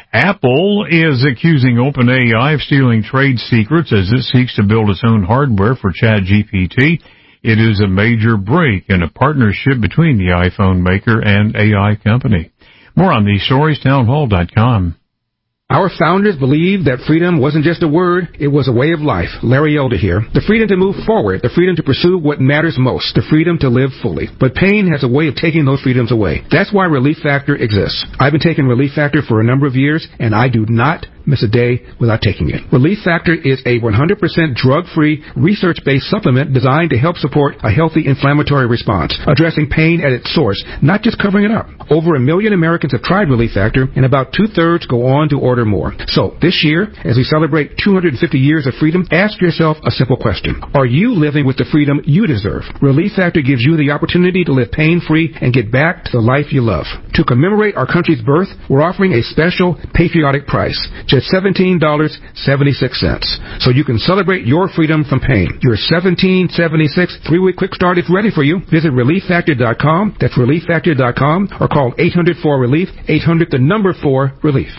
Apple is accusing OpenAI of stealing trade secrets as it seeks to build its own hardware for ChatGPT. It is a major break in a partnership between the iPhone maker and A I company. More on these stories, townhall dot com. Our founders believed that freedom wasn't just a word, it was a way of life. Larry Elder here. The freedom to move forward, the freedom to pursue what matters most, the freedom to live fully. But pain has a way of taking those freedoms away. That's why Relief Factor exists. I've been taking Relief Factor for a number of years, and I do not miss a day without taking it. Relief Factor is a one hundred percent drug-free, research-based supplement designed to help support a healthy inflammatory response, addressing pain at its source, not just covering it up. Over a million Americans have tried Relief Factor, and about two-thirds go on to order more. So, this year, as we celebrate two hundred fifty years of freedom, ask yourself a simple question. Are you living with the freedom you deserve? Relief Factor gives you the opportunity to live pain-free and get back to the life you love. To commemorate our country's birth, we're offering a special patriotic price, just seventeen dollars and seventy-six cents. So you can celebrate your freedom from pain. Your seventeen dollars and seventy-six cents three-week quick start is ready for you. Visit relief factor dot com. That's relief factor dot com, or call eight hundred four relief, eight hundred the number four relief.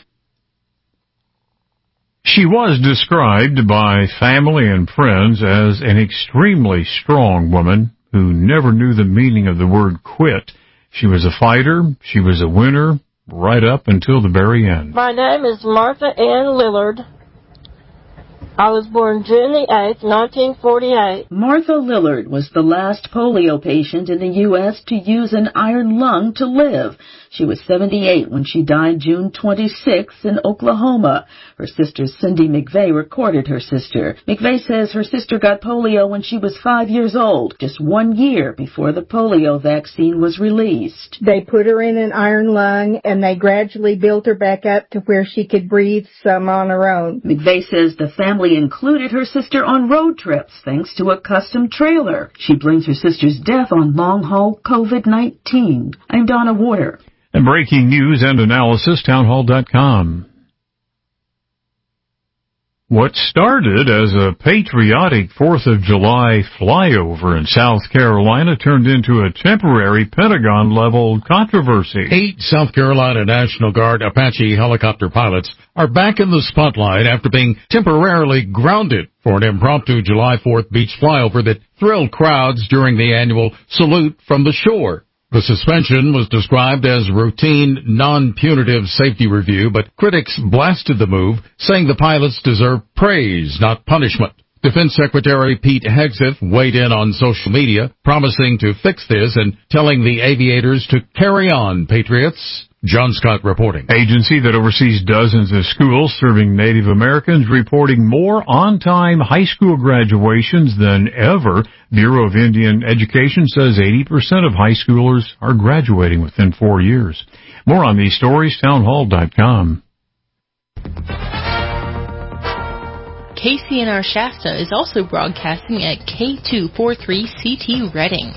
She was described by family and friends as an extremely strong woman who never knew the meaning of the word quit. She was a fighter. She was a winner right up until the very end. My name is Martha Ann Lillard. I was born June the eighth, nineteen forty-eight. Martha Lillard was the last polio patient in the U S to use an iron lung to live. She was seventy-eight when she died June twenty-sixth in Oklahoma. Her sister Cindy McVeigh recorded her sister. McVeigh says her sister got polio when she was five years old, just one year before the polio vaccine was released. They put her in an iron lung, and they gradually built her back up to where she could breathe some on her own. McVeigh says the family included her sister on road trips thanks to a custom trailer. She blames her sister's death on long-haul COVID nineteen. I'm Donna Warder. And breaking news and analysis, townhall dot com. What started as a patriotic fourth of July flyover in South Carolina turned into a temporary Pentagon-level controversy. Eight South Carolina National Guard Apache helicopter pilots are back in the spotlight after being temporarily grounded for an impromptu July fourth beach flyover that thrilled crowds during the annual Salute from the Shore. The suspension was described as routine, non-punitive safety review, but critics blasted the move, saying the pilots deserve praise, not punishment. Defense Secretary Pete Hegseth weighed in on social media, promising to fix this and telling the aviators to carry on, Patriots. John Scott reporting. Agency that oversees dozens of schools serving Native Americans reporting more on-time high school graduations than ever. Bureau of Indian Education says eighty percent of high schoolers are graduating within four years. More on these stories, townhall dot com. K C N R Shasta is also broadcasting at K two forty-three C T Reading.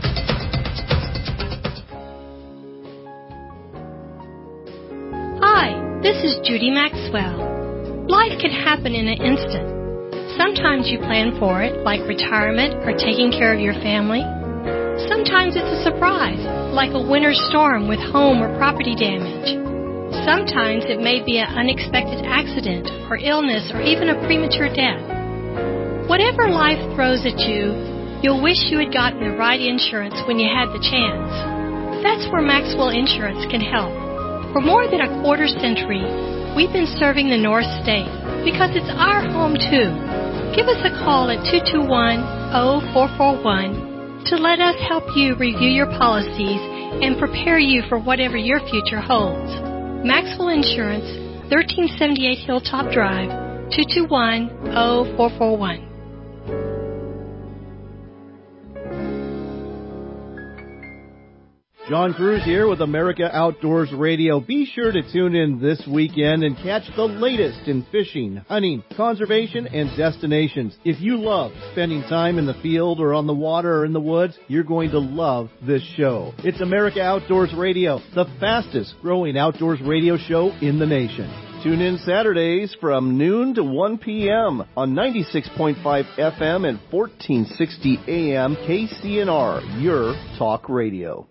Hi, this is Judy Maxwell. Life can happen in an instant. Sometimes you plan for it, like retirement or taking care of your family. Sometimes it's a surprise, like a winter storm with home or property damage. Sometimes it may be an unexpected accident or illness or even a premature death. Whatever life throws at you, you'll wish you had gotten the right insurance when you had the chance. That's where Maxwell Insurance can help. For more than a quarter century, we've been serving the North State because it's our home too. Give us a call at two two one, zero four four one to let us help you review your policies and prepare you for whatever your future holds. Maxwell Insurance, thirteen seventy-eight Hilltop Drive, two two one, zero four four one. John Cruz here with America Outdoors Radio. Be sure to tune in this weekend and catch the latest in fishing, hunting, conservation, and destinations. If you love spending time in the field or on the water or in the woods, you're going to love this show. It's America Outdoors Radio, the fastest growing outdoors radio show in the nation. Tune in Saturdays from noon to one p.m. on ninety-six point five F M and fourteen sixty A M K C N R, your talk radio.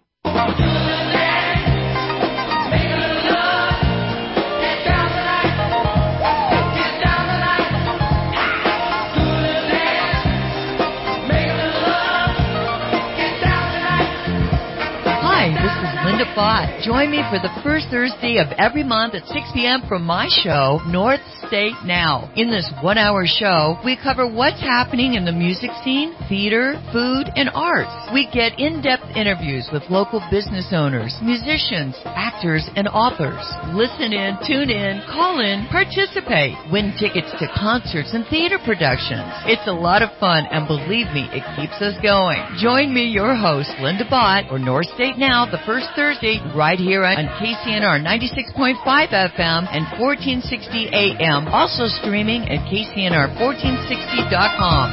Linda Bott. Join me for the first Thursday of every month at six p.m. from my show, North State Now. In this one-hour show, we cover what's happening in the music scene, theater, food, and arts. We get in-depth interviews with local business owners, musicians, actors, and authors. Listen in, tune in, call in, participate, win tickets to concerts and theater productions. It's a lot of fun, and believe me, it keeps us going. Join me, your host, Linda Bott, or North State Now, the first Thursday, right here on K C N R ninety-six point five F M and fourteen sixty A M. Also streaming at K C N R fourteen sixty dot com.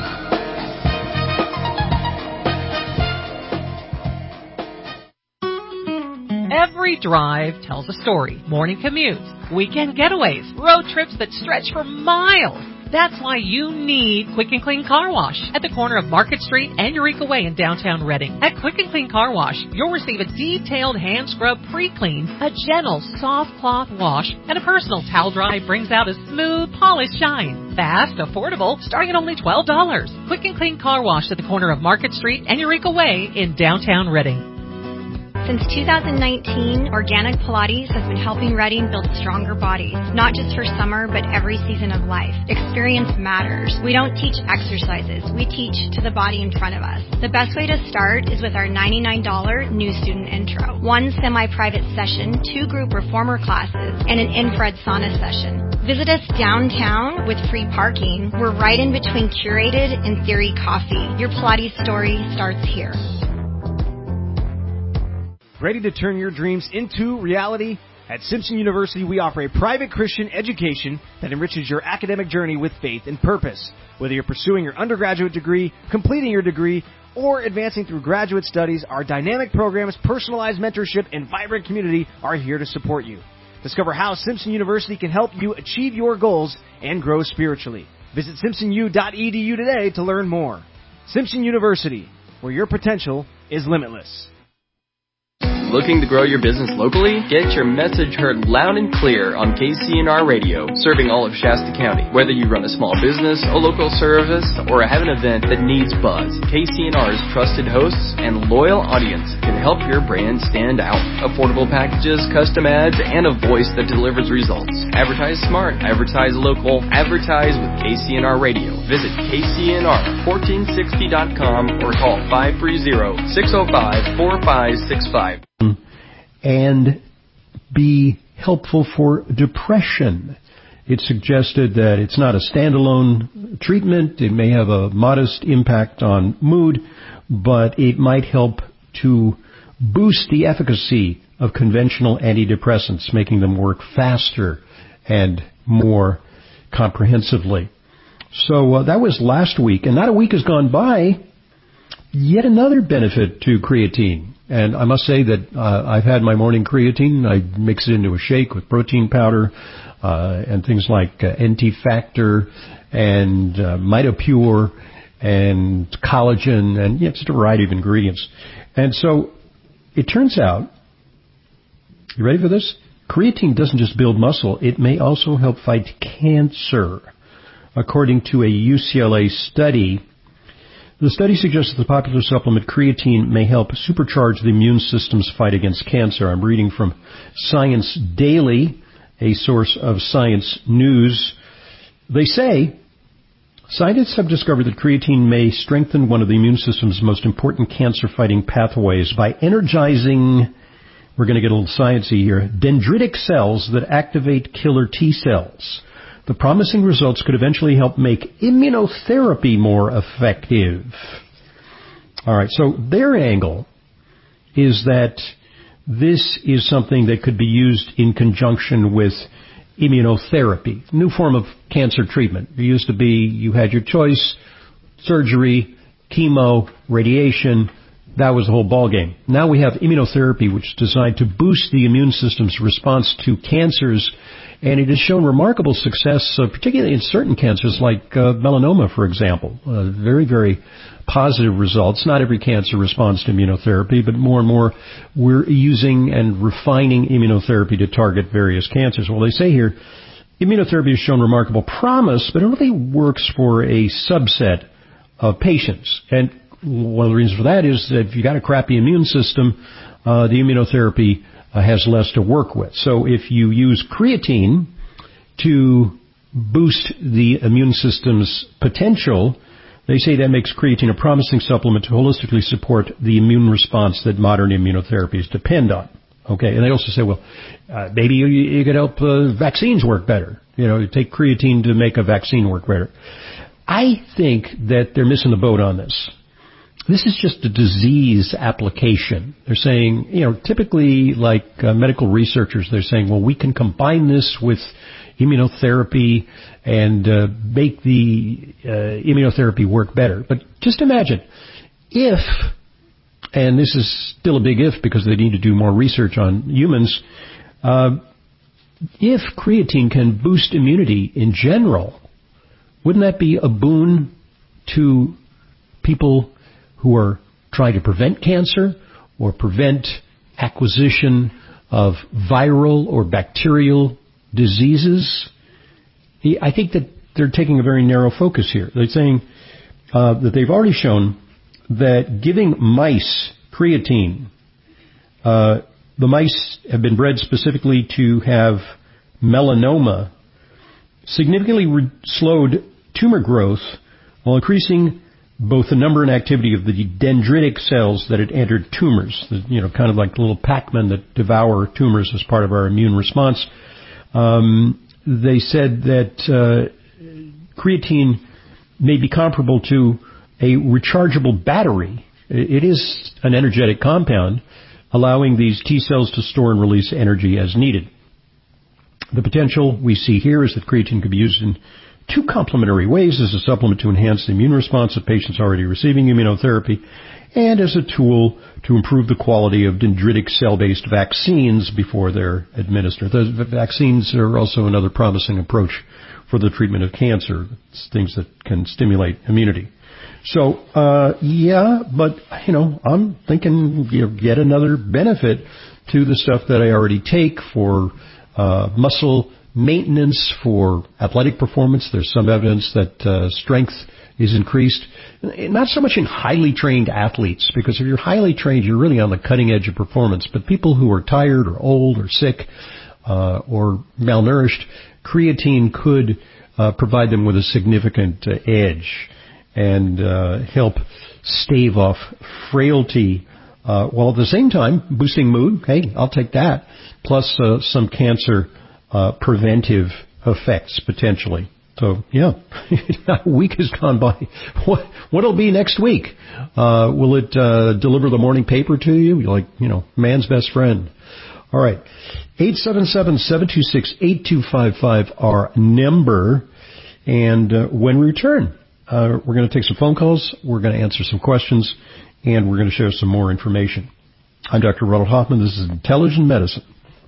Every drive tells a story. Morning commutes, weekend getaways, road trips that stretch for miles. That's why you need Quick and Clean Car Wash at the corner of Market Street and Eureka Way in downtown Reading. At Quick and Clean Car Wash, you'll receive a detailed hand scrub pre-clean, a gentle soft cloth wash, and a personal towel dry brings out a smooth, polished shine. Fast, affordable, starting at only twelve dollars. Quick and Clean Car Wash at the corner of Market Street and Eureka Way in downtown Reading. Since two thousand nineteen, Organic Pilates has been helping Reading build stronger bodies, not just for summer, but every season of life. Experience matters. We don't teach exercises. We teach to the body in front of us. The best way to start is with our ninety-nine dollars new student intro. One semi-private session, two group reformer classes, and an infrared sauna session. Visit us downtown with free parking. We're right in between Curated and Theory Coffee. Your Pilates story starts here. Ready to turn your dreams into reality? At Simpson University, we offer a private Christian education that enriches your academic journey with faith and purpose. Whether you're pursuing your undergraduate degree, completing your degree, or advancing through graduate studies, our dynamic programs, personalized mentorship, and vibrant community are here to support you. Discover how Simpson University can help you achieve your goals and grow spiritually. Visit simpson u dot e d u today to learn more. Simpson University, where your potential is limitless. Looking to grow your business locally? Get your message heard loud and clear on K C N R Radio, serving all of Shasta County. Whether you run a small business, a local service, or have an event that needs buzz, K C N R's trusted hosts and loyal audience can help your brand stand out. Affordable packages, custom ads, and a voice that delivers results. Advertise smart, advertise local, advertise with K C N R Radio. Visit K C N R fourteen sixty dot com or call five three zero, six zero five, four five six five. And be helpful for depression. It suggested that it's not a standalone treatment. It may have a modest impact on mood, but it might help to boost the efficacy of conventional antidepressants, making them work faster and more comprehensively. So uh, that was last week, and not a week has gone by. Yet another benefit to creatine. And I must say that uh, I've had my morning creatine. I mix it into a shake with protein powder uh, and things like uh, N T Factor and uh, Mitopure and collagen and yeah, just a variety of ingredients. And so it turns out, you ready for this? Creatine doesn't just build muscle. It may also help fight cancer. According to a U C L A study, the study suggests that the popular supplement creatine may help supercharge the immune system's fight against cancer. I'm reading from Science Daily, a source of science news. They say, scientists have discovered that creatine may strengthen one of the immune system's most important cancer-fighting pathways by energizing, we're going to get a little sciencey here, dendritic cells that activate killer T cells. The promising results could eventually help make immunotherapy more effective. All right, so their angle is that this is something that could be used in conjunction with immunotherapy, new form of cancer treatment. It used to be you had your choice, surgery, chemo, radiation. That was the whole ballgame. Now we have immunotherapy, which is designed to boost the immune system's response to cancers. And it has shown remarkable success, uh, particularly in certain cancers like uh, melanoma, for example. Uh, very, very positive results. Not every cancer responds to immunotherapy, but more and more we're using and refining immunotherapy to target various cancers. Well, they say here, immunotherapy has shown remarkable promise, but it only works for a subset of patients. And one of the reasons for that is that if you've got a crappy immune system, uh, the immunotherapy Uh, has less to work with. So if you use creatine to boost the immune system's potential, they say that makes creatine a promising supplement to holistically support the immune response that modern immunotherapies depend on. Okay, and they also say, well, uh, maybe you, you could help uh, vaccines work better. You know, you take creatine to make a vaccine work better. I think that they're missing the boat on this. This is just a disease application. They're saying, you know, typically like uh, medical researchers, they're saying, well, we can combine this with immunotherapy and uh, make the uh, immunotherapy work better. But just imagine if, and this is still a big if because they need to do more research on humans, uh, if creatine can boost immunity in general, wouldn't that be a boon to people who are trying to prevent cancer or prevent acquisition of viral or bacterial diseases? I think that they're taking a very narrow focus here. They're saying uh, that they've already shown that giving mice creatine, uh, the mice have been bred specifically to have melanoma, significantly re- slowed tumor growth while increasing both the number and activity of the dendritic cells that had entered tumors, you know, kind of like little Pac-Men that devour tumors as part of our immune response. Um, they said that uh, creatine may be comparable to a rechargeable battery. It is an energetic compound, allowing these T cells to store and release energy as needed. The potential we see here is that creatine could be used in two complementary ways: as a supplement to enhance the immune response of patients already receiving immunotherapy, and as a tool to improve the quality of dendritic cell-based vaccines before they're administered. The vaccines are also another promising approach for the treatment of cancer. It's things that can stimulate immunity. So, uh, yeah, but, you know, I'm thinking you know, get another benefit to the stuff that I already take for uh, muscle maintenance, for athletic performance. There's some evidence that uh, strength is increased. Not so much in highly trained athletes, because if you're highly trained, you're really on the cutting edge of performance. But people who are tired or old or sick uh, or malnourished, creatine could uh, provide them with a significant uh, edge and uh, help stave off frailty, uh, while at the same time boosting mood. Hey, I'll take that. Plus uh, some cancer uh, preventive effects potentially. So, yeah, a week has gone by. What, what'll be next week? Uh, will it uh, deliver the morning paper to you? You're like, you know, man's best friend. All right. eight seven seven, seven two six, eight two five five, our number. And uh, when we return, uh, we're going to take some phone calls, we're going to answer some questions, and we're going to share some more information. I'm Doctor Ronald Hoffman. This is Intelligent Medicine.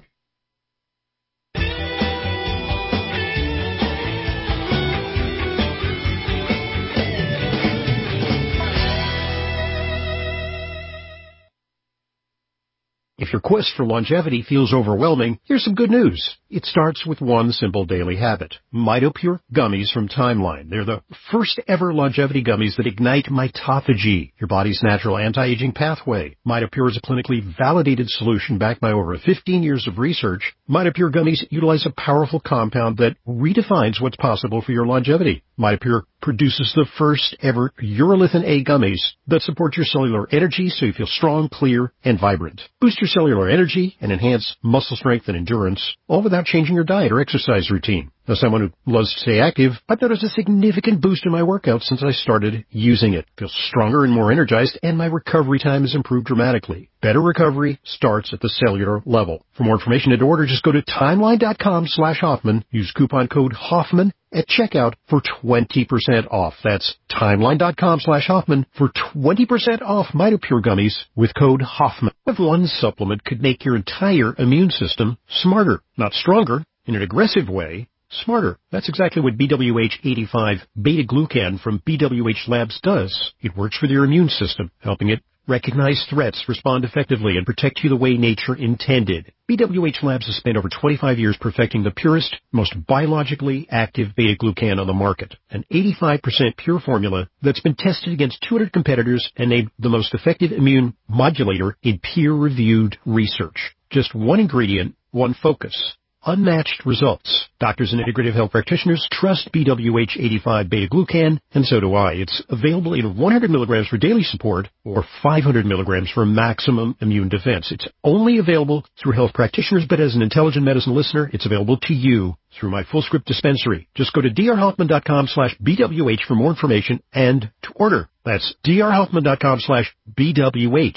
If your quest for longevity feels overwhelming, here's some good news. It starts with one simple daily habit. MitoPure Gummies from Timeline. They're the first ever longevity gummies that ignite mitophagy, your body's natural anti-aging pathway. MitoPure is a clinically validated solution backed by over fifteen years of research. MitoPure Gummies utilize a powerful compound that redefines what's possible for your longevity. MitoPure produces the first ever urolithin A gummies that support your cellular energy so you feel strong, clear, and vibrant. Boost your cellular energy and enhance muscle strength and endurance, all without changing your diet or exercise routine. As someone who loves to stay active, I've noticed a significant boost in my workouts since I started using it. I feel stronger and more energized, and my recovery time has improved dramatically. Better recovery starts at the cellular level. For more information and to order, just go to timeline.com slash Hoffman. Use coupon code Hoffman at checkout for twenty percent off. That's timeline.com slash Hoffman for twenty percent off MitoPure Gummies with code Hoffman. If one supplement could make your entire immune system smarter, not stronger, in an aggressive way, smarter. That's exactly what B W H eighty-five beta-glucan from B W H Labs does. It works for your immune system, helping it recognize threats, respond effectively, and protect you the way nature intended. B W H Labs has spent over twenty-five years perfecting the purest, most biologically active beta-glucan on the market. An eighty-five percent pure formula that's been tested against two hundred competitors and named the most effective immune modulator in peer-reviewed research. Just one ingredient, one focus. Unmatched results. Doctors and integrative health practitioners trust B W H eighty-five beta-glucan, and so do I. It's available in one hundred milligrams for daily support or five hundred milligrams for maximum immune defense. It's only available through health practitioners, but as an Intelligent Medicine listener, it's available to you through my full script dispensary. Just go to drhoffman.com slash BWH for more information and to order. That's drhoffman.com slash BWH.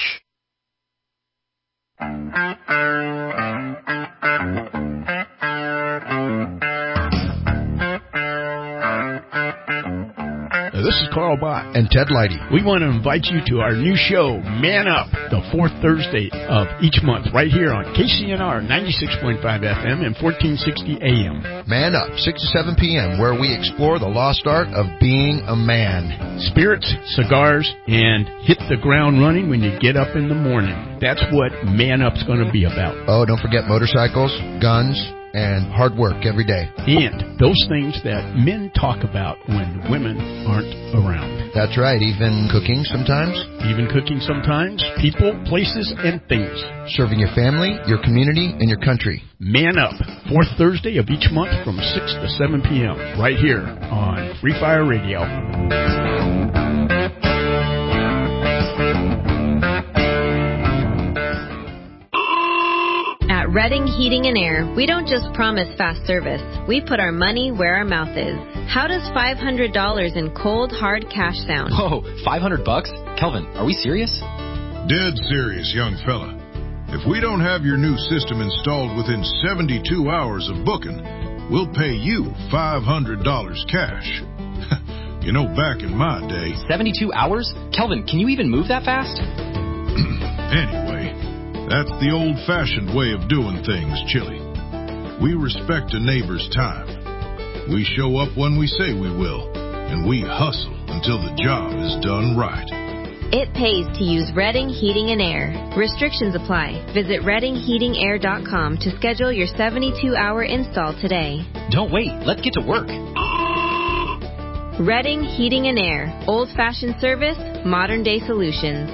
This is Carl Bott and Ted Leidy. We want to invite you to our new show, Man Up, the fourth Thursday of each month, right here on K C N R ninety-six point five F M and fourteen sixty A M. Man Up, six to seven p.m., where we explore the lost art of being a man. Spirits, cigars, and hit the ground running when you get up in the morning. That's what Man Up's going to be about. Oh, don't forget motorcycles, guns, and hard work every day. And those things that men talk about when women aren't around. That's right, even cooking sometimes. Even cooking sometimes. People, places, and things. Serving your family, your community, and your country. Man Up, fourth Thursday of each month from six to seven p.m. right here on Free Fire Radio. Redding Heating and Air, we don't just promise fast service. We put our money where our mouth is. How does five hundred dollars in cold, hard cash sound? Whoa, five hundred bucks? Kelvin, are we serious? Dead serious, young fella. If we don't have your new system installed within seventy-two hours of booking, we'll pay you five hundred dollars cash. You know, back in my day... seventy-two hours? Kelvin, can you even move that fast? Anyway, that's the old-fashioned way of doing things, Chili. We respect a neighbor's time. We show up when we say we will, and we hustle until the job is done right. It pays to use Redding Heating and Air. Restrictions apply. Visit redding heating air dot com to schedule your seventy-two hour install today. Don't wait. Let's get to work. Redding Heating and Air. Old-fashioned service, modern-day solutions.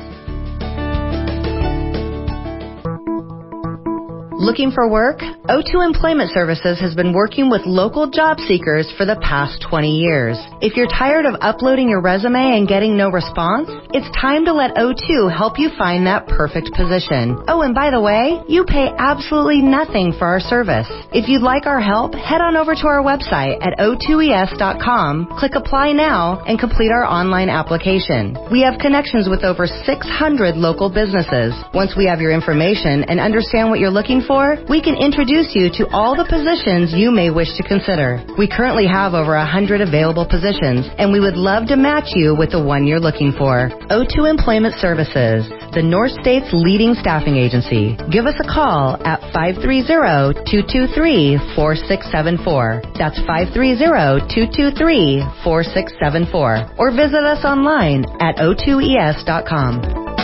Looking for work? O two Employment Services has been working with local job seekers for the past twenty years. If you're tired of uploading your resume and getting no response, it's time to let O two help you find that perfect position. Oh, and by the way, you pay absolutely nothing for our service. If you'd like our help, head on over to our website at O two E S dot com, click Apply Now, and complete our online application. We have connections with over six hundred local businesses. Once we have your information and understand what you're looking for, we can introduce you to all the positions you may wish to consider. We currently have over one hundred available positions, and we would love to match you with the one you're looking for. O two Employment Services, the North State's leading staffing agency. Give us a call at five three zero, two two three, four six seven four. That's five three zero, two two three, four six seven four. Or visit us online at O two E S dot com.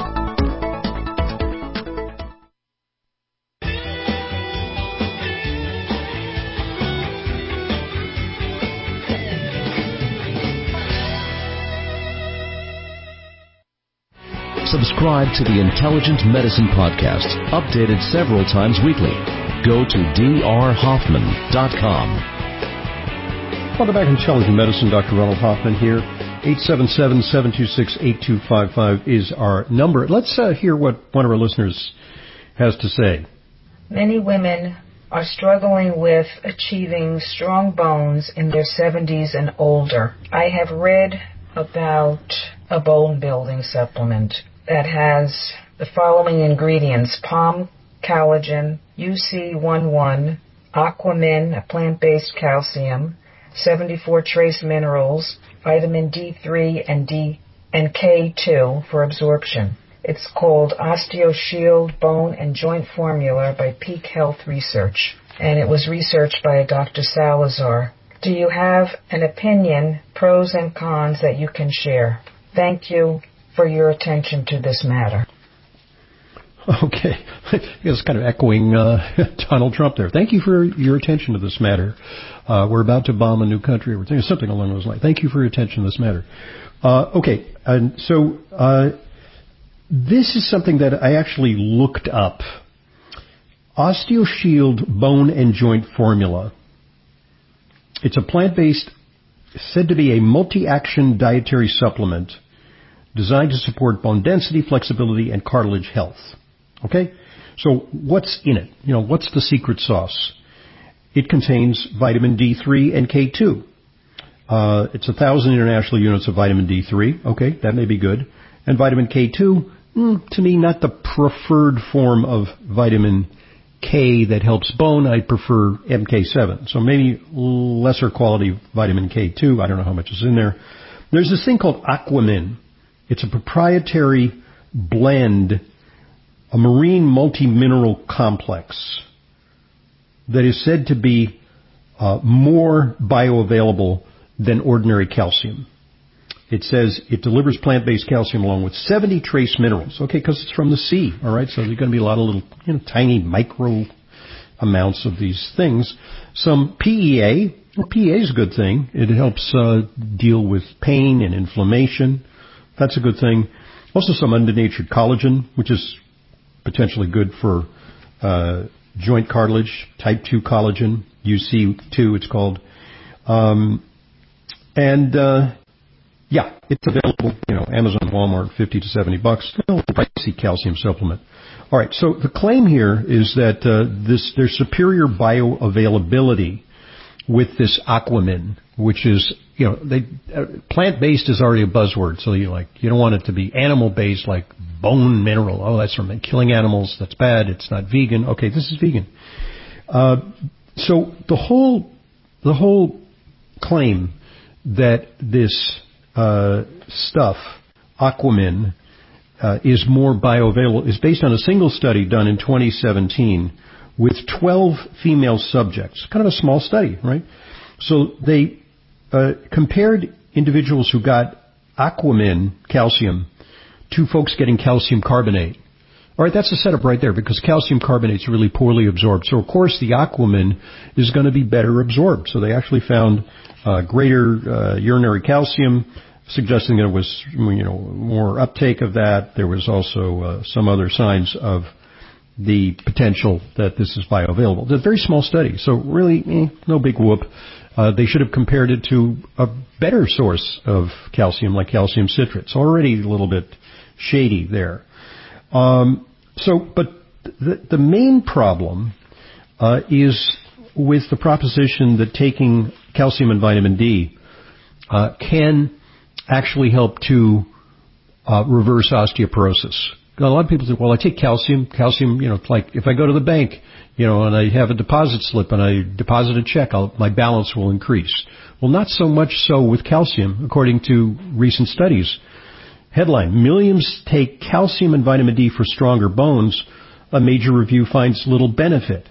Subscribe to the Intelligent Medicine Podcast, updated several times weekly. Go to d r hoffman dot com. Welcome back to Intelligent Medicine. Doctor Ronald Hoffman here. eight seven seven, seven two six, eight two five five is our number. Let's uh, hear what one of our listeners has to say. Many women are struggling with achieving strong bones in their seventies and older. I have read about a bone building supplement that has the following ingredients: Palm collagen, U C eleven, Aquamin, a plant-based calcium, seventy-four trace minerals, vitamin D three and D and K two for absorption. It's called OsteoShield Bone and Joint Formula by Peak Health Research, and it was researched by a Doctor Salazar. Do you have an opinion, pros and cons that you can share? Thank you for your attention to this matter. Okay. It's kind of echoing uh, Donald Trump there. Thank you for your attention to this matter. Uh, we're about to bomb a new country. We're doing something along those lines. Thank you for your attention to this matter. Uh, okay. And so uh, this is something that I actually looked up. OsteoShield Bone and Joint Formula. It's a plant-based, said to be a multi-action dietary supplement designed to support bone density, flexibility, and cartilage health. Okay? So what's in it? You know, what's the secret sauce? It contains vitamin D three and K two. Uh, it's a thousand international units of vitamin D three. Okay, that may be good. And vitamin K two, mm, to me, not the preferred form of vitamin K that helps bone. I prefer M K seven. So maybe lesser quality vitamin K two. I don't know how much is in there. There's this thing called Aquamin. It's a proprietary blend, a marine multi-mineral complex that is said to be uh, more bioavailable than ordinary calcium. It says it delivers plant-based calcium along with seventy trace minerals. Okay, because it's from the sea, all right? So there's going to be a lot of little, you know, tiny micro amounts of these things. Some P E A. Well, P E A is a good thing. It helps uh, deal with pain and inflammation. That's a good thing. Also some undenatured collagen, which is potentially good for uh, joint cartilage, type two collagen, U C two it's called. Um, and, uh, yeah, it's available, you know, Amazon, Walmart, fifty to seventy bucks. A pricey calcium supplement. All right, so the claim here is that uh, this there's superior bioavailability with this Aquamin, which is, you know, they uh, plant-based is already a buzzword, so you like you don't want it to be animal-based like bone mineral. Oh, that's from killing animals. That's bad. It's not vegan. Okay, this is vegan. Uh, so the whole the whole claim that this uh, stuff, Aquamin, uh, is more bioavailable is based on a single study done in twenty seventeen with twelve female subjects. Kind of a small study, right? So they uh, compared individuals who got Aquamin, calcium, to folks getting calcium carbonate. All right, that's a setup right there because calcium carbonate is really poorly absorbed. So, of course, the Aquamin is going to be better absorbed. So they actually found uh, greater uh, urinary calcium, suggesting that it was, you know, more uptake of that. There was also uh, some other signs of the potential that this is bioavailable. It's a very small study, so really eh, no big whoop. Uh, they should have compared it to a better source of calcium, like calcium citrate. It's already a little bit shady there. Um, so, but the, the main problem uh, is with the proposition that taking calcium and vitamin D uh, can actually help to uh, reverse osteoporosis. A lot of people say, well, I take calcium. Calcium, you know, it's like if I go to the bank, you know, and I have a deposit slip and I deposit a check, I'll, my balance will increase. Well, not so much so with calcium, according to recent studies. Headline, millions take calcium and vitamin D for stronger bones. A major review finds little benefit.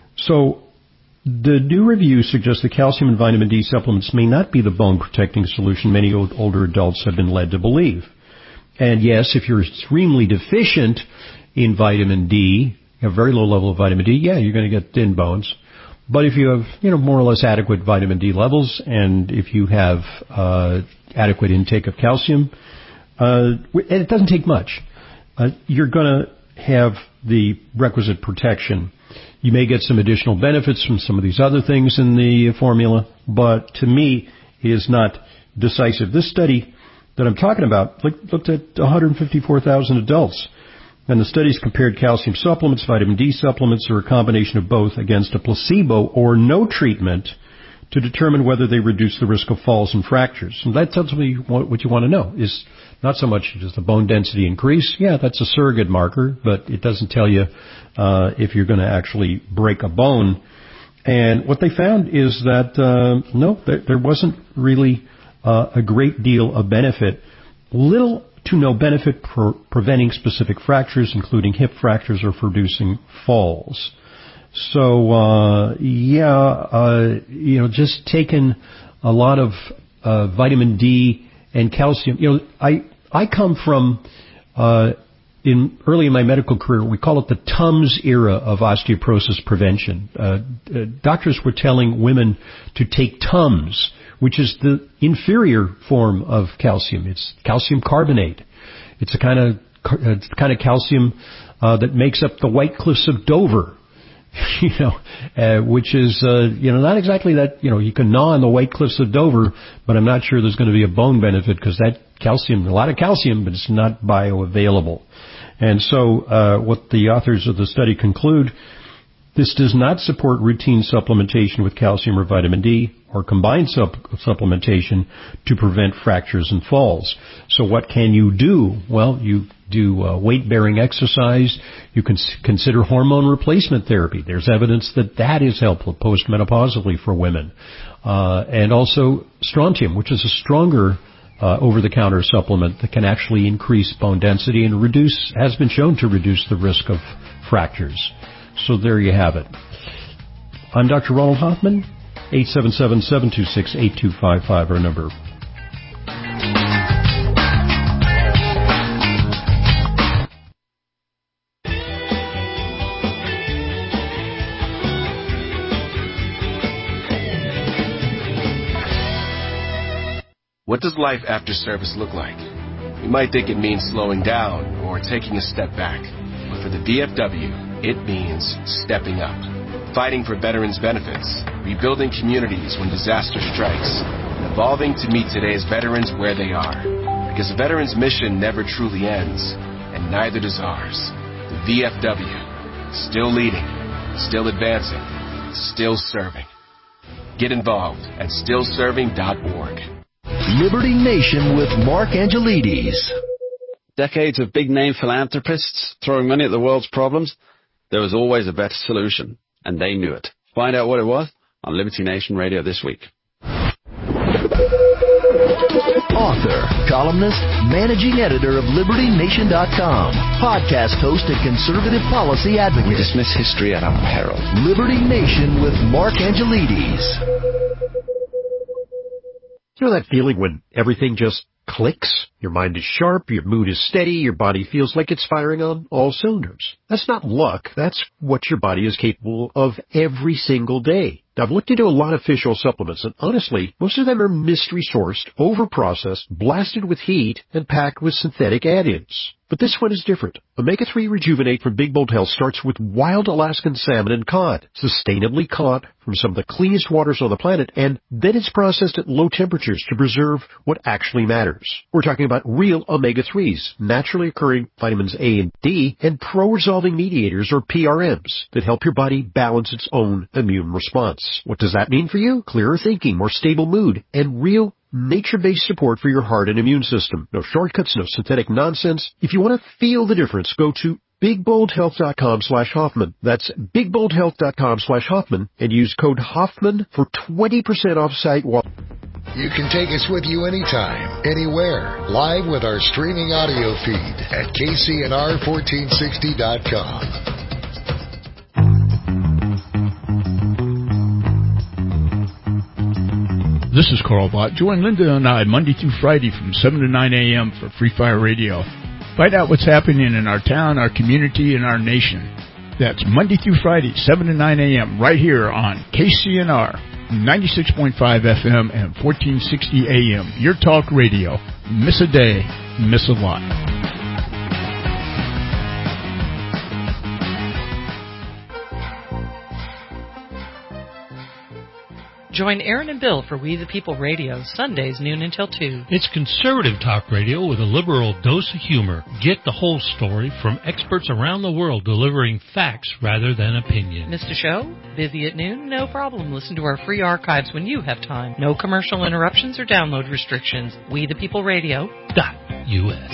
So the new review suggests that calcium and vitamin D supplements may not be the bone-protecting solution many old, older adults have been led to believe. And yes, if you're extremely deficient in vitamin D, you have a very low level of vitamin D, yeah, you're going to get thin bones. But if you have, you know, more or less adequate vitamin D levels, and if you have uh, adequate intake of calcium, uh, and it doesn't take much, uh, you're going to have the requisite protection. You may get some additional benefits from some of these other things in the formula, but to me, it is not decisive. This study that I'm talking about looked at one hundred fifty-four thousand adults, and the studies compared calcium supplements, vitamin D supplements, or a combination of both against a placebo or no treatment to determine whether they reduce the risk of falls and fractures. And that tells me what you want to know is not so much does the bone density increase. Yeah, that's a surrogate marker, but it doesn't tell you uh, if you're going to actually break a bone. And what they found is that, uh, no, there, there wasn't really uh, a great deal of benefit. Little to no benefit for preventing specific fractures, including hip fractures or for reducing falls. So, uh, yeah, uh, you know, just taking a lot of uh, vitamin D and calcium. You know, I I come from uh, in early in my medical career, we call it the Tums era of osteoporosis prevention. Uh, uh, doctors were telling women to take Tums, which is the inferior form of calcium. It's calcium carbonate. It's a kind of it's the kind of calcium uh, that makes up the White Cliffs of Dover. You know, uh, which is, uh, you know, not exactly that, you know, you can gnaw on the White Cliffs of Dover, but I'm not sure there's going to be a bone benefit because that calcium, a lot of calcium, but it's not bioavailable. And so, uh, what the authors of the study conclude, this does not support routine supplementation with calcium or vitamin D or combined sup- supplementation to prevent fractures and falls. So what can you do? Well, you do uh, weight-bearing exercise. You can s- consider hormone replacement therapy. There's evidence that that is helpful postmenopausally for women. Uh, and also strontium, which is a stronger uh, over-the-counter supplement that can actually increase bone density and reduce, has been shown to reduce the risk of fractures. So there you have it. I'm Doctor Ronald Hoffman. eight seven seven, seven two six, eight two five five, our number. What does life after service look like? You might think it means slowing down or taking a step back. But for the V F W, it means stepping up. Fighting for veterans' benefits, rebuilding communities when disaster strikes, and evolving to meet today's veterans where they are. Because a veteran's mission never truly ends, and neither does ours. The V F W, still leading, still advancing, still serving. Get involved at still serving dot org. Liberty Nation with Mark Angelides. Decades of big-name philanthropists throwing money at the world's problems, there was always a better solution, and they knew it. Find out what it was on Liberty Nation Radio this week. Author, columnist, managing editor of Liberty Nation dot com, podcast host and conservative policy advocate. We dismiss history at our peril. Liberty Nation with Mark Angelides. You know that feeling when everything just clicks? Your mind is sharp, your mood is steady, your body feels like it's firing on all cylinders. That's not luck. That's what your body is capable of every single day. Now, I've looked into a lot of fish oil supplements, and honestly, most of them are mystery-sourced, over-processed, blasted with heat, and packed with synthetic add-ins. But this one is different. Omega three Rejuvenate from Big Bold Health starts with wild Alaskan salmon and cod, sustainably caught from some of the cleanest waters on the planet, and then it's processed at low temperatures to preserve what actually matters. We're talking about real omega threes, naturally occurring vitamins A and D, and pro-resolving mediators, or P R Ms, that help your body balance its own immune response. What does that mean for you? Clearer thinking, more stable mood, and real nature-based support for your heart and immune system. No shortcuts, no synthetic nonsense. If you want to feel the difference, go to big bold health dot com slash Hoffman. That's big bold health dot com slash Hoffman and use code Hoffman for twenty percent off site. While you can take us with you anytime, anywhere, live with our streaming audio feed at K C N R fourteen sixty dot com. This is Carl Bott. Join Linda and I Monday through Friday from seven to nine a.m. for Free Fire Radio. Find out what's happening in our town, our community, and our nation. That's Monday through Friday, seven to nine a.m. right here on K C N R, ninety-six point five F M and fourteen sixty A M. Your talk radio. Miss a day, miss a lot. Join Aaron and Bill for We the People Radio, Sundays noon until two. It's conservative talk radio with a liberal dose of humor. Get the whole story from experts around the world delivering facts rather than opinion. Missed a show? Busy at noon? No problem. Listen to our free archives when you have time. No commercial interruptions or download restrictions. We the People Radio dot U S.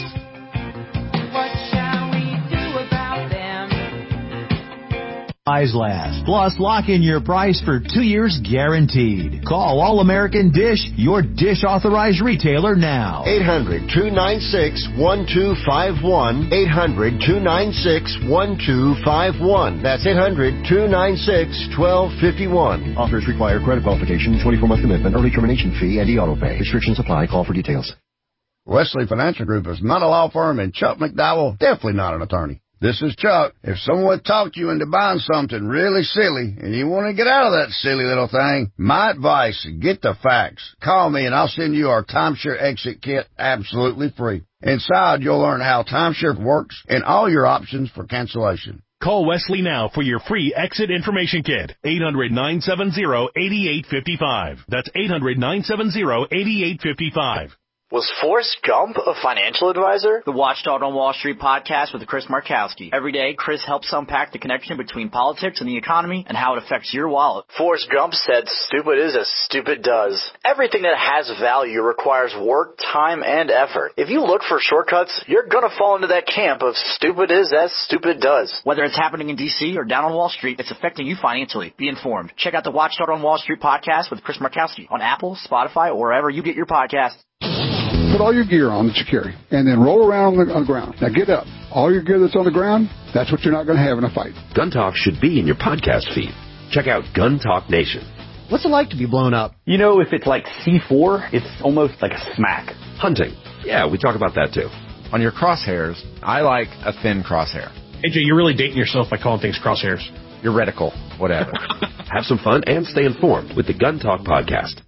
Price last. Plus, lock in your price for two years guaranteed. Call All American Dish, your dish authorized retailer now. eight hundred, two nine six, one two five one. eight hundred, two nine six, one two five one. That's eight hundred, two nine six, one two five one. Offers require credit qualification, twenty-four month commitment, early termination fee, and e-auto pay. Restrictions apply. Call for details. Wesley Financial Group is not a law firm, and Chuck McDowell definitely not an attorney. This is Chuck. If someone talked you into buying something really silly and you want to get out of that silly little thing, my advice, get the facts. Call me and I'll send you our timeshare exit kit absolutely free. Inside, you'll learn how timeshare works and all your options for cancellation. Call Wesley now for your free exit information kit. eight hundred, nine seven zero, eight eight five five. That's eight hundred, nine seven zero, eight eight five five. Was Forrest Gump a financial advisor? The Watchdog on Wall Street podcast with Chris Markowski. Every day, Chris helps unpack the connection between politics and the economy and how it affects your wallet. Forrest Gump said, stupid is as stupid does. Everything that has value requires work, time, and effort. If you look for shortcuts, you're gonna fall into that camp of stupid is as stupid does. Whether it's happening in D C or down on Wall Street, it's affecting you financially. Be informed. Check out the Watchdog on Wall Street podcast with Chris Markowski on Apple, Spotify, or wherever you get your podcasts. Put all your gear on that you carry, and then roll around on the, on the ground. Now get up. All your gear that's on the ground, that's what you're not going to have in a fight. Gun Talk should be in your podcast feed. Check out Gun Talk Nation. What's it like to be blown up? You know, if it's like C four, it's almost like a smack. Hunting. Yeah, we talk about that too. On your crosshairs, I like a thin crosshair. A J, you're really dating yourself by calling things crosshairs. Your reticle, whatever. Have some fun and stay informed with the Gun Talk podcast.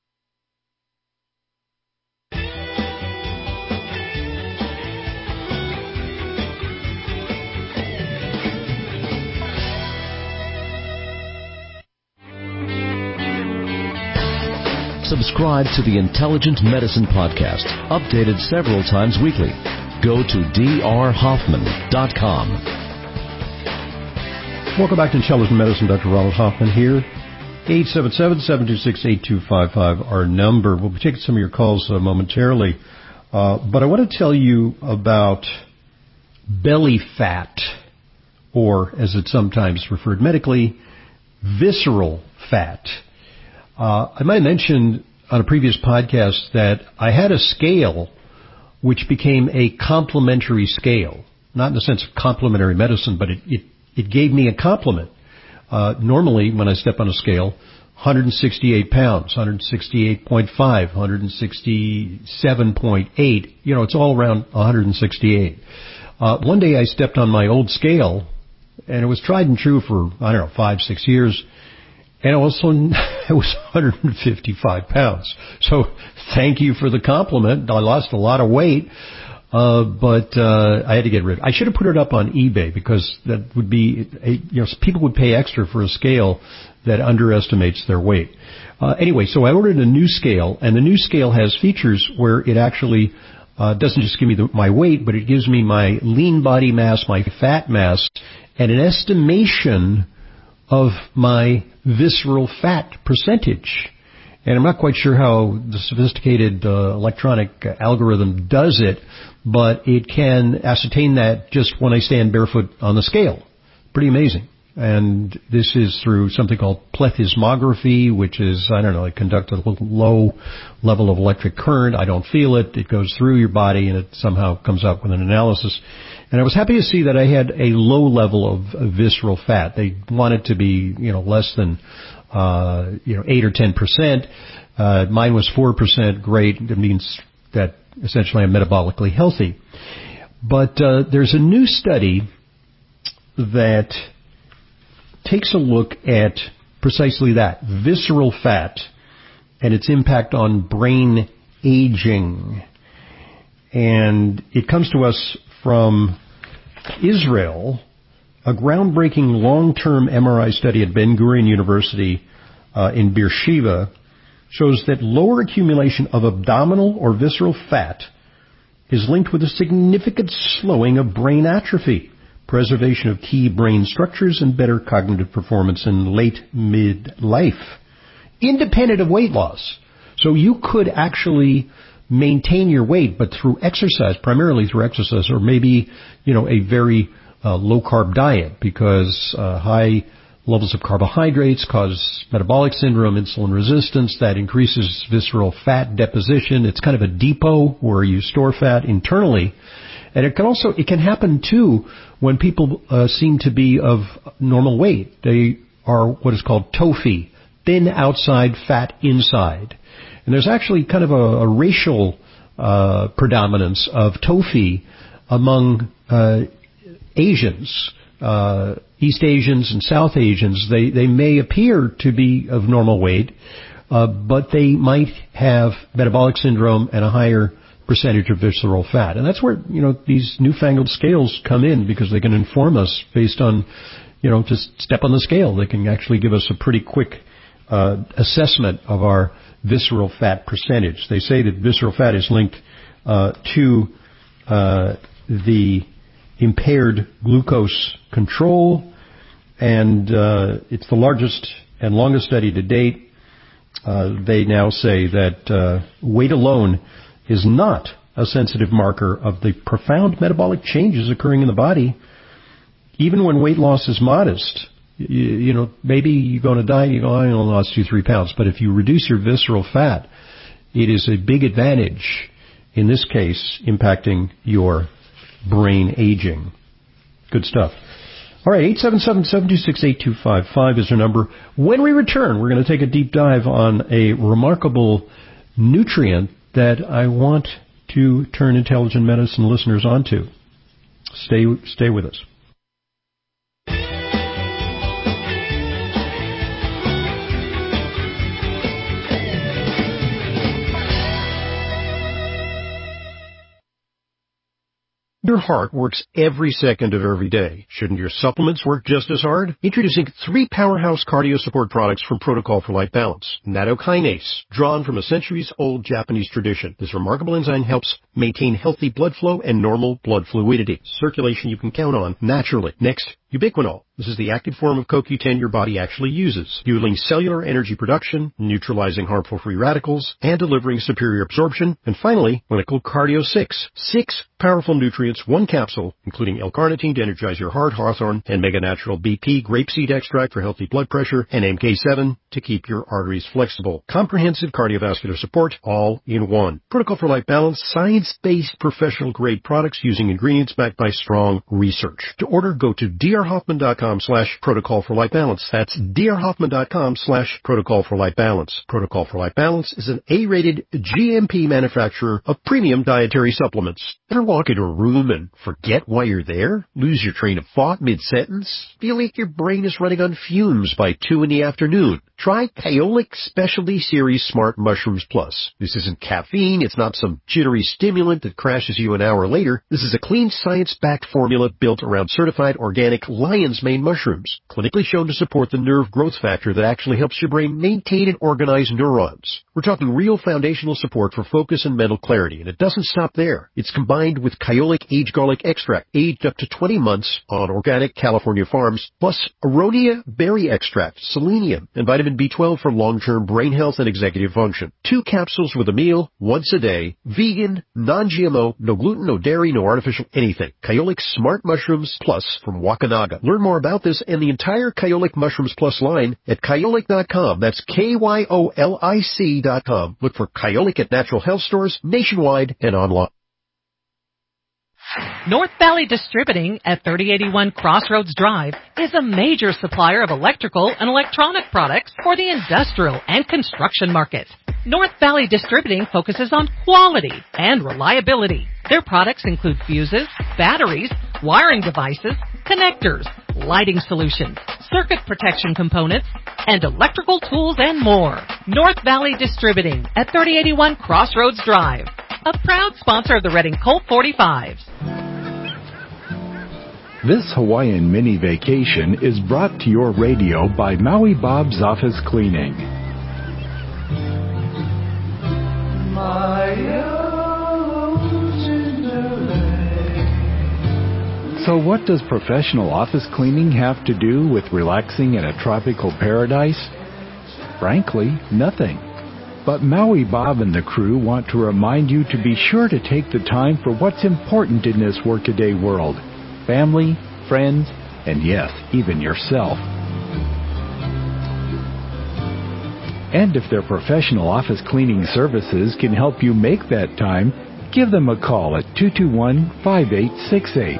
Subscribe to the Intelligent Medicine Podcast, updated several times weekly. Go to d r hoffman dot com. Welcome back to Intelligent Medicine. Doctor Ronald Hoffman here. eight seven seven, seven two six, eight two five five, our number. We'll be taking some of your calls uh, momentarily. Uh, but I want to tell you about belly fat, or as it's sometimes referred medically, visceral fat. Uh, I might have mentioned on a previous podcast that I had a scale which became a complementary scale, not in the sense of complementary medicine, but it, it, it gave me a compliment. Uh, normally, when I step on a scale, one hundred sixty-eight pounds, one hundred sixty-eight point five, one hundred sixty-seven point eight, you know, it's all around one hundred sixty-eight. Uh, one day I stepped on my old scale, and it was tried and true for, I don't know, five, six years, and it was, it was one hundred fifty-five pounds. So thank you for the compliment. I lost a lot of weight, uh, but uh, I had to get rid of it. I should have put it up on eBay because that would be, a, you know, people would pay extra for a scale that underestimates their weight. Uh, anyway, so I ordered a new scale, and the new scale has features where it actually uh, doesn't just give me the, my weight, but it gives me my lean body mass, my fat mass, and an estimation of my visceral fat percentage. And I'm not quite sure how the sophisticated uh, electronic uh, algorithm does it, but it can ascertain that just when I stand barefoot on the scale. Pretty amazing. And this is through something called plethysmography, which is, I don't know, it conducts a low level of electric current. I don't feel it. It goes through your body, and it somehow comes up with an analysis. And I was happy to see that I had a low level of, of visceral fat. They want it to be, you know, less than, uh, you know, eight or ten percent. Uh, mine was four percent. Great. It means that essentially I'm metabolically healthy. But uh, there's a new study that takes a look at precisely that, visceral fat, and its impact on brain aging. And it comes to us from Israel. A groundbreaking long-term M R I study at Ben Gurion University uh, in Beersheba shows that lower accumulation of abdominal or visceral fat is linked with a significant slowing of brain atrophy, preservation of key brain structures, and better cognitive performance in late mid-life, independent of weight loss. So you could actually maintain your weight, but through exercise, primarily through exercise, or maybe, you know, a very uh, low-carb diet, because uh, high levels of carbohydrates cause metabolic syndrome, insulin resistance, that increases visceral fat deposition. It's kind of a depot where you store fat internally. And it can also, it can happen too when people uh, seem to be of normal weight. They are what is called TOFI, thin outside, fat inside. And there's actually kind of a, a racial uh, predominance of TOFI among uh, Asians, uh, East Asians and South Asians. They, they may appear to be of normal weight, uh, but they might have metabolic syndrome and a higher percentage of visceral fat. And that's where, you know, these newfangled scales come in, because they can inform us based on, you know, just step on the scale. They can actually give us a pretty quick uh, assessment of our visceral fat percentage. They say that visceral fat is linked uh, to uh, the impaired glucose control, and uh, it's the largest and longest study to date. Uh, they now say that uh, weight alone is not a sensitive marker of the profound metabolic changes occurring in the body, even when weight loss is modest. You, you know, maybe you go on a diet, you go, I only lost two, three pounds. But if you reduce your visceral fat, it is a big advantage, in this case, impacting your brain aging. Good stuff. All right, eight seven seven, seven two six, eight two five five is our number. When we return, we're going to take a deep dive on a remarkable nutrient that I want to turn intelligent medicine listeners onto. Stay, stay with us. Your heart works every second of every day. Shouldn't your supplements work just as hard? Introducing three powerhouse cardio support products from Protocol for Life Balance. Nattokinase, drawn from a centuries-old Japanese tradition. This remarkable enzyme helps maintain healthy blood flow and normal blood fluidity. Circulation you can count on naturally. Next, Ubiquinol. This is the active form of C O Q ten your body actually uses, fueling cellular energy production, neutralizing harmful free radicals, and delivering superior absorption. And finally, Clinical Cardio six. Six powerful nutrients, one capsule, including L-carnitine to energize your heart, Hawthorne, and Mega Natural B P grapeseed extract for healthy blood pressure, and M K seven to keep your arteries flexible. Comprehensive cardiovascular support, all in one. Protocol for Life Balance, science-based professional-grade products using ingredients backed by strong research. To order, go to drhoffman.com slash protocol for life balance. That's drhoffman.com slash protocol for life balance. Protocol for Life Balance is an A-rated G M P manufacturer of premium dietary supplements. Ever walk into a room and forget why you're there? Lose your train of thought mid-sentence? Feel like your brain is running on fumes by two in the afternoon? Try Kyolic Specialty Series Smart Mushrooms Plus. This isn't caffeine. It's not some jittery stimulant that crashes you an hour later. This is a clean, science-backed formula built around certified organic lion's mane mushrooms, clinically shown to support the nerve growth factor that actually helps your brain maintain and organize neurons. We're talking real foundational support for focus and mental clarity, and it doesn't stop there. It's combined with Kyolic Age Garlic Extract, aged up to twenty months on organic California farms, plus Aronia Berry Extract, selenium, and vitamin B twelve for long-term brain health and executive function. Two capsules with a meal, once a day, vegan, non-G M O, no gluten, no dairy, no artificial anything. Kyolic Smart Mushrooms Plus from Wakanaga. Learn more about this and the entire Kyolic Mushrooms Plus line at kyolic dot com. That's K Y O L I C dot com. Look for Kyolic at natural health stores nationwide and online. North Valley Distributing at thirty eighty-one Crossroads Drive is a major supplier of electrical and electronic products for the industrial and construction market. North Valley Distributing focuses on quality and reliability. Their products include fuses, batteries, wiring devices, connectors, lighting solutions, circuit protection components, and electrical tools and more. North Valley Distributing at thirty eighty-one Crossroads Drive, a proud sponsor of the Reading Colt forty-fives. This Hawaiian mini vacation is brought to your radio by Maui Bob's Office Cleaning. So what does professional office cleaning have to do with relaxing in a tropical paradise? Frankly, nothing. But Maui Bob and the crew want to remind you to be sure to take the time for what's important in this workaday world. Family, friends, and yes, even yourself. And if their professional office cleaning services can help you make that time, give them a call at two two one, five eight six eight.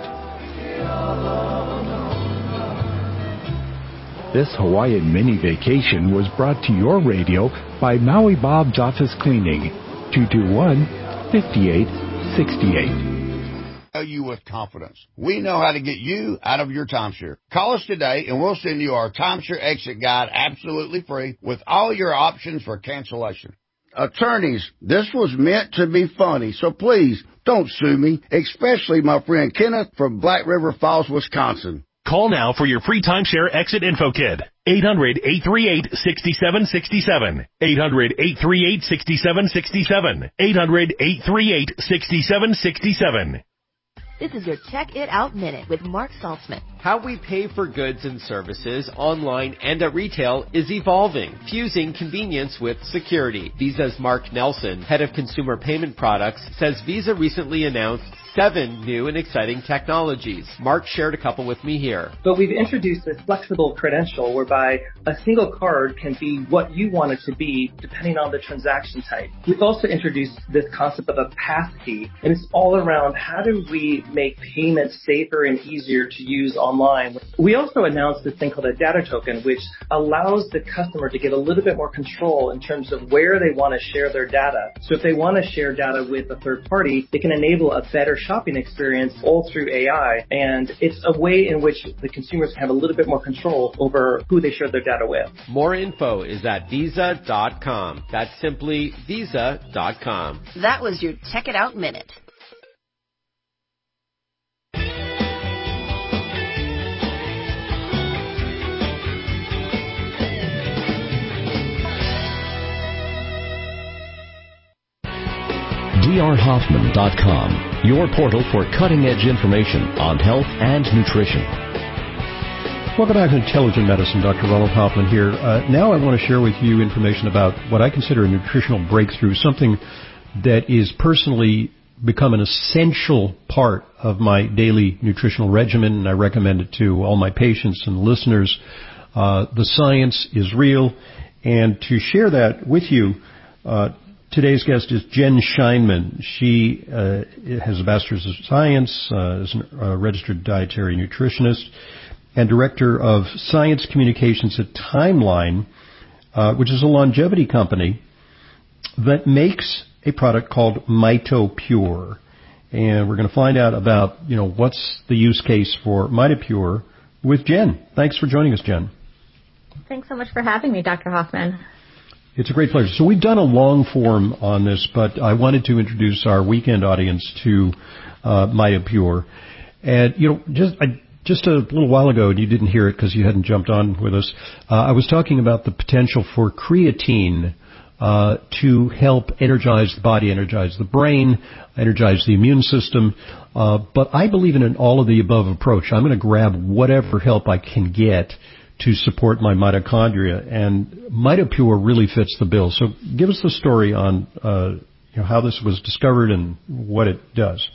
This Hawaiian mini vacation was brought to your radio by Maui Bob's Office Cleaning, two two one, five eight six eight. Tell you with confidence, we know how to get you out of your timeshare. Call us today and we'll send you our timeshare exit guide absolutely free with all your options for cancellation. Attorneys, this was meant to be funny, so please don't sue me, especially my friend Kenneth from Black River Falls, Wisconsin. Call now for your free timeshare exit info kit. eight hundred, eight three eight, six seven six seven. eight hundred, eight three eight, six seven six seven. eight hundred, eight three eight, six seven six seven. This is your Check It Out Minute with Mark Saltzman. How we pay for goods and services online and at retail is evolving, fusing convenience with security. Visa's Mark Nelson, head of consumer payment products, says Visa recently announced seven new and exciting technologies. Mark shared a couple with me here. But we've introduced this flexible credential whereby a single card can be what you want it to be depending on the transaction type. We've also introduced this concept of a passkey, and it's all around how do we make payments safer and easier to use online. We also announced this thing called a data token, which allows the customer to get a little bit more control in terms of where they want to share their data. So if they want to share data with a third party, it can enable a better shopping experience all through A I, and it's a way in which the consumers can have a little bit more control over who they share their data with. More info is at visa dot com. That's simply visa dot com. That was your Check It Out Minute. D R Hoffman dot com, your portal for cutting-edge information on health and nutrition. Welcome back to Intelligent Medicine. Doctor Ronald Hoffman here. Uh, now I want to share with you information about what I consider a nutritional breakthrough, something that is personally become an essential part of my daily nutritional regimen, and I recommend it to all my patients and listeners. Uh, the science is real, and to share that with you, uh, today's guest is Jen Scheinman. She uh, has a Bachelor's of Science, uh, is a uh, registered dietary nutritionist, and Director of Science Communications at Timeline, uh, which is a longevity company that makes a product called MitoPure. And we're going to find out about, you know, what's the use case for MitoPure with Jen. Thanks for joining us, Jen. Thanks so much for having me, Doctor Hoffman. It's a great pleasure. So we've done a long form on this, but I wanted to introduce our weekend audience to uh, MitoPure. And, you know, just I, just a little while ago, and you didn't hear it because you hadn't jumped on with us, uh, I was talking about the potential for creatine uh, to help energize the body, energize the brain, energize the immune system. Uh, but I believe in an all-of-the-above approach. I'm going to grab whatever help I can get to support my mitochondria, and MitoPure really fits the bill. So give us the story on uh, you know, how this was discovered and what it does.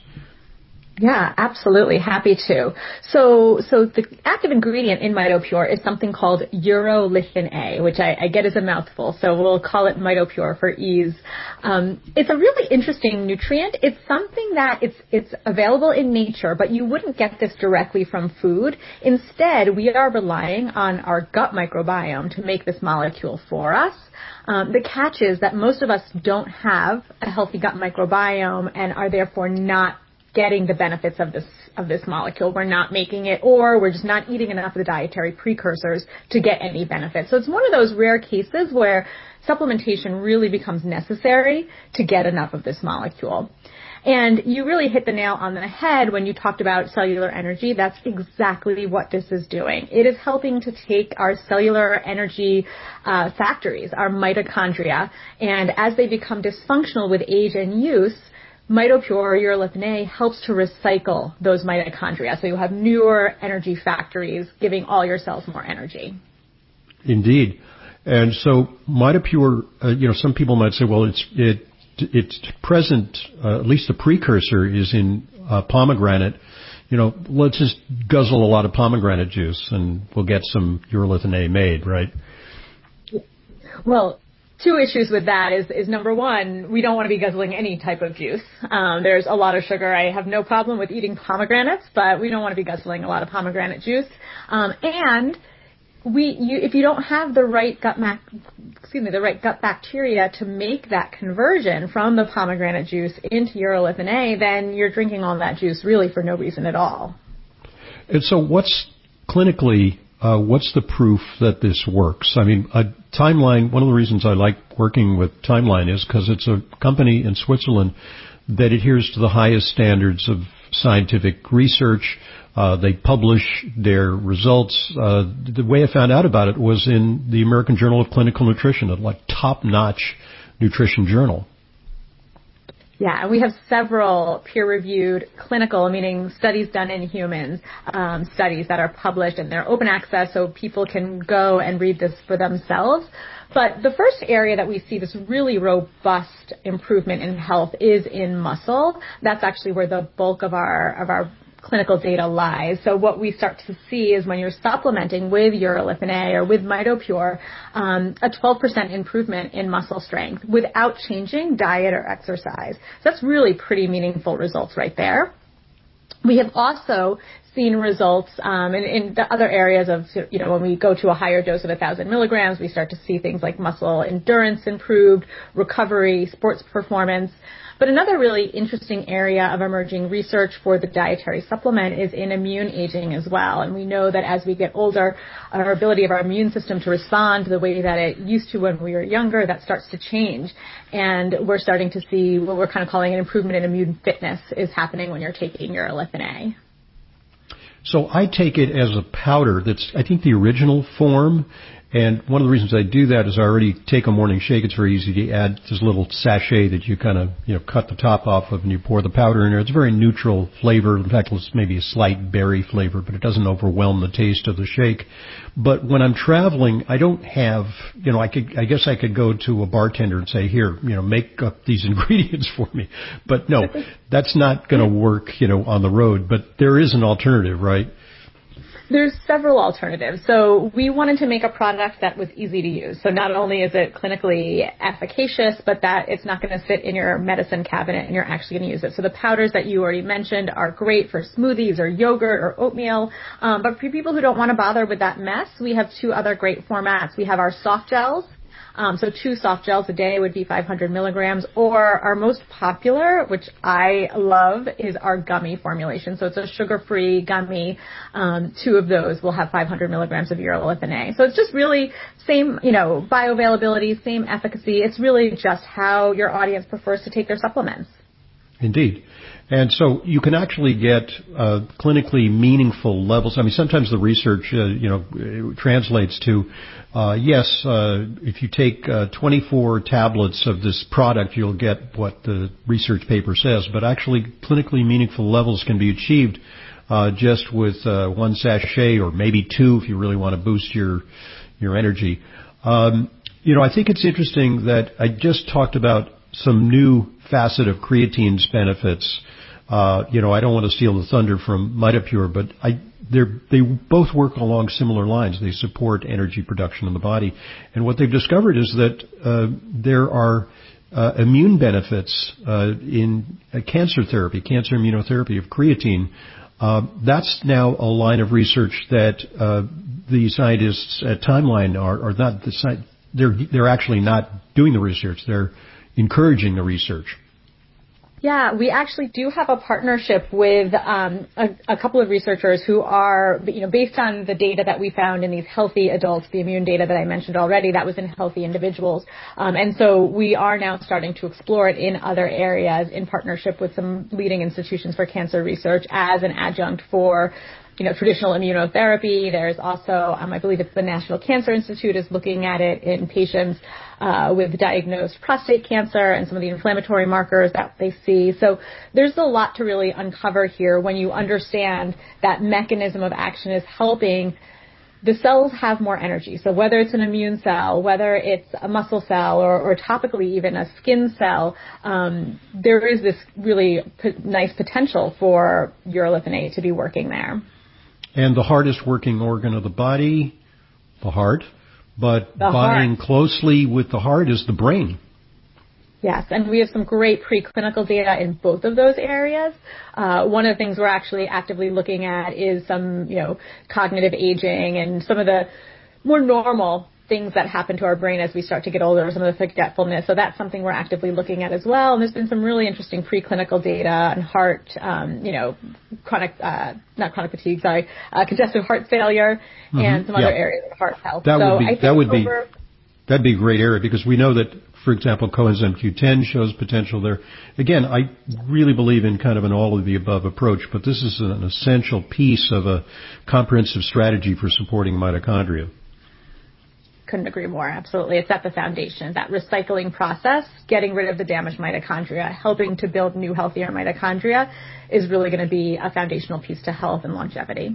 Yeah, absolutely. Happy to. So, so the active ingredient in MitoPure is something called urolithin A, which I, I get is a mouthful, so we'll call it MitoPure for ease. Um, it's a really interesting nutrient. It's something that it's it's available in nature, but you wouldn't get this directly from food. Instead, we are relying on our gut microbiome to make this molecule for us. Um, the catch is that most of us don't have a healthy gut microbiome and are therefore not getting the benefits of this of this molecule. We're not making it, or we're just not eating enough of the dietary precursors to get any benefits. So it's one of those rare cases where supplementation really becomes necessary to get enough of this molecule. And you really hit the nail on the head when you talked about cellular energy. That's exactly what this is doing. It is helping to take our cellular energy uh, factories, our mitochondria, and as they become dysfunctional with age and use, MitoPure, or urolithin A, helps to recycle those mitochondria. So you have newer energy factories giving all your cells more energy. Indeed. And so MitoPure, uh, you know, some people might say, well, it's it it's present, uh, at least the precursor is in uh, pomegranate. You know, let's just guzzle a lot of pomegranate juice and we'll get some urolithin A made, right? Well, two issues with that is, is number one, we don't want to be guzzling any type of juice. Um, there's a lot of sugar. I have no problem with eating pomegranates, but we don't want to be guzzling a lot of pomegranate juice. Um, and we, you, if you don't have the right gut, mac, excuse me, the right gut bacteria to make that conversion from the pomegranate juice into urolithin A, then you're drinking all that juice really for no reason at all. And so, what's clinically? Uh, what's the proof that this works? I mean, a Timeline, one of the reasons I like working with Timeline is because it's a company in Switzerland that adheres to the highest standards of scientific research. Uh, they publish their results. Uh, the way I found out about it was in the American Journal of Clinical Nutrition, a like top-notch nutrition journal. Yeah, and we have several peer-reviewed clinical, meaning studies done in humans, um, studies that are published, and they're open access so people can go and read this for themselves. But the first area that we see this really robust improvement in health is in muscle. That's actually where the bulk of our of our clinical data lies. So what we start to see is when you're supplementing with urolithin A or with MitoPure, um, a twelve percent improvement in muscle strength without changing diet or exercise. So that's really pretty meaningful results right there. We have also seen results um, in, in the other areas of, you know, when we go to a higher dose of one thousand milligrams, we start to see things like muscle endurance improved, recovery, sports performance. But another really interesting area of emerging research for the dietary supplement is in immune aging as well. And we know that as we get older, our ability of our immune system to respond the way that it used to when we were younger, that starts to change. And we're starting to see what we're kind of calling an improvement in immune fitness is happening when you're taking urolithin A. So I take it as a powder that's, I think, the original form, And one of the reasons I do that is I already take a morning shake. It's very easy to add this little sachet that you kind of, you know, cut the top off of and you pour the powder in there. It's a very neutral flavor. In fact, it's maybe a slight berry flavor, but it doesn't overwhelm the taste of the shake. But when I'm traveling, I don't have, you know, I could, I guess I could go to a bartender and say, here, you know, make up these ingredients for me. But no, that's not going to work, you know, on the road. But there is an alternative, right? There's several alternatives. So we wanted to make a product that was easy to use. So not only is it clinically efficacious, but that it's not going to sit in your medicine cabinet and you're actually going to use it. So the powders that you already mentioned are great for smoothies or yogurt or oatmeal. Um, but for people who don't want to bother with that mess, we have two other great formats. We have our soft gels. Um, so two soft gels a day would be five hundred milligrams, or our most popular, which I love, is our gummy formulation. So it's a sugar-free gummy. Um, two of those will have five hundred milligrams of urolithin A. So it's just really same, you know, bioavailability, same efficacy. It's really just how your audience prefers to take their supplements. Indeed. And so you can actually get uh, clinically meaningful levels. I mean, sometimes the research, uh, you know, translates to, uh, yes, uh, if you take uh, twenty-four tablets of this product, you'll get what the research paper says. But actually, clinically meaningful levels can be achieved uh, just with uh, one sachet or maybe two if you really want to boost your your energy. Um, you know, I think it's interesting that I just talked about some new facet of creatine's benefits. Uh, you know, I don't want to steal the thunder from MitoPure, but I, they're, they both work along similar lines. They support energy production in the body. And what they've discovered is that uh, there are uh, immune benefits uh, in uh, cancer therapy, cancer immunotherapy of creatine. Uh, that's now a line of research that uh, the scientists at Timeline are, are not, the, they're, they're actually not doing the research. They're encouraging the research. Yeah, we actually do have a partnership with um, a, a couple of researchers who are, you know, based on the data that we found in these healthy adults, the immune data that I mentioned already, that was in healthy individuals. Um, and so we are now starting to explore it in other areas in partnership with some leading institutions for cancer research as an adjunct for, you know, traditional immunotherapy. There's also, um, I believe it's the National Cancer Institute is looking at it in patients uh, with diagnosed prostate cancer and some of the inflammatory markers that they see. So there's a lot to really uncover here when you understand that mechanism of action is helping the cells have more energy. So whether it's an immune cell, whether it's a muscle cell, or, or topically even a skin cell, um, there is this really p- nice potential for urolithin A to be working there. And the hardest working organ of the body, the heart, but the buying heart. closely with the heart is the brain. Yes, and we have some great preclinical data in both of those areas. Uh, one of the things we're actually actively looking at is some, you know, cognitive aging and some of the more normal things that happen to our brain as we start to get older, some of the forgetfulness. So that's something we're actively looking at as well. And there's been some really interesting preclinical data on heart, um, you know, chronic, uh, not chronic fatigue, sorry, uh, congestive heart failure, mm-hmm. and some yeah. other areas of heart health. That so would be, I think that would over, be, that'd be a great area because we know that, for example, coenzyme Q ten shows potential there. Again, I really believe in kind of an all-of-the-above approach, but this is an essential piece of a comprehensive strategy for supporting mitochondria. Couldn't agree more. Absolutely. It's at the foundation. That recycling process, getting rid of the damaged mitochondria, helping to build new, healthier mitochondria is really going to be a foundational piece to health and longevity.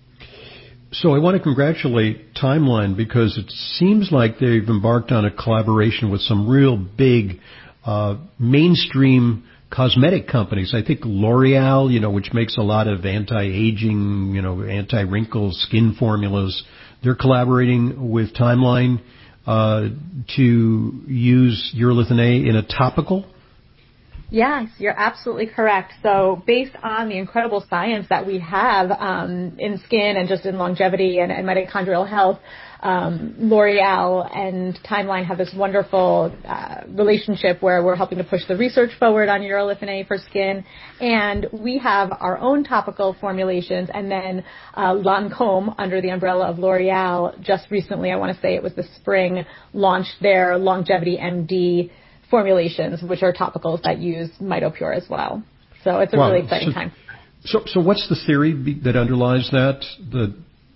So I want to congratulate Timeline because it seems like they've embarked on a collaboration with some real big uh, mainstream cosmetic companies. I think L'Oreal, you know, which makes a lot of anti-aging, you know, anti-wrinkle skin formulas. They're collaborating with Timeline uh, to use urolithin A in a topical. Yes, you're absolutely correct. So based on the incredible science that we have um, in skin and just in longevity and, and mitochondrial health, um, L'Oreal and Timeline have this wonderful uh, relationship where we're helping to push the research forward on urolithin A for skin. And we have our own topical formulations. And then uh, Lancôme, under the umbrella of L'Oreal, just recently, I want to say it was the spring, launched their Longevity M D formulations, which are topicals that use MitoPure as well. So it's a wow. really exciting so, time. So, so what's the theory be, that underlies that? The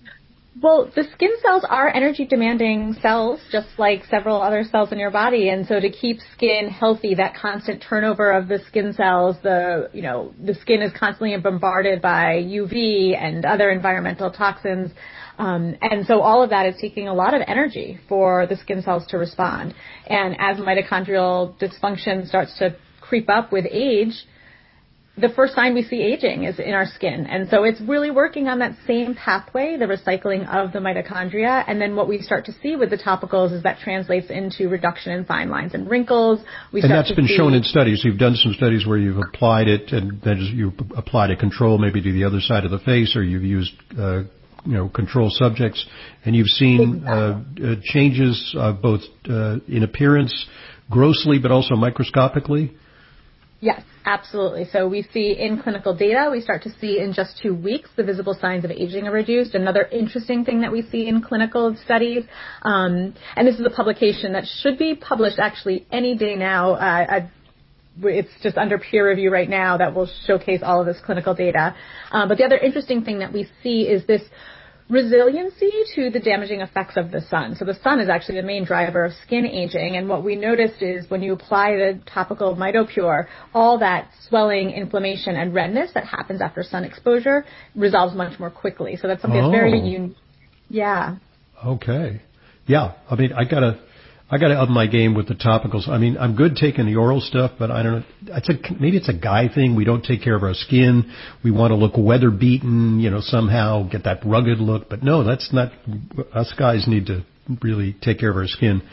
Well, the skin cells are energy-demanding cells, just like several other cells in your body. And so to keep skin healthy, that constant turnover of the skin cells, the, you know, the skin is constantly bombarded by U V and other environmental toxins. Um, and so all of that is taking a lot of energy for the skin cells to respond. And as mitochondrial dysfunction starts to creep up with age, the first sign we see aging is in our skin. And so it's really working on that same pathway, the recycling of the mitochondria. And then what we start to see with the topicals is that translates into reduction in fine lines and wrinkles. We and start that's to been see shown in studies. You've done some studies where you've applied it, and then you applied a control maybe to the other side of the face, or you've used uh, you know, control subjects, and you've seen uh, uh, changes uh, both uh, in appearance, grossly, but also microscopically. Yes, absolutely. So we see in clinical data, we start to see in just two weeks the visible signs of aging are reduced. Another interesting thing that we see in clinical studies, um, and this is a publication that should be published actually any day now. Uh, I, it's just under peer review right now that will showcase all of this clinical data. Um, but the other interesting thing that we see is this resiliency to the damaging effects of the sun. So the sun is actually the main driver of skin aging. And what we noticed is when you apply the topical MitoPure, all that swelling, inflammation, and redness that happens after sun exposure resolves much more quickly. So that's something oh. that's very unique. Yeah. Okay. Yeah. I mean, I gotta, I gotta up my game with the topicals. I mean, I'm good taking the oral stuff, but I don't know. It's a, maybe it's a guy thing. We don't take care of our skin. We want to look weather beaten, you know, somehow get that rugged look. But no, that's not, us guys need to really take care of our skin.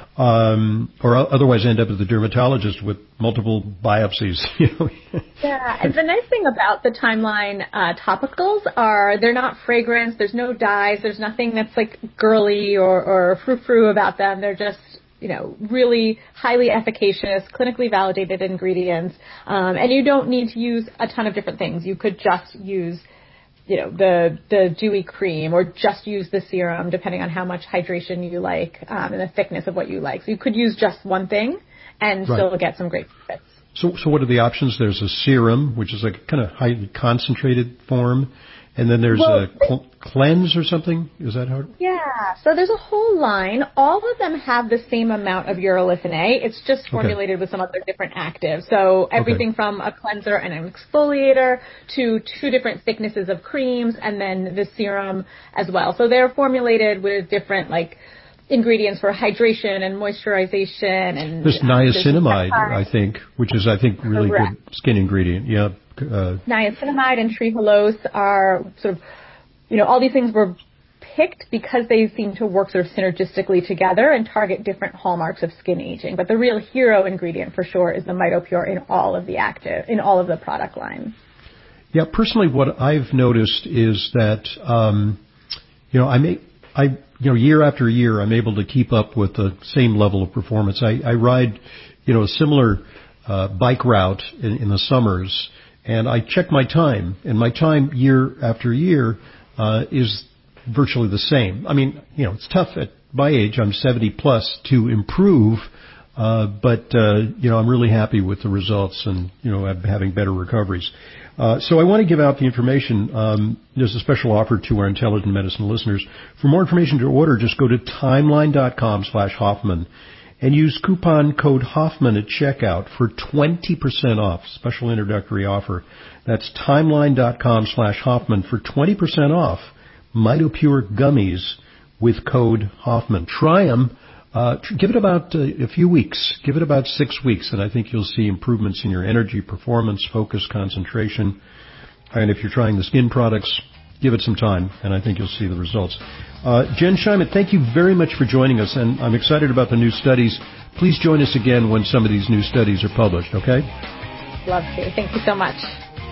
Um, or otherwise end up at the dermatologist with multiple biopsies. You know? Yeah, and the nice thing about the Timeline uh, topicals are they're not fragrance, there's no dyes, there's nothing that's like girly or, or frou-frou about them. They're just, you know, really highly efficacious, clinically validated ingredients. Um, and you don't need to use a ton of different things. You could just use you know, the, the dewy cream or just use the serum depending on how much hydration you like um, and the thickness of what you like. So you could use just one thing and right. still get some great benefits. So, so what are the options? There's a serum, which is like a kind of highly concentrated form, and then there's well, a cl- cleanse or something? Is that how it... Yeah, so there's a whole line. All of them have the same amount of urolithin A. It's just formulated okay. with some other different actives. So everything okay. from a cleanser and an exfoliator to two different thicknesses of creams and then the serum as well. So they're formulated with different, like, ingredients for hydration and moisturization. And There's niacinamide, I think, which is, I think, really Correct. good skin ingredient. Yeah. Uh, Niacinamide and trehalose are sort of, you know, all these things were picked because they seem to work sort of synergistically together and target different hallmarks of skin aging. But the real hero ingredient for sure is the MitoPure in all of the active, in all of the product line. Yeah, personally, what I've noticed is that, um, you know, I may, I, you know, year after year, I'm able to keep up with the same level of performance. I, I ride, you know, a similar uh, bike route in, in the summers. And I check my time, and my time year after year uh, is virtually the same. I mean, you know, it's tough at my age. I'm seventy plus to improve, uh, but uh, you know, I'm really happy with the results, and you know, I'm having better recoveries. Uh, so I want to give out the information. Um, there's a special offer to our Intelligent Medicine listeners. For more information to order, just go to timeline.com slash Hoffman. And use coupon code Hoffman at checkout for twenty percent off. Special introductory offer. That's timeline.com slash Hoffman for twenty percent off MitoPure gummies with code Hoffman. Try them. Uh, give it about uh, a few weeks. Give it about six weeks, and I think you'll see improvements in your energy, performance, focus, concentration. And if you're trying the skin products, give it some time, and I think you'll see the results. Uh, Jen Shyman, thank you very much for joining us, and I'm excited about the new studies. Please join us again when some of these new studies are published, okay? Love to. Thank you so much.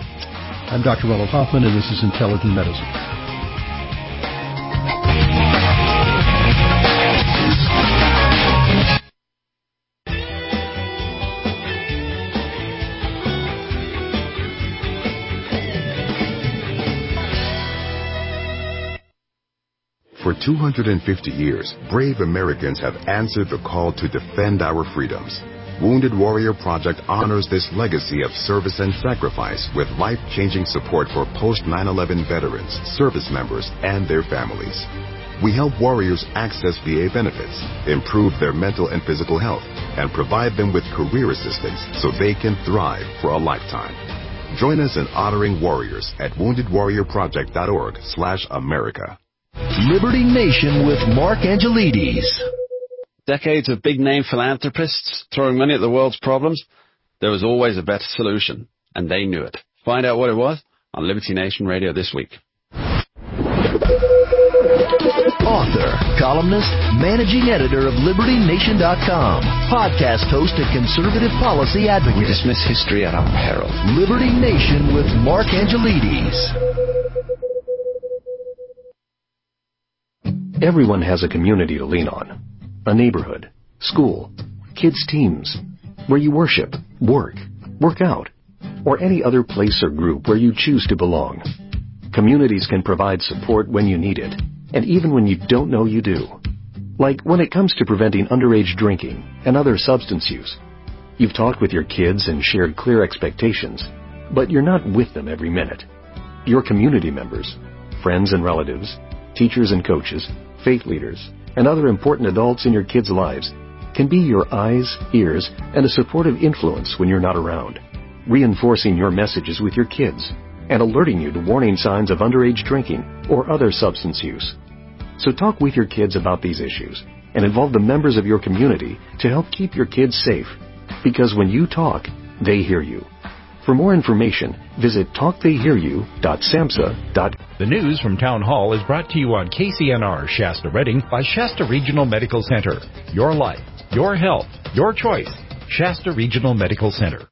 I'm Doctor Ronald Hoffman, and this is Intelligent Medicine. For two hundred fifty years, brave Americans have answered the call to defend our freedoms. Wounded Warrior Project honors this legacy of service and sacrifice with life-changing support for post nine eleven veterans, service members, and their families. We help warriors access V A benefits, improve their mental and physical health, and provide them with career assistance so they can thrive for a lifetime. Join us in honoring warriors at wounded warrior project dot org slash America. Liberty Nation with Mark Angelides. Decades of big-name philanthropists throwing money at the world's problems, there was always a better solution, and they knew it. Find out what it was on Liberty Nation Radio this week. Author, columnist, managing editor of Liberty Nation dot com, podcast host and conservative policy advocate. We dismiss history at our peril. Liberty Nation with Mark Angelides. Everyone has a community to lean on. A neighborhood, school, kids' teams, where you worship, work, work out, or any other place or group where you choose to belong. Communities can provide support when you need it, and even when you don't know you do. Like when it comes to preventing underage drinking and other substance use. You've talked with your kids and shared clear expectations, but you're not with them every minute. Your community members, friends and relatives, teachers and coaches, faith leaders, and other important adults in your kids' lives can be your eyes, ears, and a supportive influence when you're not around, reinforcing your messages with your kids and alerting you to warning signs of underage drinking or other substance use. So talk with your kids about these issues and involve the members of your community to help keep your kids safe, because when you talk, they hear you. For more information, visit talk they hear you dot samhsa dot com. The news from Town Hall is brought to you on K C N R Shasta Redding by Shasta Regional Medical Center. Your life, your health, your choice. Shasta Regional Medical Center.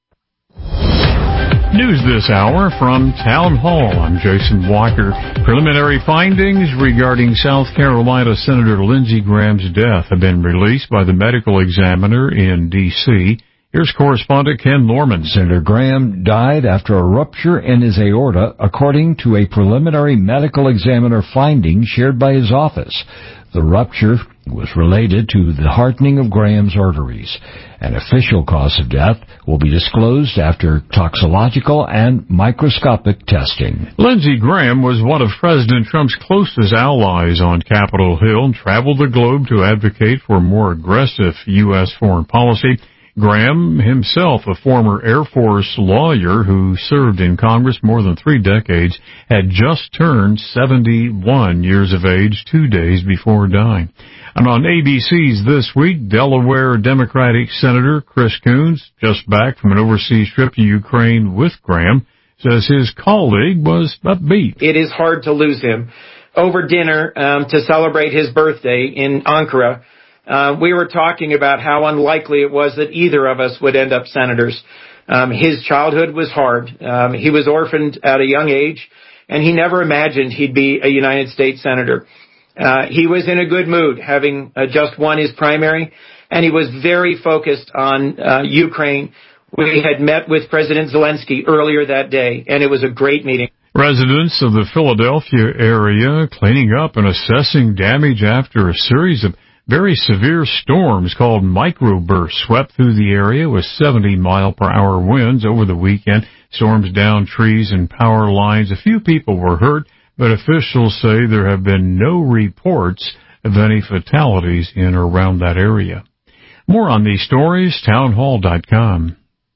News this hour from Town Hall. I'm Jason Walker. Preliminary findings regarding South Carolina Senator Lindsey Graham's death have been released by the medical examiner in D C Here's correspondent Ken Norman. Senator Graham died after a rupture in his aorta, according to a preliminary medical examiner finding shared by his office. The rupture was related to the hardening of Graham's arteries. An official cause of death will be disclosed after toxicological and microscopic testing. Lindsey Graham was one of President Trump's closest allies on Capitol Hill and traveled the globe to advocate for more aggressive U S foreign policy. Graham, himself a former Air Force lawyer who served in Congress more than three decades, had just turned seventy-one years of age two days before dying. And on A B C's This Week, Delaware Democratic Senator Chris Coons, just back from an overseas trip to Ukraine with Graham, says his colleague was upbeat. It is hard to lose him. Over dinner um, to celebrate his birthday in Ankara, Uh, we were talking about how unlikely it was that either of us would end up senators. Um, his childhood was hard. Um, he was orphaned at a young age, and he never imagined he'd be a United States senator. Uh, he was in a good mood, having uh, just won his primary, and he was very focused on uh, Ukraine. We had met with President Zelensky earlier that day, and it was a great meeting. Residents of the Philadelphia area cleaning up and assessing damage after a series of very severe storms called microbursts swept through the area with seventy mile per hour winds over the weekend. Storms downed trees and power lines. A few people were hurt, but officials say there have been no reports of any fatalities in or around that area. More on these stories, townhall dot com.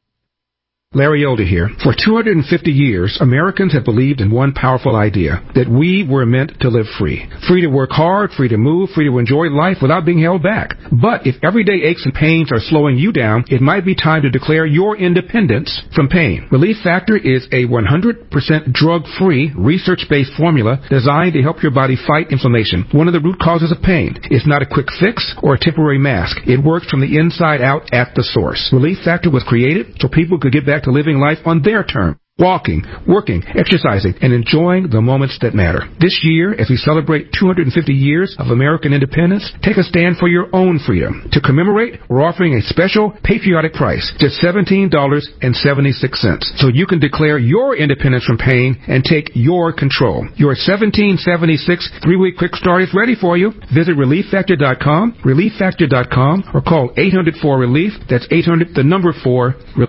Larry Elder here. For two hundred fifty years, Americans have believed in one powerful idea, that we were meant to live free. Free to work hard, free to move, free to enjoy life without being held back. But if everyday aches and pains are slowing you down, it might be time to declare your independence from pain. Relief Factor is a one hundred percent drug-free, research-based formula designed to help your body fight inflammation, one of the root causes of pain. It's not a quick fix or a temporary mask. It works from the inside out at the source. Relief Factor was created so people could get back to living life on their terms. walking, working, exercising, and enjoying the moments that matter. This year, as we celebrate two hundred fifty years of American independence, take a stand for your own freedom. To commemorate, we're offering a special patriotic price, just seventeen dollars and seventy-six cents, so you can declare your independence from pain and take your control. Your seventeen seventy-six three-week quick start is ready for you. Visit relief factor dot com, relief factor dot com, or call eight hundred four relief. That's eight hundred, the number four, relief.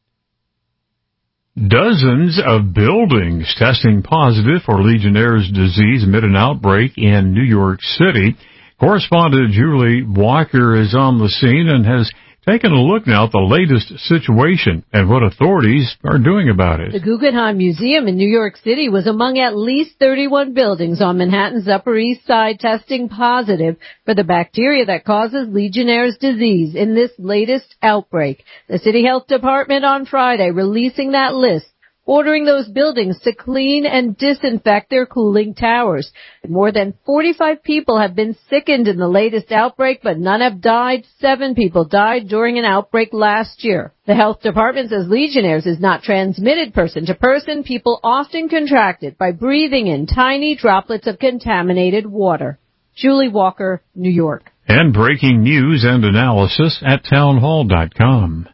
Dozens of buildings testing positive for Legionnaire's disease amid an outbreak in New York City. Correspondent Julie Walker is on the scene and has taken a look now at the latest situation and what authorities are doing about it. The Guggenheim Museum in New York City was among at least thirty-one buildings on Manhattan's Upper East Side testing positive for the bacteria that causes Legionnaire's disease in this latest outbreak. The City Health Department on Friday releasing that list, ordering those buildings to clean and disinfect their cooling towers. More than forty-five people have been sickened in the latest outbreak, but none have died. Seven people died during an outbreak last year. The health department says Legionnaire's is not transmitted person to person. People often contract it by breathing in tiny droplets of contaminated water. Julie Walker, New York. And breaking news and analysis at townhall dot com.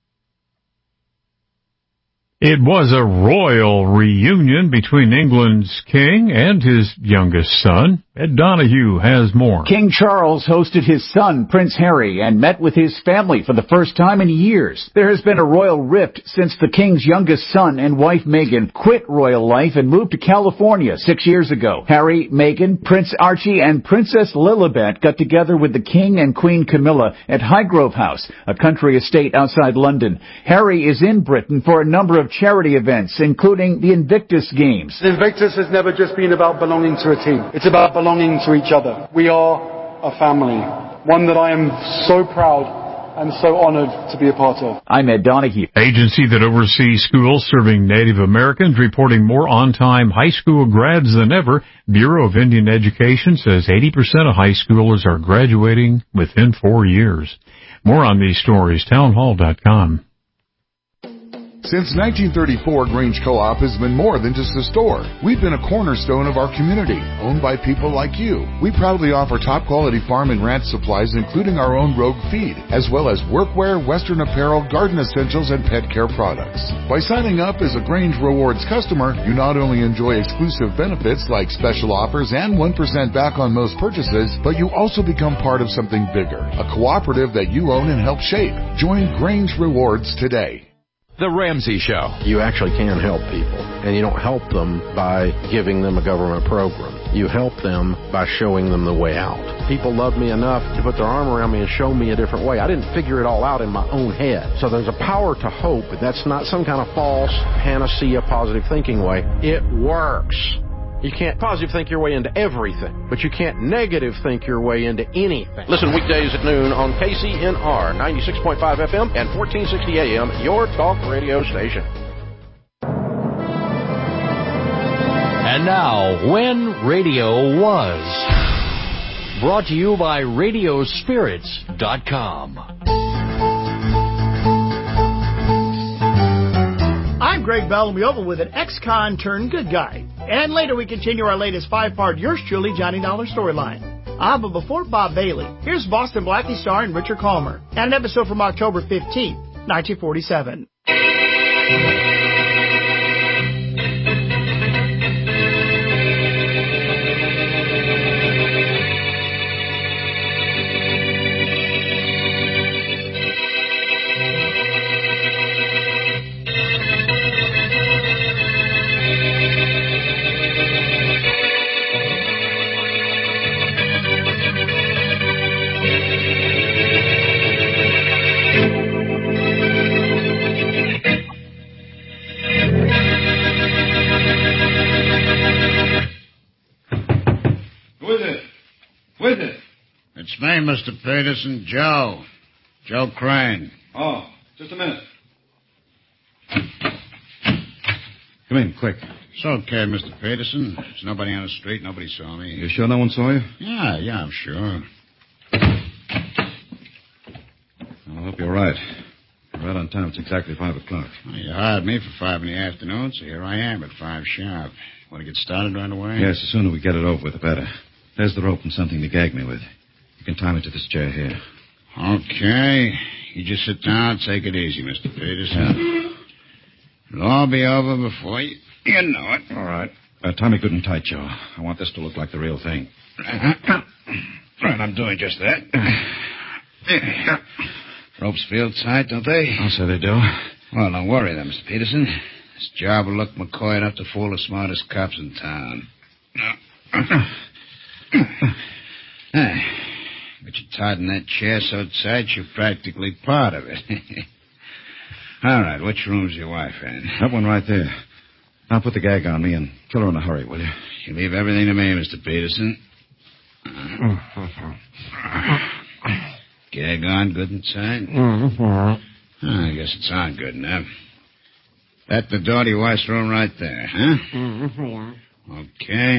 It was a royal reunion between England's king and his youngest son. Ed Donahue has more. King Charles hosted his son, Prince Harry, and met with his family for the first time in years. There has been a royal rift since the king's youngest son and wife, Meghan, quit royal life and moved to California six years ago. Harry, Meghan, Prince Archie, and Princess Lilibet got together with the king and Queen Camilla at Highgrove House, a country estate outside London. Harry is in Britain for a number of charity events, including the Invictus Games. Invictus has never just been about belonging to a team. It's about belonging to each other. We are a family, one that I am so proud and so honored to be a part of. I'm Ed Donahue. Agency that oversees schools serving Native Americans reporting more on-time high school grads than ever. Bureau of Indian Education says eighty percent of high schoolers are graduating within four years. More on these stories, townhall dot com. Since nineteen thirty-four, Grange Co-op has been more than just a store. We've been a cornerstone of our community, owned by people like you. We proudly offer top-quality farm and ranch supplies, including our own Rogue feed, as well as workwear, Western apparel, garden essentials, and pet care products. By signing up as a Grange Rewards customer, you not only enjoy exclusive benefits like special offers and one percent back on most purchases, but you also become part of something bigger, a cooperative that you own and help shape. Join Grange Rewards today. The Ramsey Show. You actually can help people, and you don't help them by giving them a government program. You help them by showing them the way out. People love me enough to put their arm around me and show me a different way. I didn't figure it all out in my own head. So there's a power to hope, and that's not some kind of false panacea positive thinking way. It works. You can't positive think your way into everything, but you can't negative think your way into anything. Listen weekdays at noon on K C N R ninety-six point five F M and fourteen sixty A M, your talk radio station. And now, When Radio Was. Brought to you by radio spirits dot com. I'm Greg Bellamy with an ex-con turned good guy. And later we continue our latest five-part Yours Truly Johnny Dollar storyline. Ah, but before Bob Bailey, here's Boston Blackie star and Richard Calmer, and an episode from October fifteenth, nineteen forty-seven. It's me, Mister Peterson, Joe. Joe Crane. Oh, just a minute. Come in, quick. It's okay, Mister Peterson. There's nobody on the street. Nobody saw me. You sure no one saw you? Yeah, yeah, I'm sure. I hope you're right. I'd rather on time. It's exactly five o'clock. Well, you hired me for five in the afternoon, so here I am at five sharp. Want to get started right away? Yes, the sooner we get it over with, the better. There's the rope and something to gag me with. You can tie me to this chair here. Okay. You just sit down. Take it easy, Mister Peterson. Yeah. It'll all be over before you, you know it. All right. Uh, tie me good and tight, Joe. I want this to look like the real thing. Right, I'm doing just that. Ropes feel tight, don't they? I'll say they do. Well, don't worry then, Mister Peterson. This job will look McCoy enough to fool the smartest cops in town. But you tighten that chair so tight you're practically part of it. All right, which room's your wife in? That one right there. Now put the gag on me and kill her in a hurry, will you? You leave everything to me, Mister Peterson. Gag on good and tight? Oh, I guess it's on good enough. That the door to your wife's room right there, huh? Okay.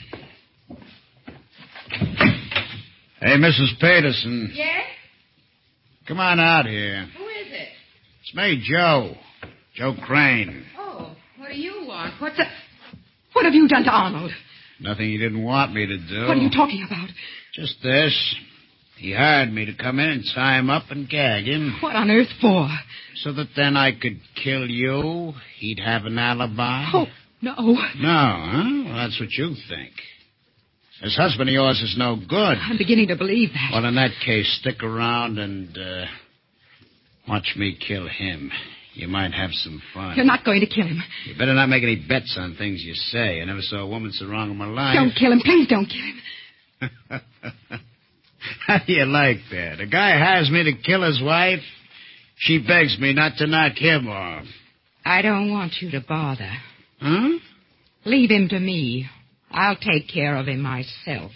Hey, Missus Peterson. Yes? Come on out here. Who is it? It's me, Joe. Joe Crane. Oh, what do you want? What's the... What have you done to Arnold? Nothing he didn't want me to do. What are you talking about? Just this. He hired me to come in and tie him up and gag him. What on earth for? So that then I could kill you. He'd have an alibi. Oh, no. No, huh? Well, that's what you think. This husband of yours is no good. I'm beginning to believe that. Well, in that case, stick around and uh, watch me kill him. You might have some fun. You're not going to kill him. You better not make any bets on things you say. I never saw a woman so wrong in my life. Don't kill him. Please don't kill him. How do you like that? A guy hires me to kill his wife. She begs me not to knock him off. I don't want you to bother. Huh? Leave him to me. I'll take care of him myself.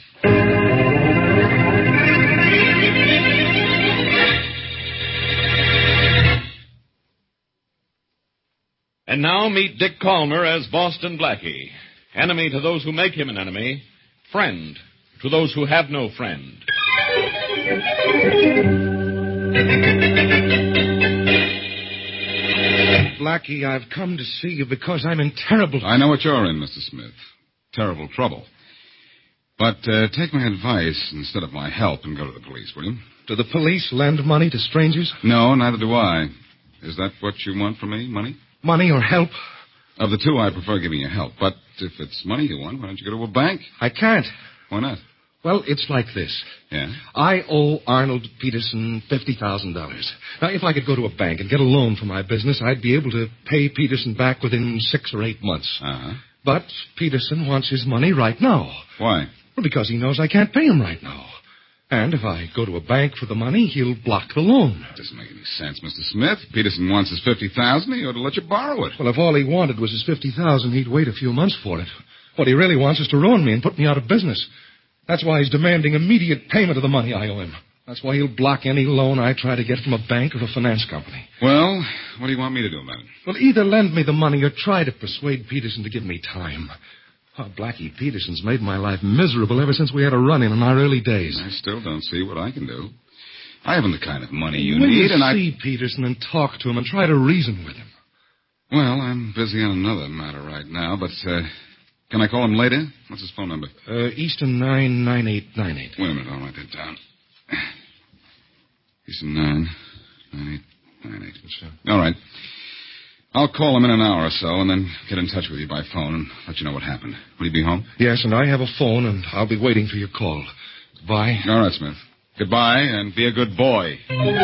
And now meet Dick Calmer as Boston Blackie. Enemy to those who make him an enemy. Friend to those who have no friend. Blackie, I've come to see you because I'm in terrible... I know what you're in, Mister Smith. Terrible trouble. But uh, take my advice instead of my help and go to the police, will you? Do the police lend money to strangers? No, neither do I. Is that what you want from me, money? Money or help? Of the two, I prefer giving you help. But if it's money you want, why don't you go to a bank? I can't. Why not? Well, it's like this. Yeah? I owe Arnold Peterson fifty thousand dollars. Now, if I could go to a bank and get a loan for my business, I'd be able to pay Peterson back within six or eight months. Uh-huh. But Peterson wants his money right now. Why? Well, because he knows I can't pay him right now. And if I go to a bank for the money, he'll block the loan. Doesn't make any sense, Mister Smith. Peterson wants his fifty thousand dollars. He ought to let you borrow it. Well, if all he wanted was his fifty thousand dollars, he'd wait a few months for it. What he really wants is to ruin me and put me out of business. That's why he's demanding immediate payment of the money I owe him. That's why he'll block any loan I try to get from a bank or a finance company. Well, what do you want me to do about it? Well, either lend me the money or try to persuade Peterson to give me time. Oh, Blackie, Peterson's made my life miserable ever since we had a run-in in our early days. I still don't see what I can do. I haven't the kind of money you Will need, you and I... see Peterson and talk to him and try to reason with him? Well, I'm busy on another matter right now, but, uh, can I call him later? What's his phone number? Uh, Easton nine nine eight nine eight. Wait a minute, I'll write that down. Easton nine nine eight nine eight. Sure. All right. I'll call him in an hour or so and then get in touch with you by phone and let you know what happened. Will you be home? Yes, and I have a phone, and I'll be waiting for your call. Goodbye. All right, Smith. Goodbye, and be a good boy.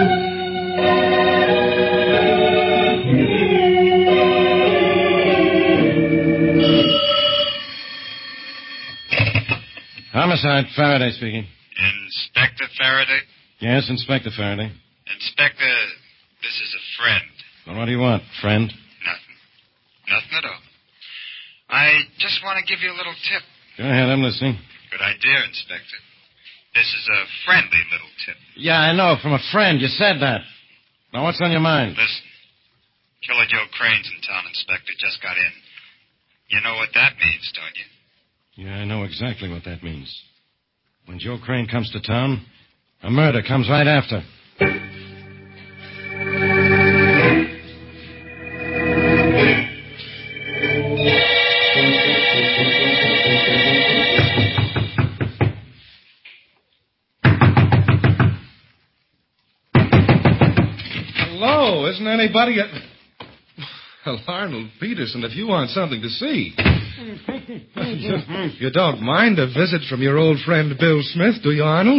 Homicide, Faraday speaking. Inspector Faraday? Yes, Inspector Faraday. Inspector, this is a friend. Well, what do you want, friend? Nothing. Nothing at all. I just want to give you a little tip. Go ahead, I'm listening. Good idea, Inspector. This is a friendly little tip. Yeah, I know, from a friend. You said that. Now, what's on your mind? Listen. Killer Joe Crane's in town, Inspector. Just got in. You know what that means, don't you? Yeah, I know exactly what that means. When Joe Crane comes to town, a murder comes right after. anybody at... Well, Arnold Peterson, if you want something to see... you, you don't mind a visit from your old friend Bill Smith, do you, Arnold?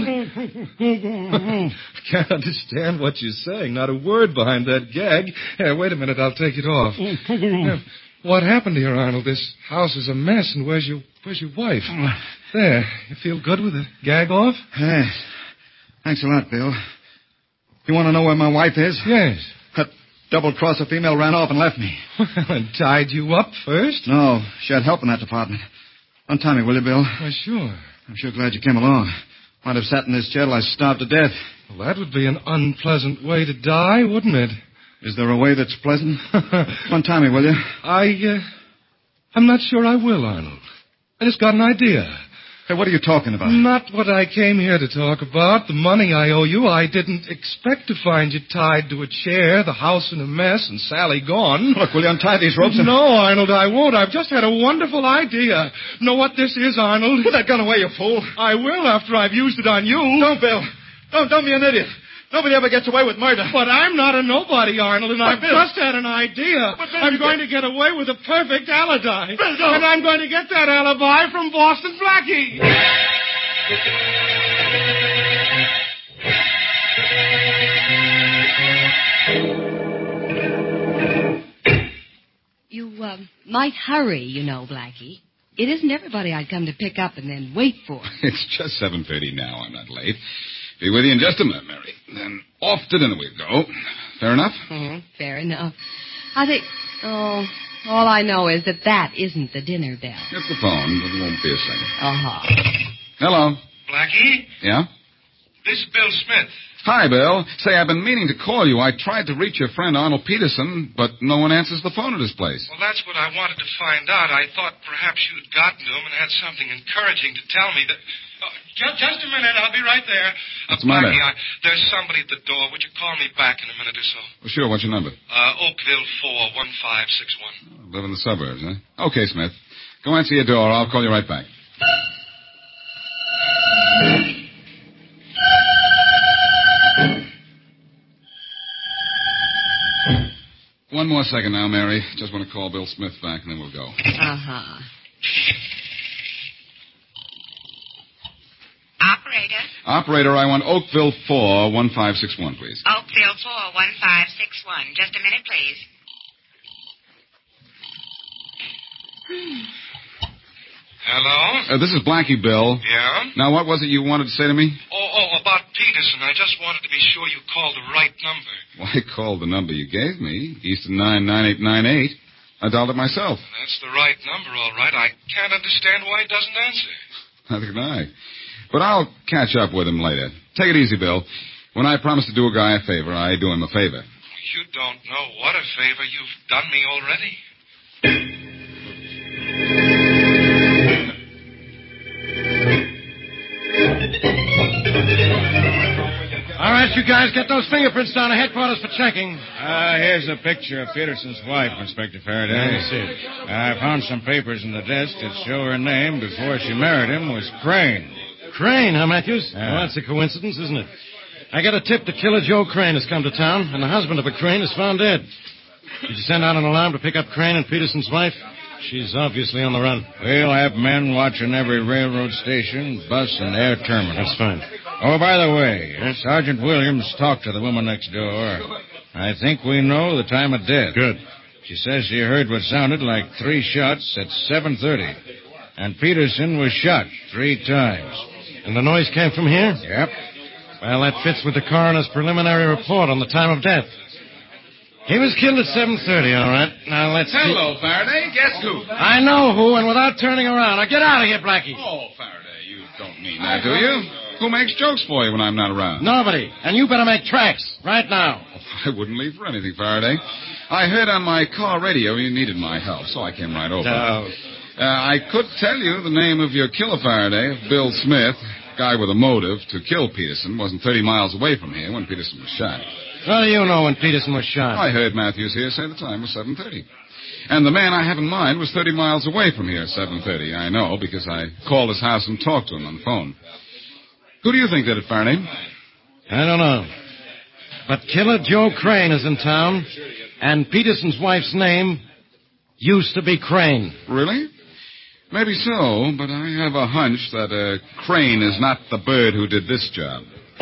Can't understand what you're saying. Not a word behind that gag. Here, wait a minute. I'll take it off. Now, what happened here, Arnold? This house is a mess, and where's your where's your wife? There. You feel good with the gag off? Yes. Thanks a lot, Bill. You want to know where my wife is? Yes. That double-crosser female ran off and left me. Well, and tied you up first? No. She had help in that department. Untie me, will you, Bill? Why, sure. I'm sure glad you came along. Might have sat in this jail. I starved to death. Well, that would be an unpleasant way to die, wouldn't it? Is there a way that's pleasant? Untie me, will you? I, uh, I'm not sure I will, Arnold. I just got an idea. Hey, what are you talking about? Not what I came here to talk about. The money I owe you. I didn't expect to find you tied to a chair, the house in a mess, and Sally gone. Look, will you untie these ropes? And... No, Arnold, I won't. I've just had a wonderful idea. Know what this is, Arnold? Put that gun away, you fool. I will after I've used it on you. Don't, Bill. Don't, don't be an idiot. Nobody ever gets away with murder. But I'm not a nobody, Arnold, and I've Bill. just had an idea. But Bill, I'm going to get away with a perfect alibi. Bill, don't. And I'm going to get that alibi from Boston Blackie. You uh, might hurry, you know, Blackie. It isn't everybody I'd come to pick up and then wait for. It's just seven thirty now. I'm not late. Be with you in just a minute, Mary. Then off to dinner we go. Fair enough? Mm-hmm. Fair enough. I think... Oh, all I know is that that isn't the dinner bell. It's the phone, but it won't be a second. Uh-huh. Hello. Blackie? Yeah? This is Bill Smith. Hi, Bill. Say, I've been meaning to call you. I tried to reach your friend Arnold Peterson, but no one answers the phone at his place. Well, that's what I wanted to find out. I thought perhaps you'd gotten to him and had something encouraging to tell me that... Oh, just, just a minute. I'll be right there. What's the matter? Blackie, I, there's somebody at the door. Would you call me back in a minute or so? Well, sure. What's your number? Uh, Oakville four one five six one. Live in the suburbs, huh? Okay, Smith. Go answer your door. I'll call you right back. One more second now, Mary. Just want to call Bill Smith back, and then we'll go. Uh-huh. Operator? Operator, I want Oakville four one five six one, please. Oakville four one five six one. Just a minute, please. Hello? Uh, this is Blackie, Bill. Yeah? Now, what was it you wanted to say to me? Oh, oh, about Peterson. I just wanted to be sure you called the right number. Well, I called the number you gave me, Easton nine nine eight nine eight. I dialed it myself. That's the right number, all right. I can't understand why he doesn't answer. Neither can I. But I'll catch up with him later. Take it easy, Bill. When I promise to do a guy a favor, I do him a favor. You don't know what a favor you've done me already. All right, you guys, get those fingerprints down to headquarters for checking. Ah, uh, here's a picture of Peterson's wife, Inspector Faraday. Let me see it. I found some papers in the desk that show her name before she married him was Crane. Crane, huh, Matthews? Yeah. Well, that's a coincidence, isn't it? I got a tip that Killer Joe Crane has come to town, and the husband of a Crane is found dead. Did you send out an alarm to pick up Crane and Peterson's wife? She's obviously on the run. We'll have men watching every railroad station, bus, and air terminal. That's fine. Oh, by the way, Sergeant Williams talked to the woman next door. I think we know the time of death. Good. She says she heard what sounded like three shots at seven thirty. And Peterson was shot three times. And the noise came from here? Yep. Well, that fits with the coroner's preliminary report on the time of death. He was killed at seven thirty, all right. Now, let's see. Hello, Faraday. Guess who? I know who, and without turning around. Now, get out of here, Blackie. Oh, Faraday, you don't mean that, do you? Who makes jokes for you when I'm not around? Nobody. And you better make tracks right now. I wouldn't leave for anything, Faraday. I heard on my car radio you needed my help, so I came right over. No. Uh, I could tell you the name of your killer, Faraday, Bill Smith, guy with a motive to kill Peterson, wasn't thirty miles away from here when Peterson was shot. What do you know when Peterson was shot? I heard Matthews here say the time was seven thirty. And the man I have in mind was thirty miles away from here at seven thirty. I know, because I called his house and talked to him on the phone. Who do you think did it, Faraday? I don't know. But Killer Joe Crane is in town, and Peterson's wife's name used to be Crane. Really? Maybe so, but I have a hunch that uh, Crane is not the bird who did this job.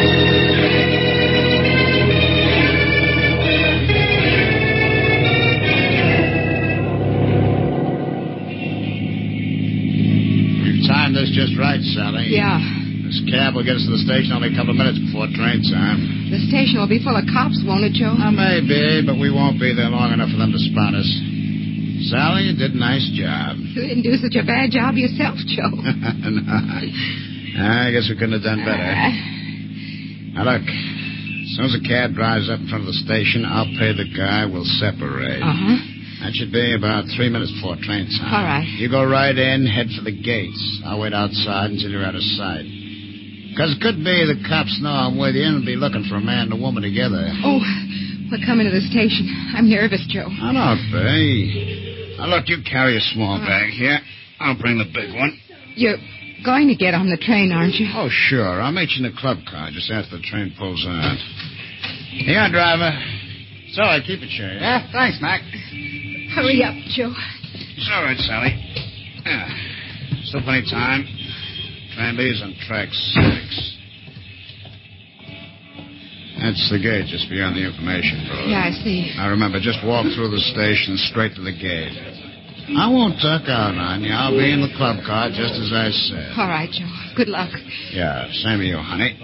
We've timed this just right, Sally. Yeah. This cab will get us to the station only a couple of minutes before train time. The station will be full of cops, won't it, Joe? Well, maybe, but we won't be there long enough for them to spot us. Sally, you did a nice job. You didn't do such a bad job yourself, Joe. No, I, I guess we couldn't have done better. Uh, now, look, as soon as the cab drives up in front of the station, I'll pay the guy. We'll separate. Uh-huh. That should be about three minutes before train time. All right. You go right in, head for the gates. I'll wait outside until you're out of sight. Because it could be the cops know I'm with you and be looking for a man and a woman together. Oh, we're coming to the station. I'm nervous, Joe. I don't be. Now, look, you carry a small uh, bag here. I'll bring the big one. You're going to get on the train, aren't you? Oh, sure. I'll meet you in the club car just after the train pulls out. Here, driver. Sorry, keep it sure. Yeah, thanks, Mac. Hurry up, Joe. It's all right, Sally. Yeah. Still plenty of time. Train leaves on track six. That's the gate just beyond the information booth. Yeah, I see. Now, remember, just walk through the station straight to the gate. I won't duck out on you. I'll be in the club car just as I said. All right, Joe. Good luck. Yeah, same to you, honey.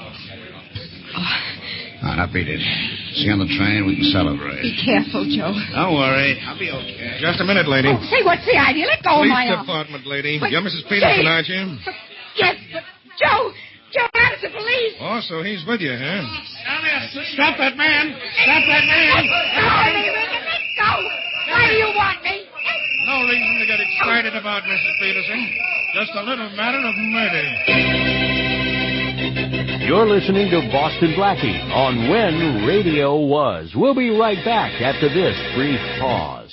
Oh. Now, now, beat it. See you on the train, we can celebrate. Be careful, Joe. Don't worry. I'll be okay. Just a minute, lady. Oh, say, what's the idea? Let go Police of my arm. department, lady. But, You're Missus Peterson, Jay. aren't you? Yes, but Joe, Joe, that is the police. Oh, so he's with you, huh? Stop that man! Stop that man! Let go of me, Rick. Let go. Why do you want me? No reason to get excited about, Missus Peterson. Just a little matter of murder. You're listening to Boston Blackie on When Radio Was. We'll be right back after this brief pause.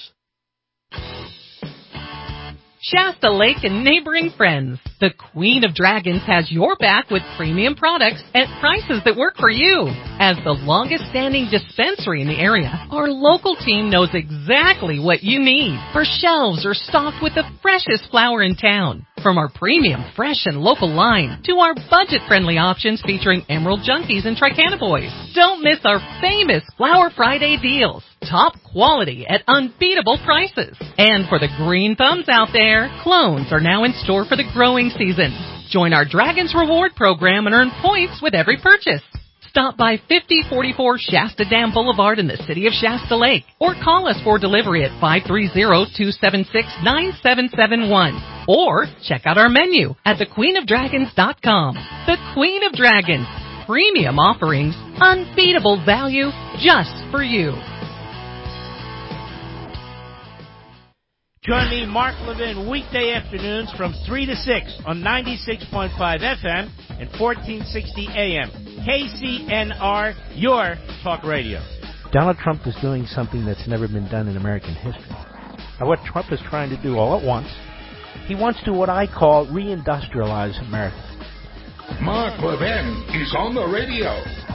Shasta Lake and neighboring friends. The Queen of Dragons has your back with premium products at prices that work for you. As the longest-standing dispensary in the area, our local team knows exactly what you need. Our shelves are stocked with the freshest flower in town. From our premium, fresh, and local line to our budget-friendly options featuring Emerald Junkies and Tricanaboys. Don't miss our famous Flower Friday deals. Top quality at unbeatable prices. And for the green thumbs out there, clones are now in store for the growing season. Join our Dragons Reward program and earn points with every purchase. Stop by fifty forty-four Shasta Dam Boulevard in the city of Shasta Lake or call us for delivery at five three zero, two seven six, nine seven seven one. Or check out our menu at the queen of dragons dot com. The Queen of Dragons. Premium offerings, unbeatable value just for you. Join me, Mark Levin, weekday afternoons from three to six on ninety-six point five F M and fourteen sixty A M. K C N R, your talk radio. Donald Trump is doing something that's never been done in American history. Now, what Trump is trying to do all at once, he wants to what I call reindustrialize America. Mark Levin is on the radio.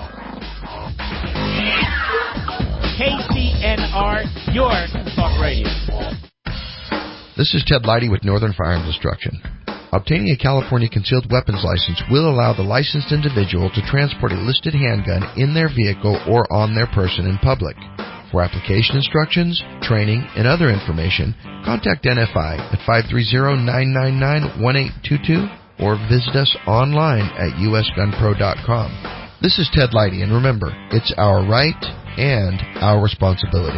K C N R, your talk radio. This is Ted Leidy with Northern Firearms Instruction. Obtaining a California concealed weapons license will allow the licensed individual to transport a listed handgun in their vehicle or on their person in public. For application instructions, training, and other information, contact N F I at five three zero, nine nine nine, one eight two two or visit us online at u s gun pro dot com. This is Ted Leidy, and remember, it's our right and our responsibility.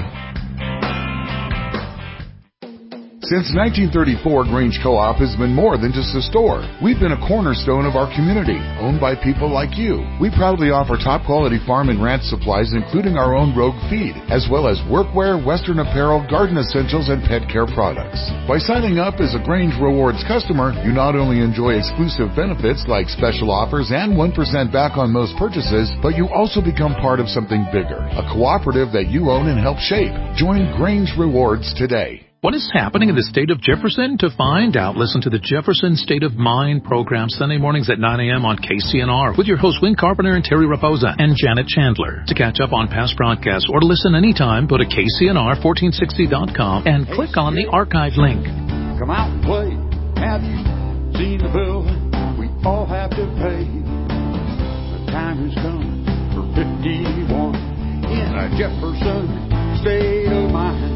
Since nineteen thirty-four, Grange Co-op has been more than just a store. We've been a cornerstone of our community, owned by people like you. We proudly offer top-quality farm and ranch supplies, including our own Rogue feed, as well as workwear, Western apparel, garden essentials, and pet care products. By signing up as a Grange Rewards customer, you not only enjoy exclusive benefits like special offers and one percent back on most purchases, but you also become part of something bigger, a cooperative that you own and help shape. Join Grange Rewards today. What is happening in the state of Jefferson? To find out, listen to the Jefferson State of Mind program Sunday mornings at nine a.m. on K C N R with your hosts Win Carpenter and Terry Raposa and Janet Chandler. To catch up on past broadcasts or to listen anytime, go to K C N R fourteen sixty dot com and click on the archive link. Come out and play. Have you seen the bill we all have to pay? The time has come for fifty-one in a Jefferson State of Mind.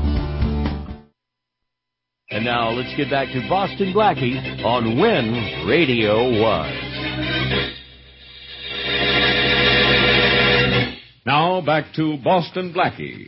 And now let's get back to Boston Blackie on When Radio Was. Now back to Boston Blackie.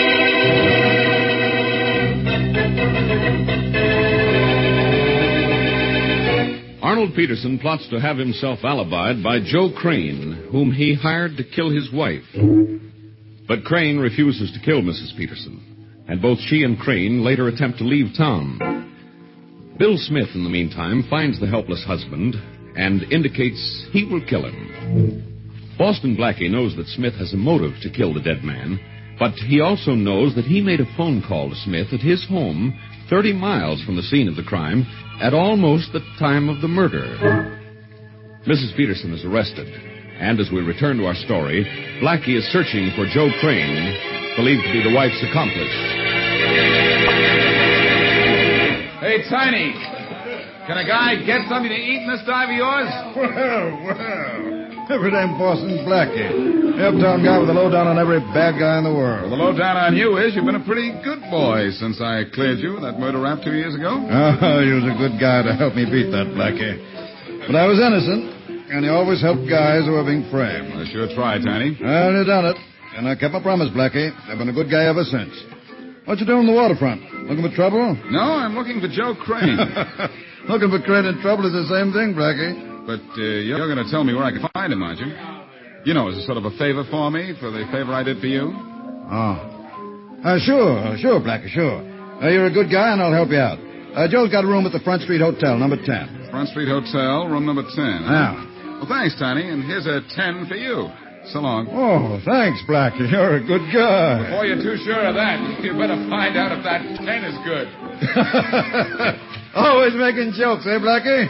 Arnold Peterson plots to have himself alibied by Joe Crane, whom he hired to kill his wife. But Crane refuses to kill Missus Peterson, and both she and Crane later attempt to leave town. Bill Smith, in the meantime, finds the helpless husband and indicates he will kill him. Boston Blackie knows that Smith has a motive to kill the dead man, but he also knows that he made a phone call to Smith at his home thirty miles from the scene of the crime at almost the time of the murder. Missus Peterson is arrested, and as we return to our story, Blackie is searching for Joe Crane, believed to be the wife's accomplice. Hey, Tiny, can a guy get something to eat in this dive of yours? Well, well. Every damn Boston Blackie. The uptown guy with the lowdown on every bad guy in the world. Well, the lowdown on you is you've been a pretty good boy since I cleared you of that murder rap two years ago. Oh, you was a good guy to help me beat that, Blackie. But I was innocent, and you always help guys who are being framed. I sure tried, Tiny. Well, you done it. And I kept my promise, Blackie. I've been a good guy ever since. What you doing on the waterfront? Looking for trouble? No, I'm looking for Joe Crane. Looking for Crane in trouble is the same thing, Blackie. But uh, you're going to tell me where I can find him, aren't you? You know, as a sort of a favor for me, for the favor I did for you. Oh. Uh, sure, sure, Blackie, sure. Uh, you're a good guy, and I'll help you out. Uh, Joe's got a room at the Front Street Hotel, number ten. Front Street Hotel, room number ten. Yeah. Well, thanks, Tiny, and here's a ten for you. So long. Oh, thanks, Blackie. You're a good guy. Before you're too sure of that, you better find out if that ten is good. Always making jokes, eh, Blackie?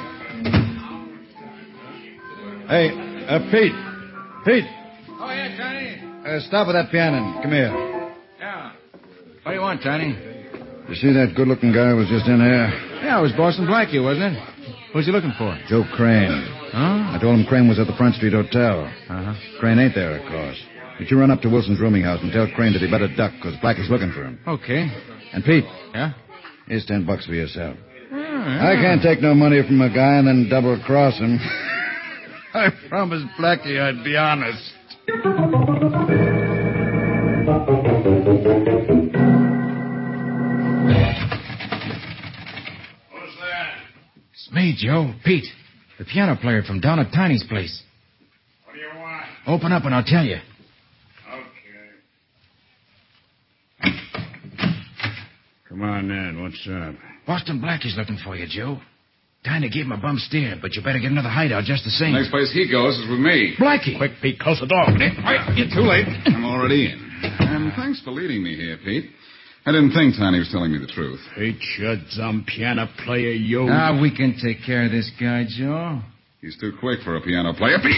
Hey, uh, Pete. Pete. Oh, yeah, Tiny? Uh, stop with that piano. Come here. Yeah. What do you want, Tiny? You see that good-looking guy who was just in there? Yeah, it was Boston Blackie, wasn't it? Who's he looking for? Joe Crane. Huh? I told him Crane was at the Front Street Hotel. Uh-huh. Crane ain't there, of course. But you run up to Wilson's rooming house and tell Crane that he better duck, because Blackie's looking for him. Okay. And, Pete. Yeah? Here's ten bucks for yourself. Oh, yeah. I can't take no money from a guy and then double-cross him. I promised Blackie I'd be honest. Who's that? It's me, Joe. Pete. The piano player from down at Tiny's place. What do you want? Open up and I'll tell you. Okay. Come on, then. What's up? Boston Blackie's looking for you, Joe. Tiny gave him a bum steer, but you better get another hideout just the same. The next place he goes is with me. Blackie. Quick, Pete, close the door. Wait, you're too late. I'm already in. And thanks for leading me here, Pete. I didn't think Tiny was telling me the truth. Pete, you dumb piano player, you. Ah, we can take care of this guy, Joe. He's too quick for a piano player. Pete,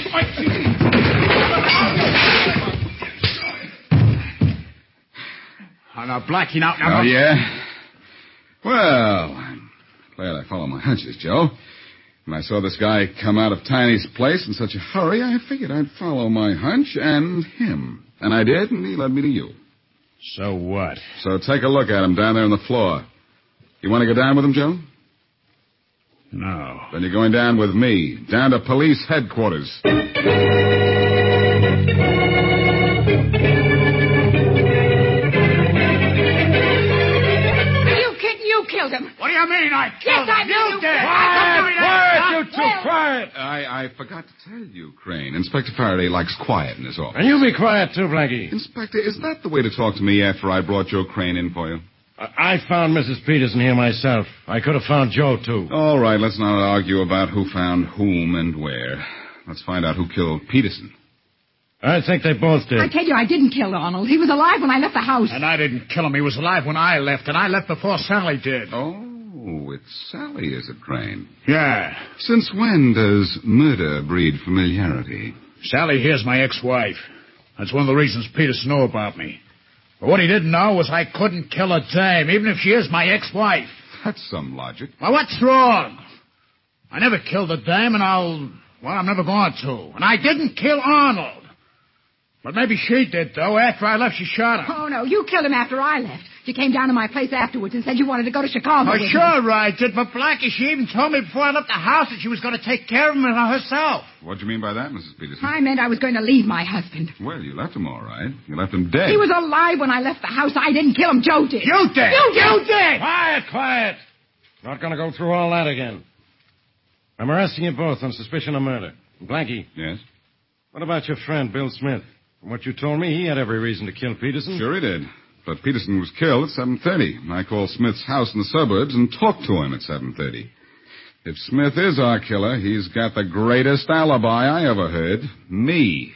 Oh, now, Blackie, now... now oh, yeah? Well, I'm glad I follow my hunches, Joe. When I saw this guy come out of Tiny's place in such a hurry, I figured I'd follow my hunch and him. And I did, and he led me to you. So what? So take a look at him down there on the floor. You want to go down with him, Joe? No. Then you're going down with me, down to police headquarters. Killed him. What do you mean I killed yes, I him? You You did. Quiet, quiet, you two, quiet. I, I forgot to tell you, Crane. Inspector Faraday likes quiet in his office. And you be quiet, too, Blackie. Inspector, is that the way to talk to me after I brought Joe Crane in for you? I, I found Missus Peterson here myself. I could have found Joe, too. All right, let's not argue about who found whom and where. Let's find out who killed Peterson. I think they both did. I tell you, I didn't kill Arnold. He was alive when I left the house. And I didn't kill him. He was alive when I left, and I left before Sally did. Oh, it's Sally, is it, Crane? Yeah. Since when does murder breed familiarity? Sally here's my ex-wife. That's one of the reasons Peterson knew about me. But what he didn't know was I couldn't kill a dame, even if she is my ex-wife. That's some logic. Well, what's wrong? I never killed a dame, and I'll... Well, I'm never going to. And I didn't kill Arnold. But maybe she did, though. After I left, she shot him. Oh, no, you killed him after I left. You came down to my place afterwards and said you wanted to go to Chicago. Oh, with sure me. I did. But Blackie, she even told me before I left the house that she was going to take care of him herself. What do you mean by that, Missus Peterson? I meant I was going to leave my husband. Well, you left him all right. You left him dead. He was alive when I left the house. I didn't kill him. Joe did. You did. You did. You did. Quiet, quiet. Not going to go through all that again. I'm arresting you both on suspicion of murder. Blackie. Yes? What about your friend, Bill Smith? From what you told me, he had every reason to kill Peterson. Sure he did. But Peterson was killed at seven thirty. I called Smith's house in the suburbs and talked to him at seven thirty. If Smith is our killer, he's got the greatest alibi I ever heard. Me.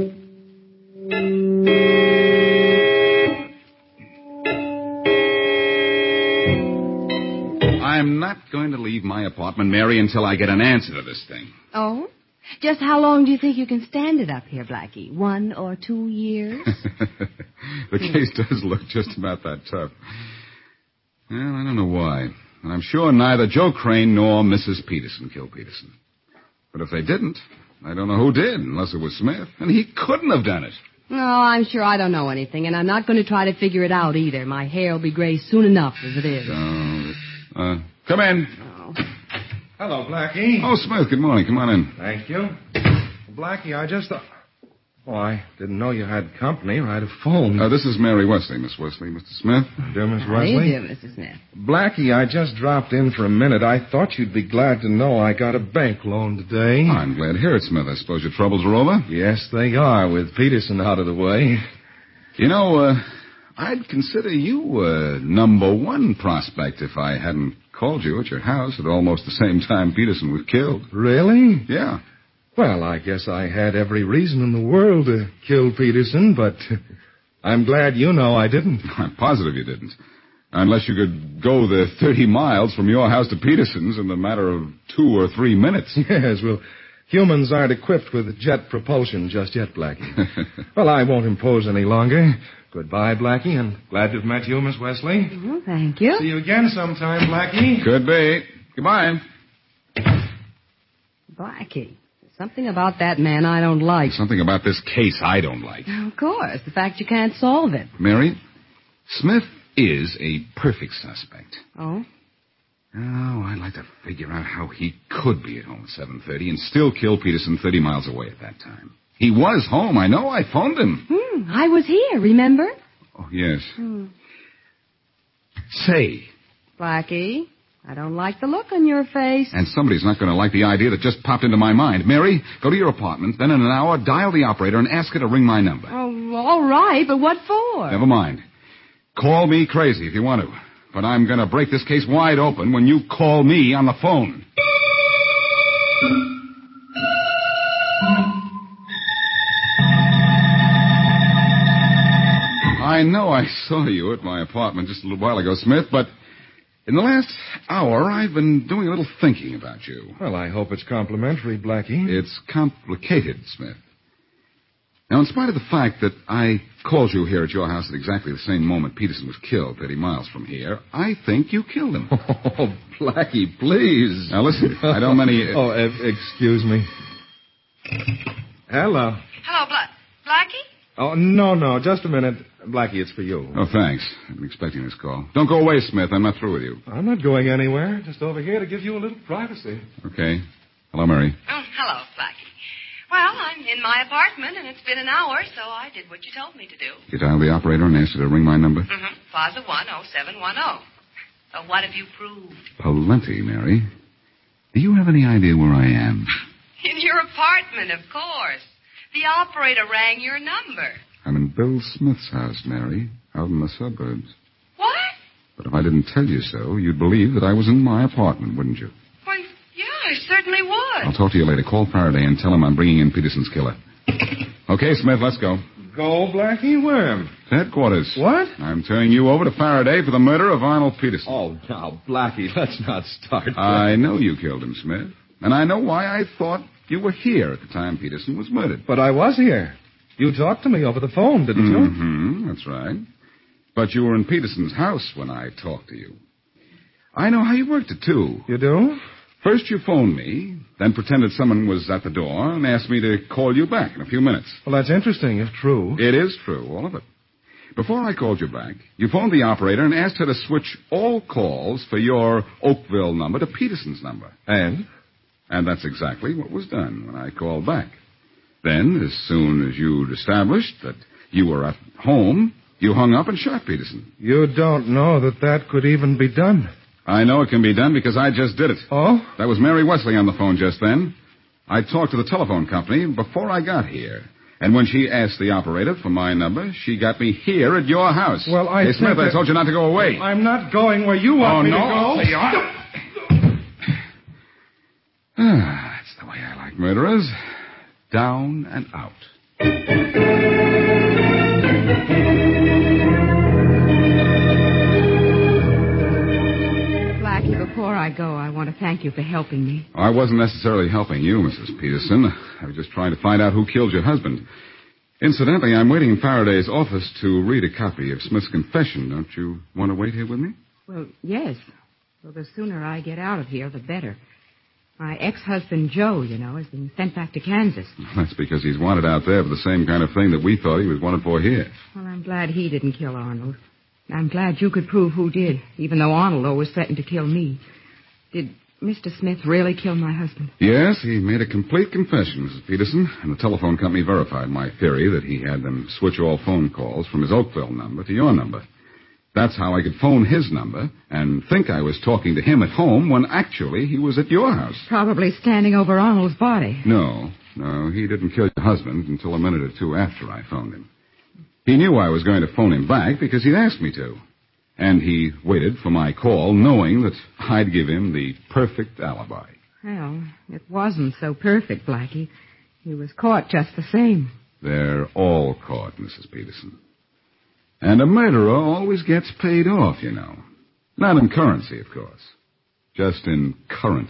I'm not going to leave my apartment, Mary, until I get an answer to this thing. Oh? Just how long do you think you can stand it up here, Blackie? One or two years? The case does look just about that tough. Well, I don't know why. And I'm sure neither Joe Crane nor Missus Peterson killed Peterson. But if they didn't, I don't know who did, unless it was Smith. And he couldn't have done it. No, I'm sure I don't know anything, and I'm not going to try to figure it out either. My hair will be gray soon enough as it is. Oh, uh, come in. Oh. Hello, Blackie. Oh, Smith, good morning. Come on in. Thank you. Blackie, I just thought... Oh, I didn't know you had company, or I'd have phoned. Uh, this is Mary Wesley, Miss Wesley. Mister Smith? Dear Miss How Wesley? do you do, Mister Smith? Blackie, I just dropped in for a minute. I thought you'd be glad to know I got a bank loan today. Oh, I'm glad to hear it, Smith. I suppose your troubles are over? Yes, they are, with Peterson out of the way. You know, uh, I'd consider you uh, number one prospect if I hadn't called you at your house at almost the same time Peterson was killed. Really? Yeah. Well, I guess I had every reason in the world to kill Peterson, but I'm glad you know I didn't. I'm positive you didn't. Unless you could go the thirty miles from your house to Peterson's in the matter of two or three minutes. Yes, well, humans aren't equipped with jet propulsion just yet, Blackie. Well, I won't impose any longer. Goodbye, Blackie, and glad to have met you, Miss Wesley. Oh, thank you. See you again sometime, Blackie. Could be. Goodbye. Blackie. Something about that man I don't like. Something about this case I don't like. Of course. The fact you can't solve it. Mary, Smith is a perfect suspect. Oh? Oh, I'd like to figure out how he could be at home at seven thirty and still kill Peterson thirty miles away at that time. He was home, I know. I phoned him. Hmm, I was here, remember? Oh, yes. Hmm. Say. Blackie, I don't like the look on your face. And somebody's not going to like the idea that just popped into my mind. Mary, go to your apartment, then in an hour, dial the operator and ask her to ring my number. Oh, all right, but what for? Never mind. Call me crazy if you want to. But I'm going to break this case wide open when you call me on the phone. I know I saw you at my apartment just a little while ago, Smith, but in the last hour, I've been doing a little thinking about you. Well, I hope it's complimentary, Blackie. It's complicated, Smith. Now, in spite of the fact that I called you here at your house at exactly the same moment Peterson was killed thirty miles from here, I think you killed him. Oh, Blackie, please. Now, listen, I don't many... Uh... Oh, uh, excuse me. Hello. Hello, Bla- Blackie? Oh, no, no, just a minute. Blackie, it's for you. Oh, thanks. I've been expecting this call. Don't go away, Smith. I'm not through with you. I'm not going anywhere. Just over here to give you a little privacy. Okay. Hello, Mary. Oh, hello, Blackie. Well, I'm in my apartment, and it's been an hour, so I did what you told me to do. You dialed the operator and asked her to ring my number? Mm-hmm. Plaza one oh seven one oh. So what have you proved? Plenty, Mary. Do you have any idea where I am? In your apartment, of course. The operator rang your number. I'm in Bill Smith's house, Mary, out in the suburbs. What? But if I didn't tell you so, you'd believe that I was in my apartment, wouldn't you? Why, yeah, I certainly would. I'll talk to you later. Call Faraday and tell him I'm bringing in Peterson's killer. Okay, Smith, let's go. Go, Blackie? Where? Headquarters. What? I'm turning you over to Faraday for the murder of Arnold Peterson. Oh, now, Blackie, let's not start. I know you killed him, Smith. And I know why I thought you were here at the time Peterson was murdered. But I was here. You talked to me over the phone, didn't you? Mm-hmm, that's right. But you were in Peterson's house when I talked to you. I know how you worked it, too. You do? First you phoned me, then pretended someone was at the door and asked me to call you back in a few minutes. Well, that's interesting, if true. It is true, all of it. Before I called you back, you phoned the operator and asked her to switch all calls for your Oakville number to Peterson's number. And? And that's exactly what was done when I called back. Then, as soon as you'd established that you were at home, you hung up and shot Peterson. You don't know that that could even be done. I know it can be done because I just did it. Oh? That was Mary Wesley on the phone just then. I talked to the telephone company before I got here. And when she asked the operator for my number, she got me here at your house. Well, I Hey, Smith, that... I told you not to go away. I'm not going where you want oh, me no? to go. Oh, you are? Ah, that's the way I like murderers. Down and out. Blackie, before I go, I want to thank you for helping me. I wasn't necessarily helping you, Missus Peterson. I was just trying to find out who killed your husband. Incidentally, I'm waiting in Faraday's office to read a copy of Smith's confession. Don't you want to wait here with me? Well, yes. Well, the sooner I get out of here, the better. My ex-husband, Joe, you know, has been sent back to Kansas. That's because he's wanted out there for the same kind of thing that we thought he was wanted for here. Well, I'm glad he didn't kill Arnold. I'm glad you could prove who did, even though Arnold was threatened to kill me. Did Mister Smith really kill my husband? Yes, he made a complete confession, Missus Peterson, and the telephone company verified my theory that he had them switch all phone calls from his Oakville number to your number. That's how I could phone his number and think I was talking to him at home when actually he was at your house. Probably standing over Arnold's body. No, no, he didn't kill your husband until a minute or two after I phoned him. He knew I was going to phone him back because he'd asked me to. And he waited for my call knowing that I'd give him the perfect alibi. Well, it wasn't so perfect, Blackie. He was caught just the same. They're all caught, Missus Peterson. And a murderer always gets paid off, you know. Not in currency, of course. Just in current.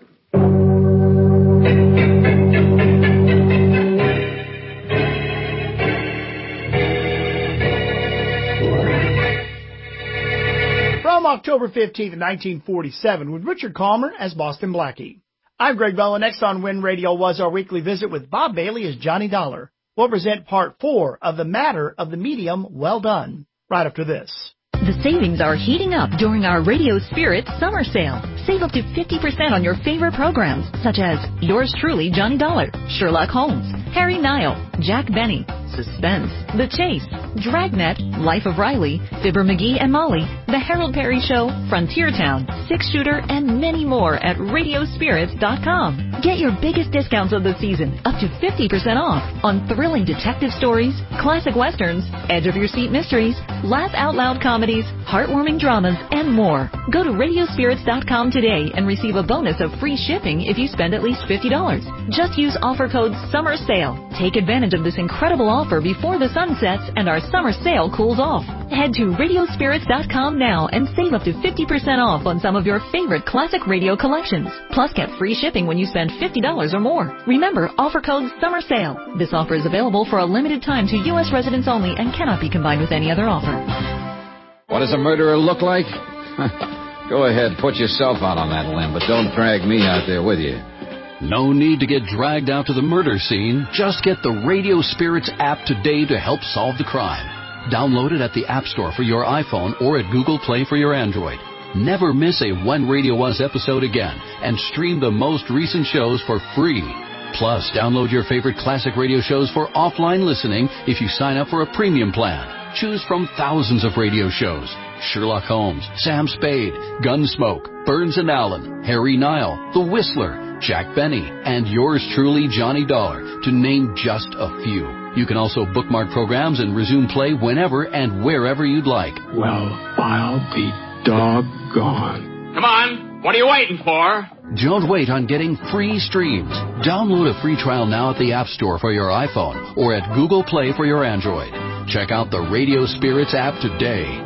From October fifteenth, nineteen forty-seven, with Richard Calmer as Boston Blackie. I'm Greg Bell, and next on When Radio Was, our weekly visit with Bob Bailey as Johnny Dollar. We'll present part four of The Matter of the Medium Well Done, right after this. The savings are heating up during our Radio Spirit Summer Sale. Save up to fifty percent on your favorite programs, such as yours truly, Johnny Dollar, Sherlock Holmes, Harry Nile, Jack Benny, Suspense, The Chase, Dragnet, Life of Riley, Fibber McGee and Molly, The Harold Perry Show, Frontier Town, Six Shooter, and many more at radio spirits dot com. Get your biggest discounts of the season, up to fifty percent off, on thrilling detective stories, classic westerns, edge-of-your-seat mysteries, laugh-out-loud comedies, heartwarming dramas, and more. Go to radio spirits dot com today and receive a bonus of free shipping if you spend at least fifty dollars. Just use offer code SUMMER SALE. Take advantage of this incredible offer before the sun sets and our summer sale cools off. Head to radio spirits dot com now and save up to fifty percent off on some of your favorite classic radio collections. Plus, get free shipping when you spend fifty dollars or more. Remember, offer code SUMMER SALE. This offer is available for a limited time to U S residents only and cannot be combined with any other offer. What does a murderer look like? Go ahead, put yourself out on that limb, but don't drag me out there with you. No need to get dragged out to the murder scene. Just get the Radio Spirits app today to help solve the crime. Download it at the App Store for your iPhone or at Google Play for your Android. Never miss a When Radio Was episode again and stream the most recent shows for free. Plus, download your favorite classic radio shows for offline listening if you sign up for a premium plan. Choose from thousands of radio shows. Sherlock Holmes, Sam Spade, Gunsmoke, Burns and Allen, Harry Nile, The Whistler, Jack Benny, and yours truly, Johnny Dollar, to name just a few. You can also bookmark programs and resume play whenever and wherever you'd like. Well, I'll be doggone. Come on. What are you waiting for? Don't wait on getting free streams. Download a free trial now at the App Store for your iPhone or at Google Play for your Android. Check out the Radio Spirits app today.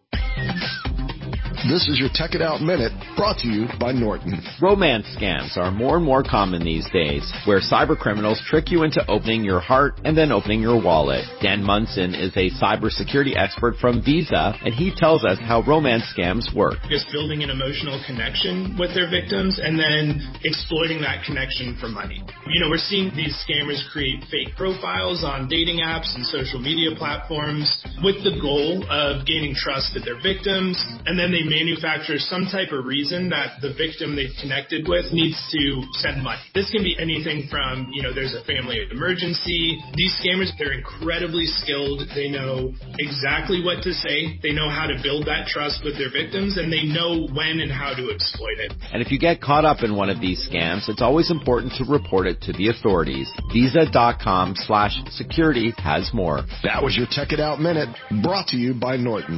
This is your Tech It Out Minute, brought to you by Norton. Romance scams are more and more common these days, where cyber criminals trick you into opening your heart and then opening your wallet. Dan Munson is a cybersecurity expert from Visa, and he tells us how romance scams work. Just building an emotional connection with their victims and then exploiting that connection for money. You know, we're seeing these scammers create fake profiles on dating apps and social media platforms with the goal of gaining trust of their victims, and then they manufacture some type of reason that the victim they've connected with needs to send money. This can be anything from, you know, there's a family emergency. These scammers, they're incredibly skilled. They know exactly what to say. They know how to build that trust with their victims, and they know when and how to exploit it. And if you get caught up in one of these scams, it's always important to report it to the authorities. Visa.com slash security has more. That was your Tech It Out Minute, brought to you by Norton.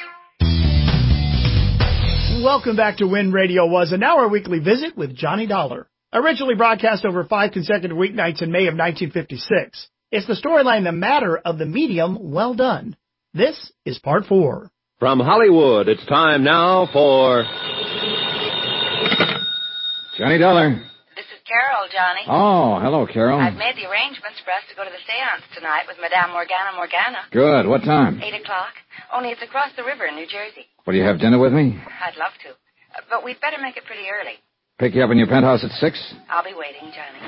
Welcome back to When Radio Was, and now our weekly visit with Johnny Dollar. Originally broadcast over five consecutive weeknights in May of nineteen fifty-six, it's the storyline The Matter of the Medium Well Done. This is part four. From Hollywood, it's time now for... Johnny Dollar. This is Carol, Johnny. Oh, hello, Carol. I've made the arrangements for us to go to the seance tonight with Madame Morgana Morgana. Good. What time? Eight o'clock. Only it's across the river in New Jersey. Will you have dinner with me? I'd love to. Uh, but we'd better make it pretty early. Pick you up in your penthouse at six? I'll be waiting, Johnny.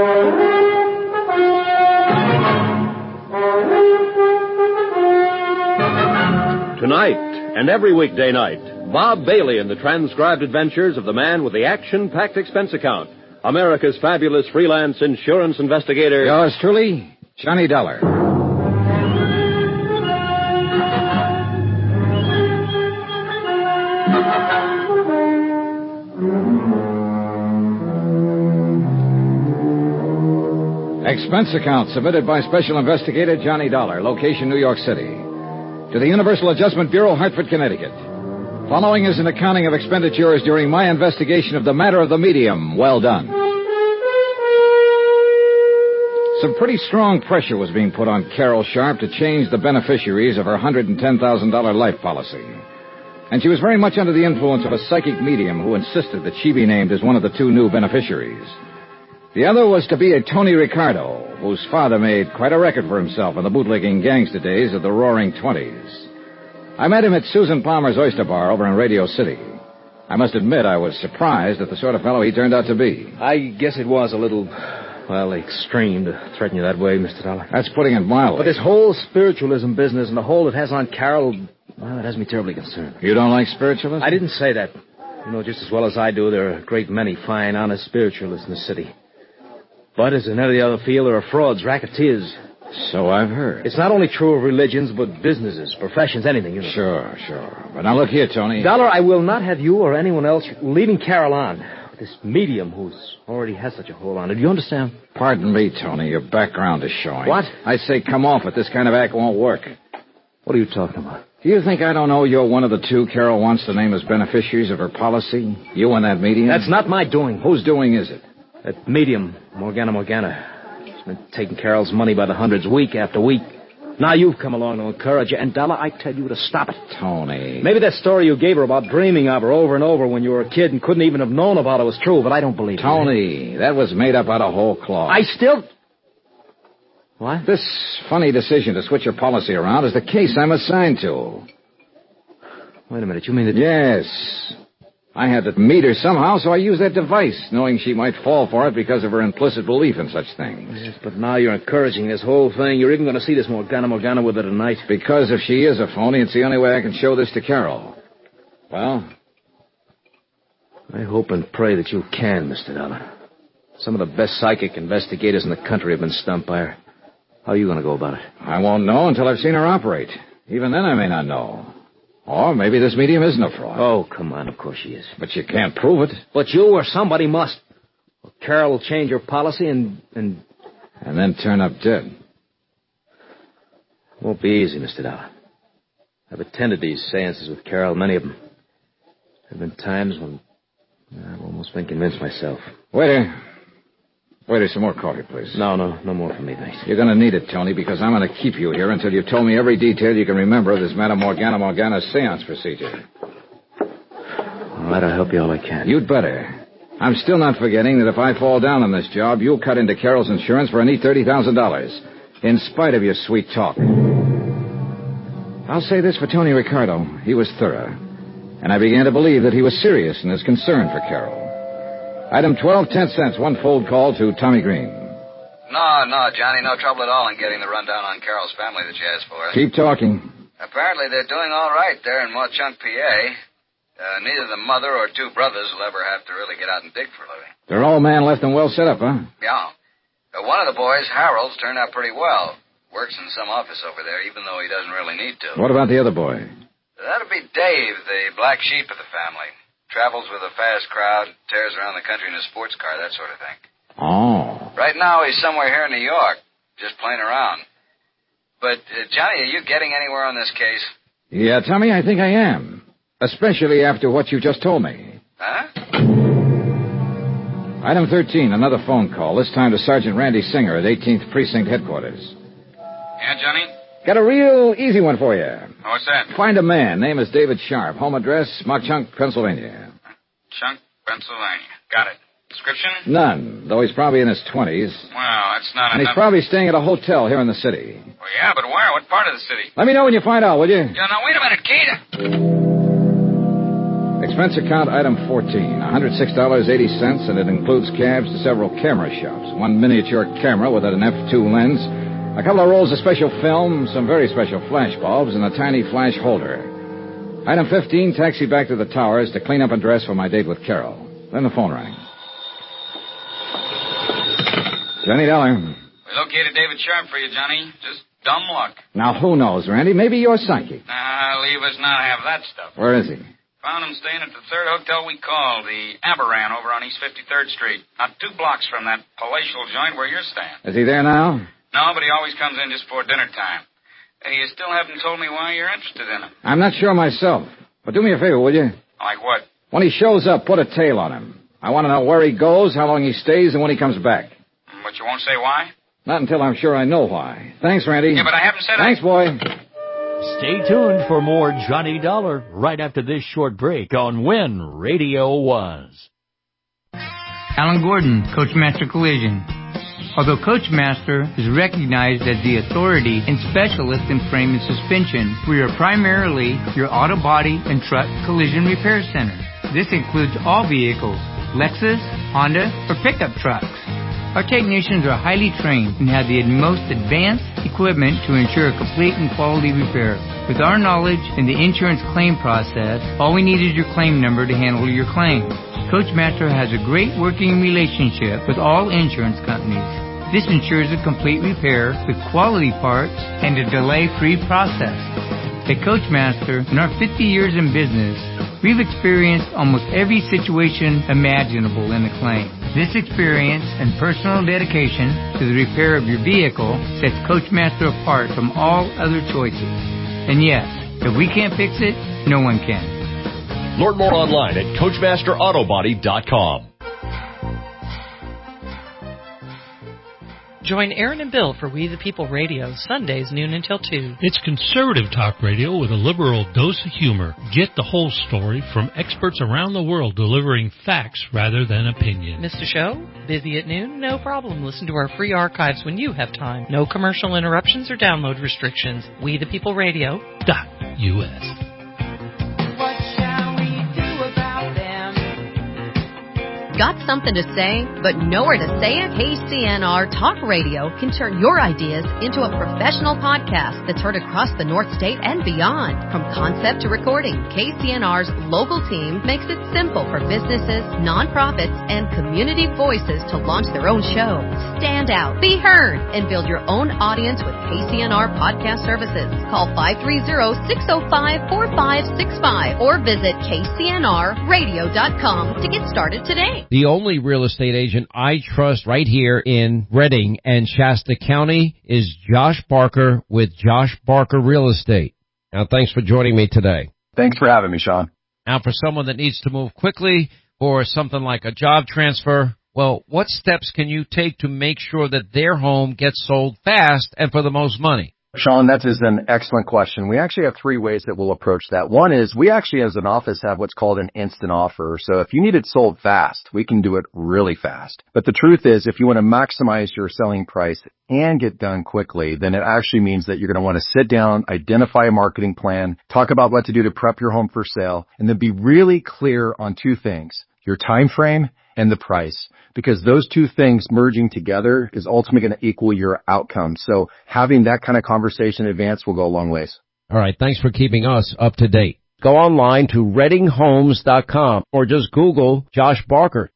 Tonight and every weekday night, Bob Bailey in the transcribed adventures of the man with the action-packed expense account, America's fabulous freelance insurance investigator. Yours truly, Johnny Dollar. Expense account submitted by Special Investigator Johnny Dollar, location New York City. To the Universal Adjustment Bureau, Hartford, Connecticut. Following is an accounting of expenditures during my investigation of the matter of the medium. Well done. Some pretty strong pressure was being put on Carol Sharp to change the beneficiaries of her one hundred ten thousand dollars life policy. And she was very much under the influence of a psychic medium who insisted that she be named as one of the two new beneficiaries. The other was to be a Tony Ricardo, whose father made quite a record for himself in the bootlegging gangster days of the Roaring Twenties. I met him at Susan Palmer's Oyster Bar over in Radio City. I must admit I was surprised at the sort of fellow he turned out to be. I guess it was a little, well, extreme to threaten you that way, Mister Dollar. That's putting it mildly. But this whole spiritualism business and the hold it has on Carol, well, it has me terribly concerned. You don't like spiritualism? I didn't say that. You know just as well as I do there are a great many fine, honest spiritualists in the city. But as in every other field, there are frauds, racketeers. So I've heard. It's not only true of religions, but businesses, professions, anything, you know. Sure, sure. But now look here, Tony. Dollar, I will not have you or anyone else leading Carol on. This medium who's already has such a hold on it. Do you understand? Pardon me, Tony. Your background is showing. What? I say come off it. This kind of act won't work. What are you talking about? Do you think I don't know you're one of the two Carol wants to name as beneficiaries of her policy? You and that medium? That's not my doing. Whose doing is it? That medium, Morgana Morgana. She's been taking Carol's money by the hundreds week after week. Now you've come along to encourage her, and Dollar, I tell you to stop it. Tony. Maybe that story you gave her about dreaming of her over and over when you were a kid and couldn't even have known about it was true, but I don't believe it. Tony, that was made up out of whole cloth. I still... What? This funny decision to switch your policy around is the case I'm assigned to. Wait a minute, you mean that... Yes. I had to meet her somehow, so I used that device, knowing she might fall for it because of her implicit belief in such things. Yes, but now you're encouraging this whole thing. You're even going to see this Morgana Morgana with her tonight. Because if she is a phony, it's the only way I can show this to Carol. Well? I hope and pray that you can, Mister Dollar. Some of the best psychic investigators in the country have been stumped by her. How are you going to go about it? I won't know until I've seen her operate. Even then I may not know. Or maybe this medium isn't a fraud. Oh, come on, of course she is. But you can't prove it. But you or somebody must. Well, Carol will change her policy and... And, and then turn up dead. Won't be easy, Mister Dollar. I've attended these seances with Carol, many of them. There have been times when... I've almost been convinced myself. Waiter. Waiter, some more coffee, please. No, no, no more for me, thanks. You're going to need it, Tony, because I'm going to keep you here until you've told me every detail you can remember of this Madame Morgana Morgana seance procedure. All right, I'll help you all I can. You'd better. I'm still not forgetting that if I fall down on this job, you'll cut into Carol's insurance for a neat thirty thousand dollars, in spite of your sweet talk. I'll say this for Tony Ricardo. He was thorough, and I began to believe that he was serious in his concern for Carol. Item twelve, ten cents, one fold call to Tommy Green. No, no, Johnny, no trouble at all in getting the rundown on Carol's family that you asked for. Keep talking. Apparently they're doing all right there in Mauchunk, P A. Uh, neither the mother or two brothers will ever have to really get out and dig for a living. They're all man left and well set up, huh? Yeah. Uh, one of the boys, Harold's, turned out pretty well. Works in some office over there, even though he doesn't really need to. What about the other boy? That'd be Dave, the black sheep of the family. Travels with a fast crowd, tears around the country in a sports car, that sort of thing. Oh. Right now, he's somewhere here in New York, just playing around. But, uh, Johnny, are you getting anywhere on this case? Yeah, Tommy, I think I am. Especially after what you just told me. Huh? Item thirteen, another phone call, this time to Sergeant Randy Singer at eighteenth Precinct Headquarters. Yeah, Johnny? Got a real easy one for you. What's that? Find a man. Name is David Sharp. Home address, Mauchunk, Pennsylvania. Chunk, Pennsylvania. Got it. Description? None, though he's probably in his twenties. Well, that's not And enough. he's probably staying at a hotel here in the city. Well, yeah, but where? What part of the city? Let me know when you find out, will you? Yeah, now, wait a minute, Kate. Expense account item fourteen, one hundred six dollars and eighty cents, and it includes cabs to several camera shops. One miniature camera with an F two lens, a couple of rolls of special film, some very special flash bulbs, and a tiny flash holder. Item fifteen, taxi back to the towers to clean up and dress for my date with Carol. Then the phone rang. Johnny Dollar. We located David Sharp for you, Johnny. Just dumb luck. Now, who knows, Randy? Maybe you're psychic. Nah, leave us not have that stuff. Where is he? Found him staying at the third hotel we called, the Aberan over on East fifty-third Street. Not two blocks from that palatial joint where you're staying. Is he there now? No, but he always comes in just before dinner time. And you still haven't told me why you're interested in him. I'm not sure myself. But do me a favor, will you? Like what? When he shows up, put a tail on him. I want to know where he goes, how long he stays, and when he comes back. But you won't say why? Not until I'm sure I know why. Thanks, Randy. Yeah, but I haven't said Thanks, I... boy. Stay tuned for more Johnny Dollar right after this short break on When Radio Was. Alan Gordon, Coachmaster Collision. Although Coachmaster is recognized as the authority and specialist in frame and suspension, we are primarily your auto body and truck collision repair center. This includes all vehicles, Lexus, Honda, or pickup trucks. Our technicians are highly trained and have the most advanced equipment to ensure a complete and quality repair. With our knowledge in the insurance claim process, all we need is your claim number to handle your claim. Coachmaster has a great working relationship with all insurance companies. This ensures a complete repair with quality parts and a delay-free process. At Coachmaster, in our fifty years in business, we've experienced almost every situation imaginable in a claim. This experience and personal dedication to the repair of your vehicle sets Coachmaster apart from all other choices. And yes, if we can't fix it, no one can. Learn more online at Coachmaster Autobody dot com. Join Aaron and Bill for We the People Radio, Sundays noon until two. It's conservative talk radio with a liberal dose of humor. Get the whole story from experts around the world delivering facts rather than opinion. Missed a show? Busy at noon? No problem. Listen to our free archives when you have time. No commercial interruptions or download restrictions. We the People Radio dot U S. Got something to say, but nowhere to say it? K C N R Talk Radio can turn your ideas into a professional podcast that's heard across the North State and beyond. From concept to recording, K C N R's local team makes it simple for businesses, nonprofits, and community voices to launch their own show. Stand out, be heard, and build your own audience with K C N R Podcast Services. Call five three zero, six zero five, four five six five or visit K C N R radio dot com to get started today. The only real estate agent I trust right here in Reading and Shasta County is Josh Barker with Josh Barker Real Estate. Now, thanks for joining me today. Thanks for having me, Sean. Now, for someone that needs to move quickly, for something like a job transfer, well, what steps can you take to make sure that their home gets sold fast and for the most money? Sean, that is an excellent question. We actually have three ways that we'll approach that. One is we actually as an office have what's called an instant offer. So if you need it sold fast, we can do it really fast. But the truth is if you want to maximize your selling price and get done quickly, then it actually means that you're going to want to sit down, identify a marketing plan, talk about what to do to prep your home for sale, and then be really clear on two things, your time frame and the price, because those two things merging together is ultimately going to equal your outcome. So having that kind of conversation in advance will go a long ways. All right. Thanks for keeping us up to date. Go online to redding homes dot com or just Google Josh Barker.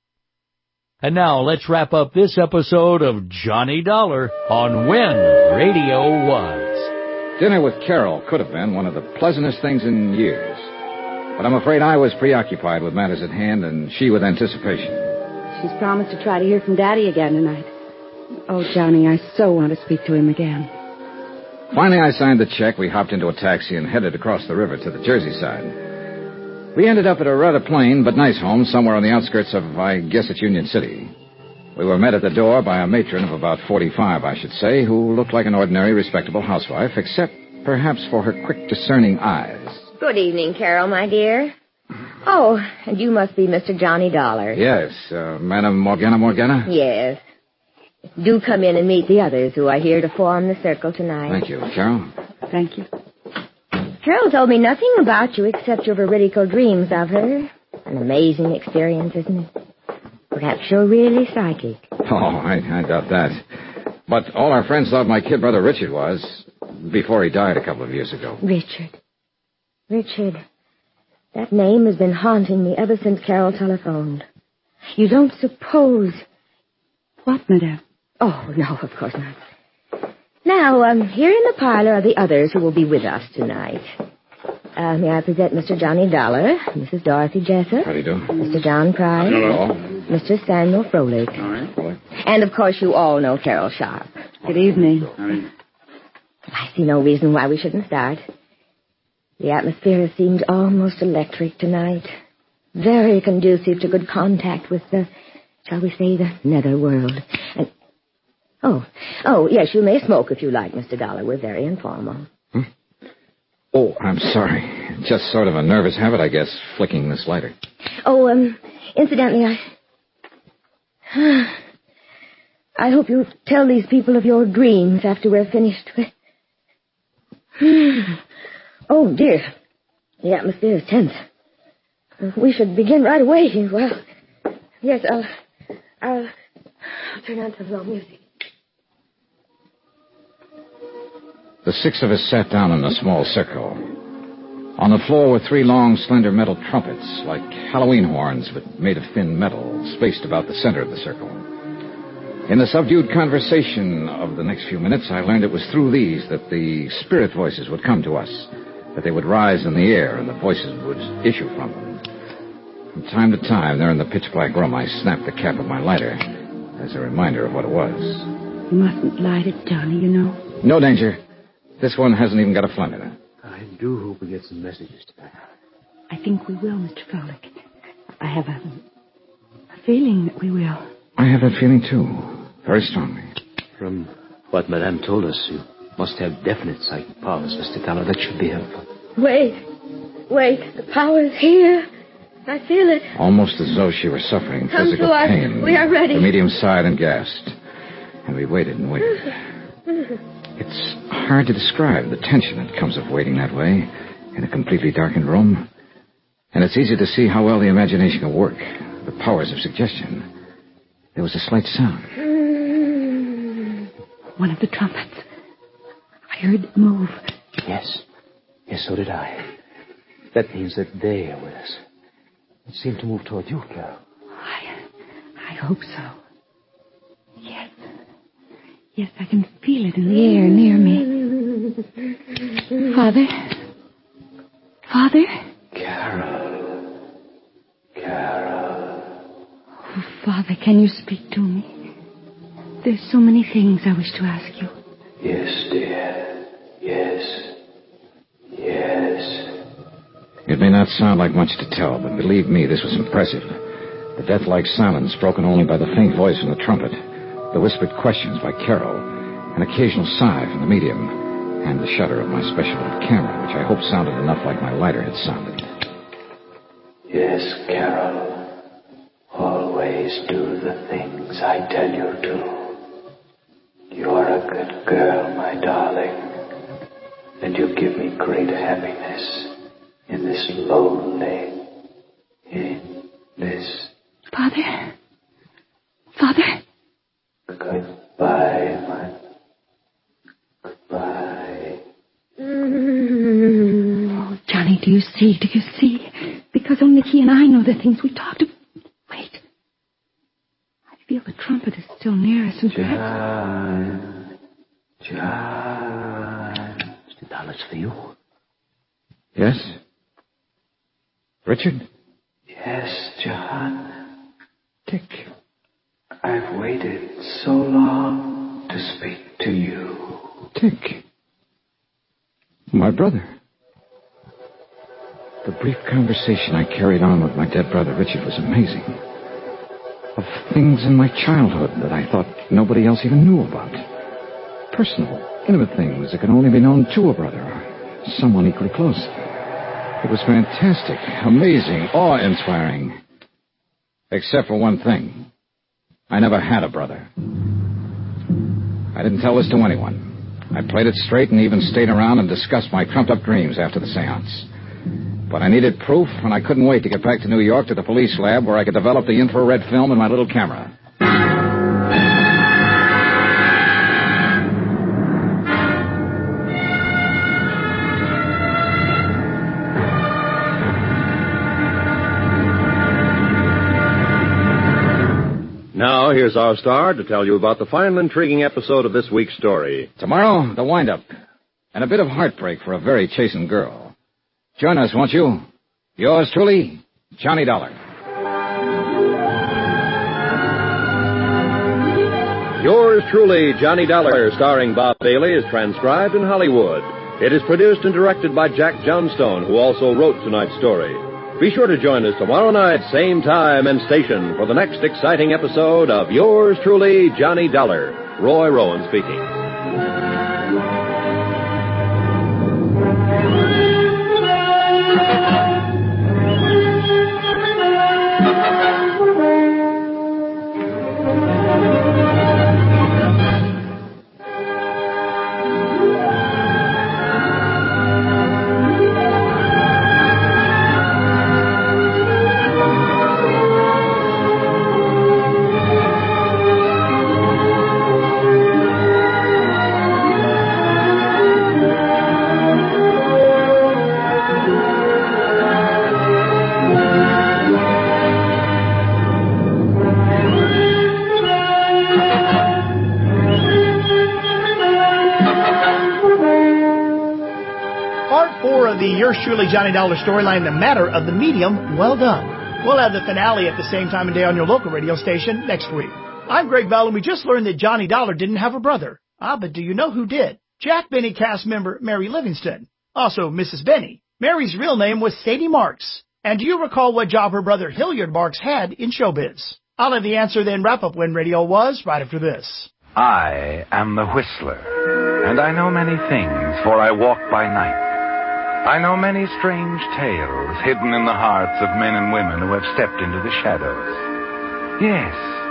And now let's wrap up this episode of Johnny Dollar on When Radio Was. Dinner with Carol could have been one of the pleasantest things in years. But I'm afraid I was preoccupied with matters at hand and she with anticipation. She's promised to try to hear from Daddy again tonight. Oh, Johnny, I so want to speak to him again. Finally, I signed the check, we hopped into a taxi and headed across the river to the Jersey side. We ended up at a rather plain but nice home somewhere on the outskirts of, I guess it's Union City. We were met at the door by a matron of about forty-five, I should say, who looked like an ordinary, respectable housewife, except perhaps for her quick, discerning eyes. Good evening, Carol, my dear. Oh, and you must be Mister Johnny Dollar. Yes, uh, Madam Morgana Morgana? Yes. Do come in and meet the others who are here to form the circle tonight. Thank you. Carol? Thank you. Carol told me nothing about you except your veridical dreams of her. An amazing experience, isn't it? Perhaps you're really psychic. Oh, I, I doubt that. But all our friends thought my kid brother Richard was, before he died a couple of years ago. Richard. Richard. That name has been haunting me ever since Carol telephoned. You don't suppose... What, Madame? Oh, no, of course not. Now, um, here in the parlor are the others who will be with us tonight. Uh, may I present Mister Johnny Dollar, Missus Dorothy Jessup. How do you do? Mister John Price. Hello. Mister Samuel Froelich. All right. And, of course, you all know Carol Sharp. Good evening. I see no reason why we shouldn't start. The atmosphere seemed almost electric tonight. Very conducive to good contact with the, shall we say, the netherworld. And, oh, oh, yes, you may smoke if you like, Mister Dollar. We're very informal. Hmm? Oh, I'm sorry. Just sort of a nervous habit, I guess, flicking this lighter. Oh, um, incidentally, I... I hope you'll tell these people of your dreams after we're finished with... Oh, dear. The atmosphere is tense. We should begin right away. Well, yes, I'll... I'll, I'll turn on some low music. The six of us sat down in a small circle. On the floor were three long, slender metal trumpets, like Halloween horns, but made of thin metal, spaced about the center of the circle. In the subdued conversation of the next few minutes, I learned it was through these that the spirit voices would come to us, that they would rise in the air and the voices would issue from them. From time to time, there in the pitch-black room, I snapped the cap of my lighter as a reminder of what it was. You mustn't light it, Johnny, you know. No danger. This one hasn't even got a flame in it. I do hope we get some messages tonight. I think we will, Mister Frolic. I have a, a feeling that we will. I have that feeling, too. Very strongly. From what Madame told us, you must have definite psychic powers, Mister Dollar. That should be helpful. Wait. Wait. The power's here. I feel it. Almost as though she were suffering Come physical to us. pain. We are ready. The medium sighed and gasped. And we waited and waited. It's hard to describe the tension that comes of waiting that way in a completely darkened room. And it's easy to see how well the imagination can work, the powers of suggestion. There was a slight sound. One of the trumpets. I heard it move. Yes. Yes, so did I. That means that they are with us. It seemed to move toward you, Carol. I, I hope so. Yes. Yes, I can feel it in the air near me. Father? Father? Carol. Carol. Oh, Father, can you speak to me? There's so many things I wish to ask you. Yes, dear. Yes. Yes. It may not sound like much to tell, but believe me, this was impressive. The death-like silence broken only by the faint voice from the trumpet, the whispered questions by Carol, an occasional sigh from the medium, and the shudder of my special little camera, which I hope sounded enough like my lighter had sounded. Yes, Carol. Always do the things I tell you to. You're a good girl, my darling. And you give me great happiness in this lonely, in this... Father? Father? Goodbye, my... Goodbye. Oh, Johnny, do you see? Do you see? Because only he and I know the things we talked about. Wait. I feel the trumpet is still near us and John. John. Mister Dollar's for you. Yes? Richard? Yes, John. Dick. I've waited so long to speak to you. Dick. My brother. The brief conversation I carried on with my dead brother Richard was amazing. Of things in my childhood that I thought nobody else even knew about. Personal, intimate things that could only be known to a brother or someone equally close. It was fantastic, amazing, awe-inspiring. Except for one thing. I never had a brother. I didn't tell this to anyone. I played it straight and even stayed around and discussed my trumped-up dreams after the seance. But I needed proof, and I couldn't wait to get back to New York to the police lab where I could develop the infrared film in my little camera. Now, here's our star to tell you about the final intriguing episode of this week's story. Tomorrow, the wind-up. And a bit of heartbreak for a very chastened girl. Join us, won't you? Yours truly, Johnny Dollar. Yours truly, Johnny Dollar, starring Bob Bailey, is transcribed in Hollywood. It is produced and directed by Jack Johnstone, who also wrote tonight's story. Be sure to join us tomorrow night, same time and station, for the next exciting episode of Yours truly, Johnny Dollar. Roy Rowan speaking. Yours truly, Johnny Dollar storyline, The Matter of the Medium. Well done. We'll have the finale at the same time and day on your local radio station next week. I'm Greg Bell, and we just learned that Johnny Dollar didn't have a brother. Ah, but do you know who did? Jack Benny cast member Mary Livingston. Also, Missus Benny. Mary's real name was Sadie Marks. And do you recall what job her brother Hilliard Marks had in showbiz? I'll have the answer then wrap up when radio was right after this. I am the Whistler, and I know many things, for I walk by night. I know many strange tales hidden in the hearts of men and women who have stepped into the shadows. Yes,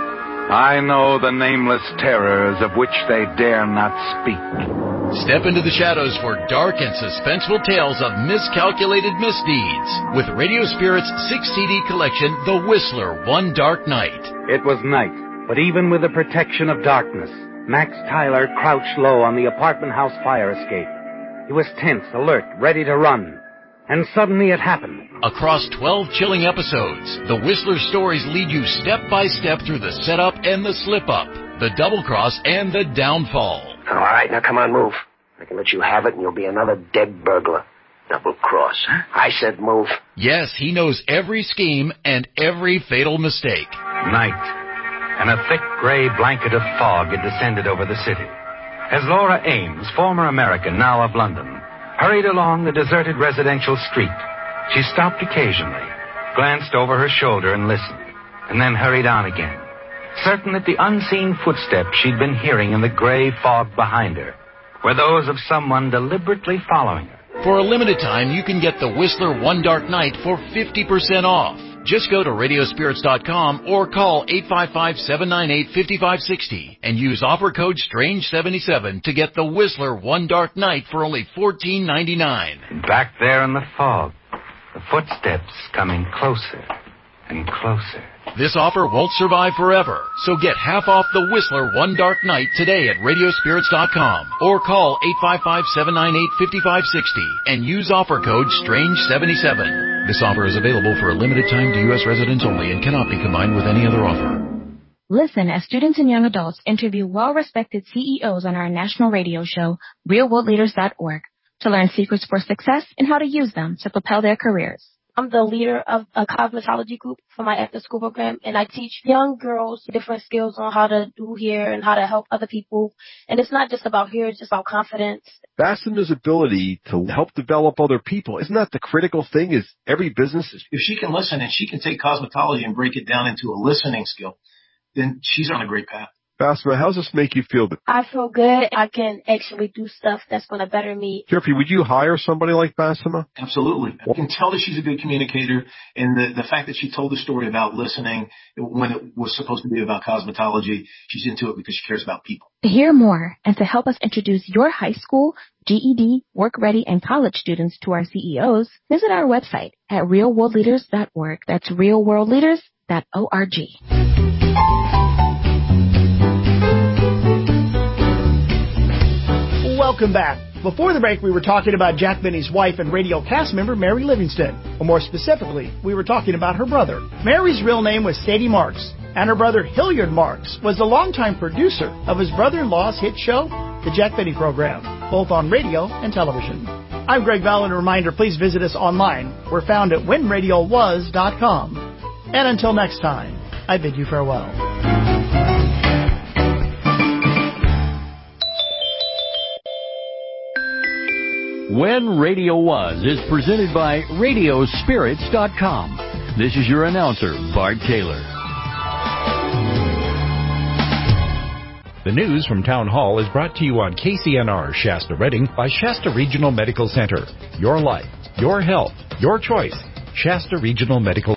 I know the nameless terrors of which they dare not speak. Step into the shadows for dark and suspenseful tales of miscalculated misdeeds with Radio Spirit's six C D collection, The Whistler, One Dark Night. It was night, but even with the protection of darkness, Max Tyler crouched low on the apartment house fire escape. He was tense, alert, ready to run. And suddenly it happened. Across twelve chilling episodes, the Whistler stories lead you step by step through the setup and the slip-up, the double-cross and the downfall. All right, now come on, move. I can let you have it and you'll be another dead burglar. Double-cross, huh? I said move. Yes, he knows every scheme and every fatal mistake. Night, and a thick gray blanket of fog had descended over the city. As Laura Ames, former American, now of London, hurried along the deserted residential street, She stopped occasionally, glanced over her shoulder and listened, and then hurried on again, certain that the unseen footsteps she'd been hearing in the gray fog behind her were those of someone deliberately following her. For a limited time, you can get the Whistler One Dark Night for fifty percent off. Just go to radio spirits dot com or call eight five five, seven nine eight, five five six zero and use offer code strange seventy-seven to get the Whistler One Dark Night for only fourteen ninety-nine. Back there in the fog, the footsteps coming closer and closer. This offer won't survive forever, so get half off the Whistler One Dark Night today at radio spirits dot com or call eight five five, seven nine eight, five five six zero and use offer code strange seventy-seven. This offer is available for a limited time to U S residents only and cannot be combined with any other offer. Listen as students and young adults interview well-respected C E Os on our national radio show, real world leaders dot org, to learn secrets for success and how to use them to propel their careers. I'm the leader of a cosmetology group for my after-school program, and I teach young girls different skills on how to do hair and how to help other people. And it's not just about hair, it's just about confidence. Fastener's ability to help develop other people, isn't that the critical thing? Is every business... If she can listen and she can take cosmetology and break it down into a listening skill, then she's on a great path. Fastener, how does this make you feel? I feel good. I can actually do stuff that's going to better me. Jeffrey, would you hire somebody like Fastener? Absolutely. I can tell that she's a good communicator, and the, the fact that she told the story about listening when it was supposed to be about cosmetology, she's into it because she cares about people. To hear more and to help us introduce your high school, G E D, work ready, and college students to our C E Os, visit our website at real world leaders dot org. That's real world leaders dot org. Welcome back. Before the break, we were talking about Jack Benny's wife and radio cast member, Mary Livingston. Or more specifically, we were talking about her brother. Mary's real name was Sadie Marks, and her brother, Hilliard Marks, was the longtime producer of his brother-in-law's hit show, The Jack Benny Program, both on radio and television. I'm Greg Bell, and a reminder, please visit us online. We're found at when radio was dot com. And until next time, I bid you farewell. When Radio Was is presented by radio spirits dot com. This is your announcer, Bart Taylor. The news from Town Hall is brought to you on K C N R Shasta Redding by Shasta Regional Medical Center. Your life, your health, your choice. Shasta Regional Medical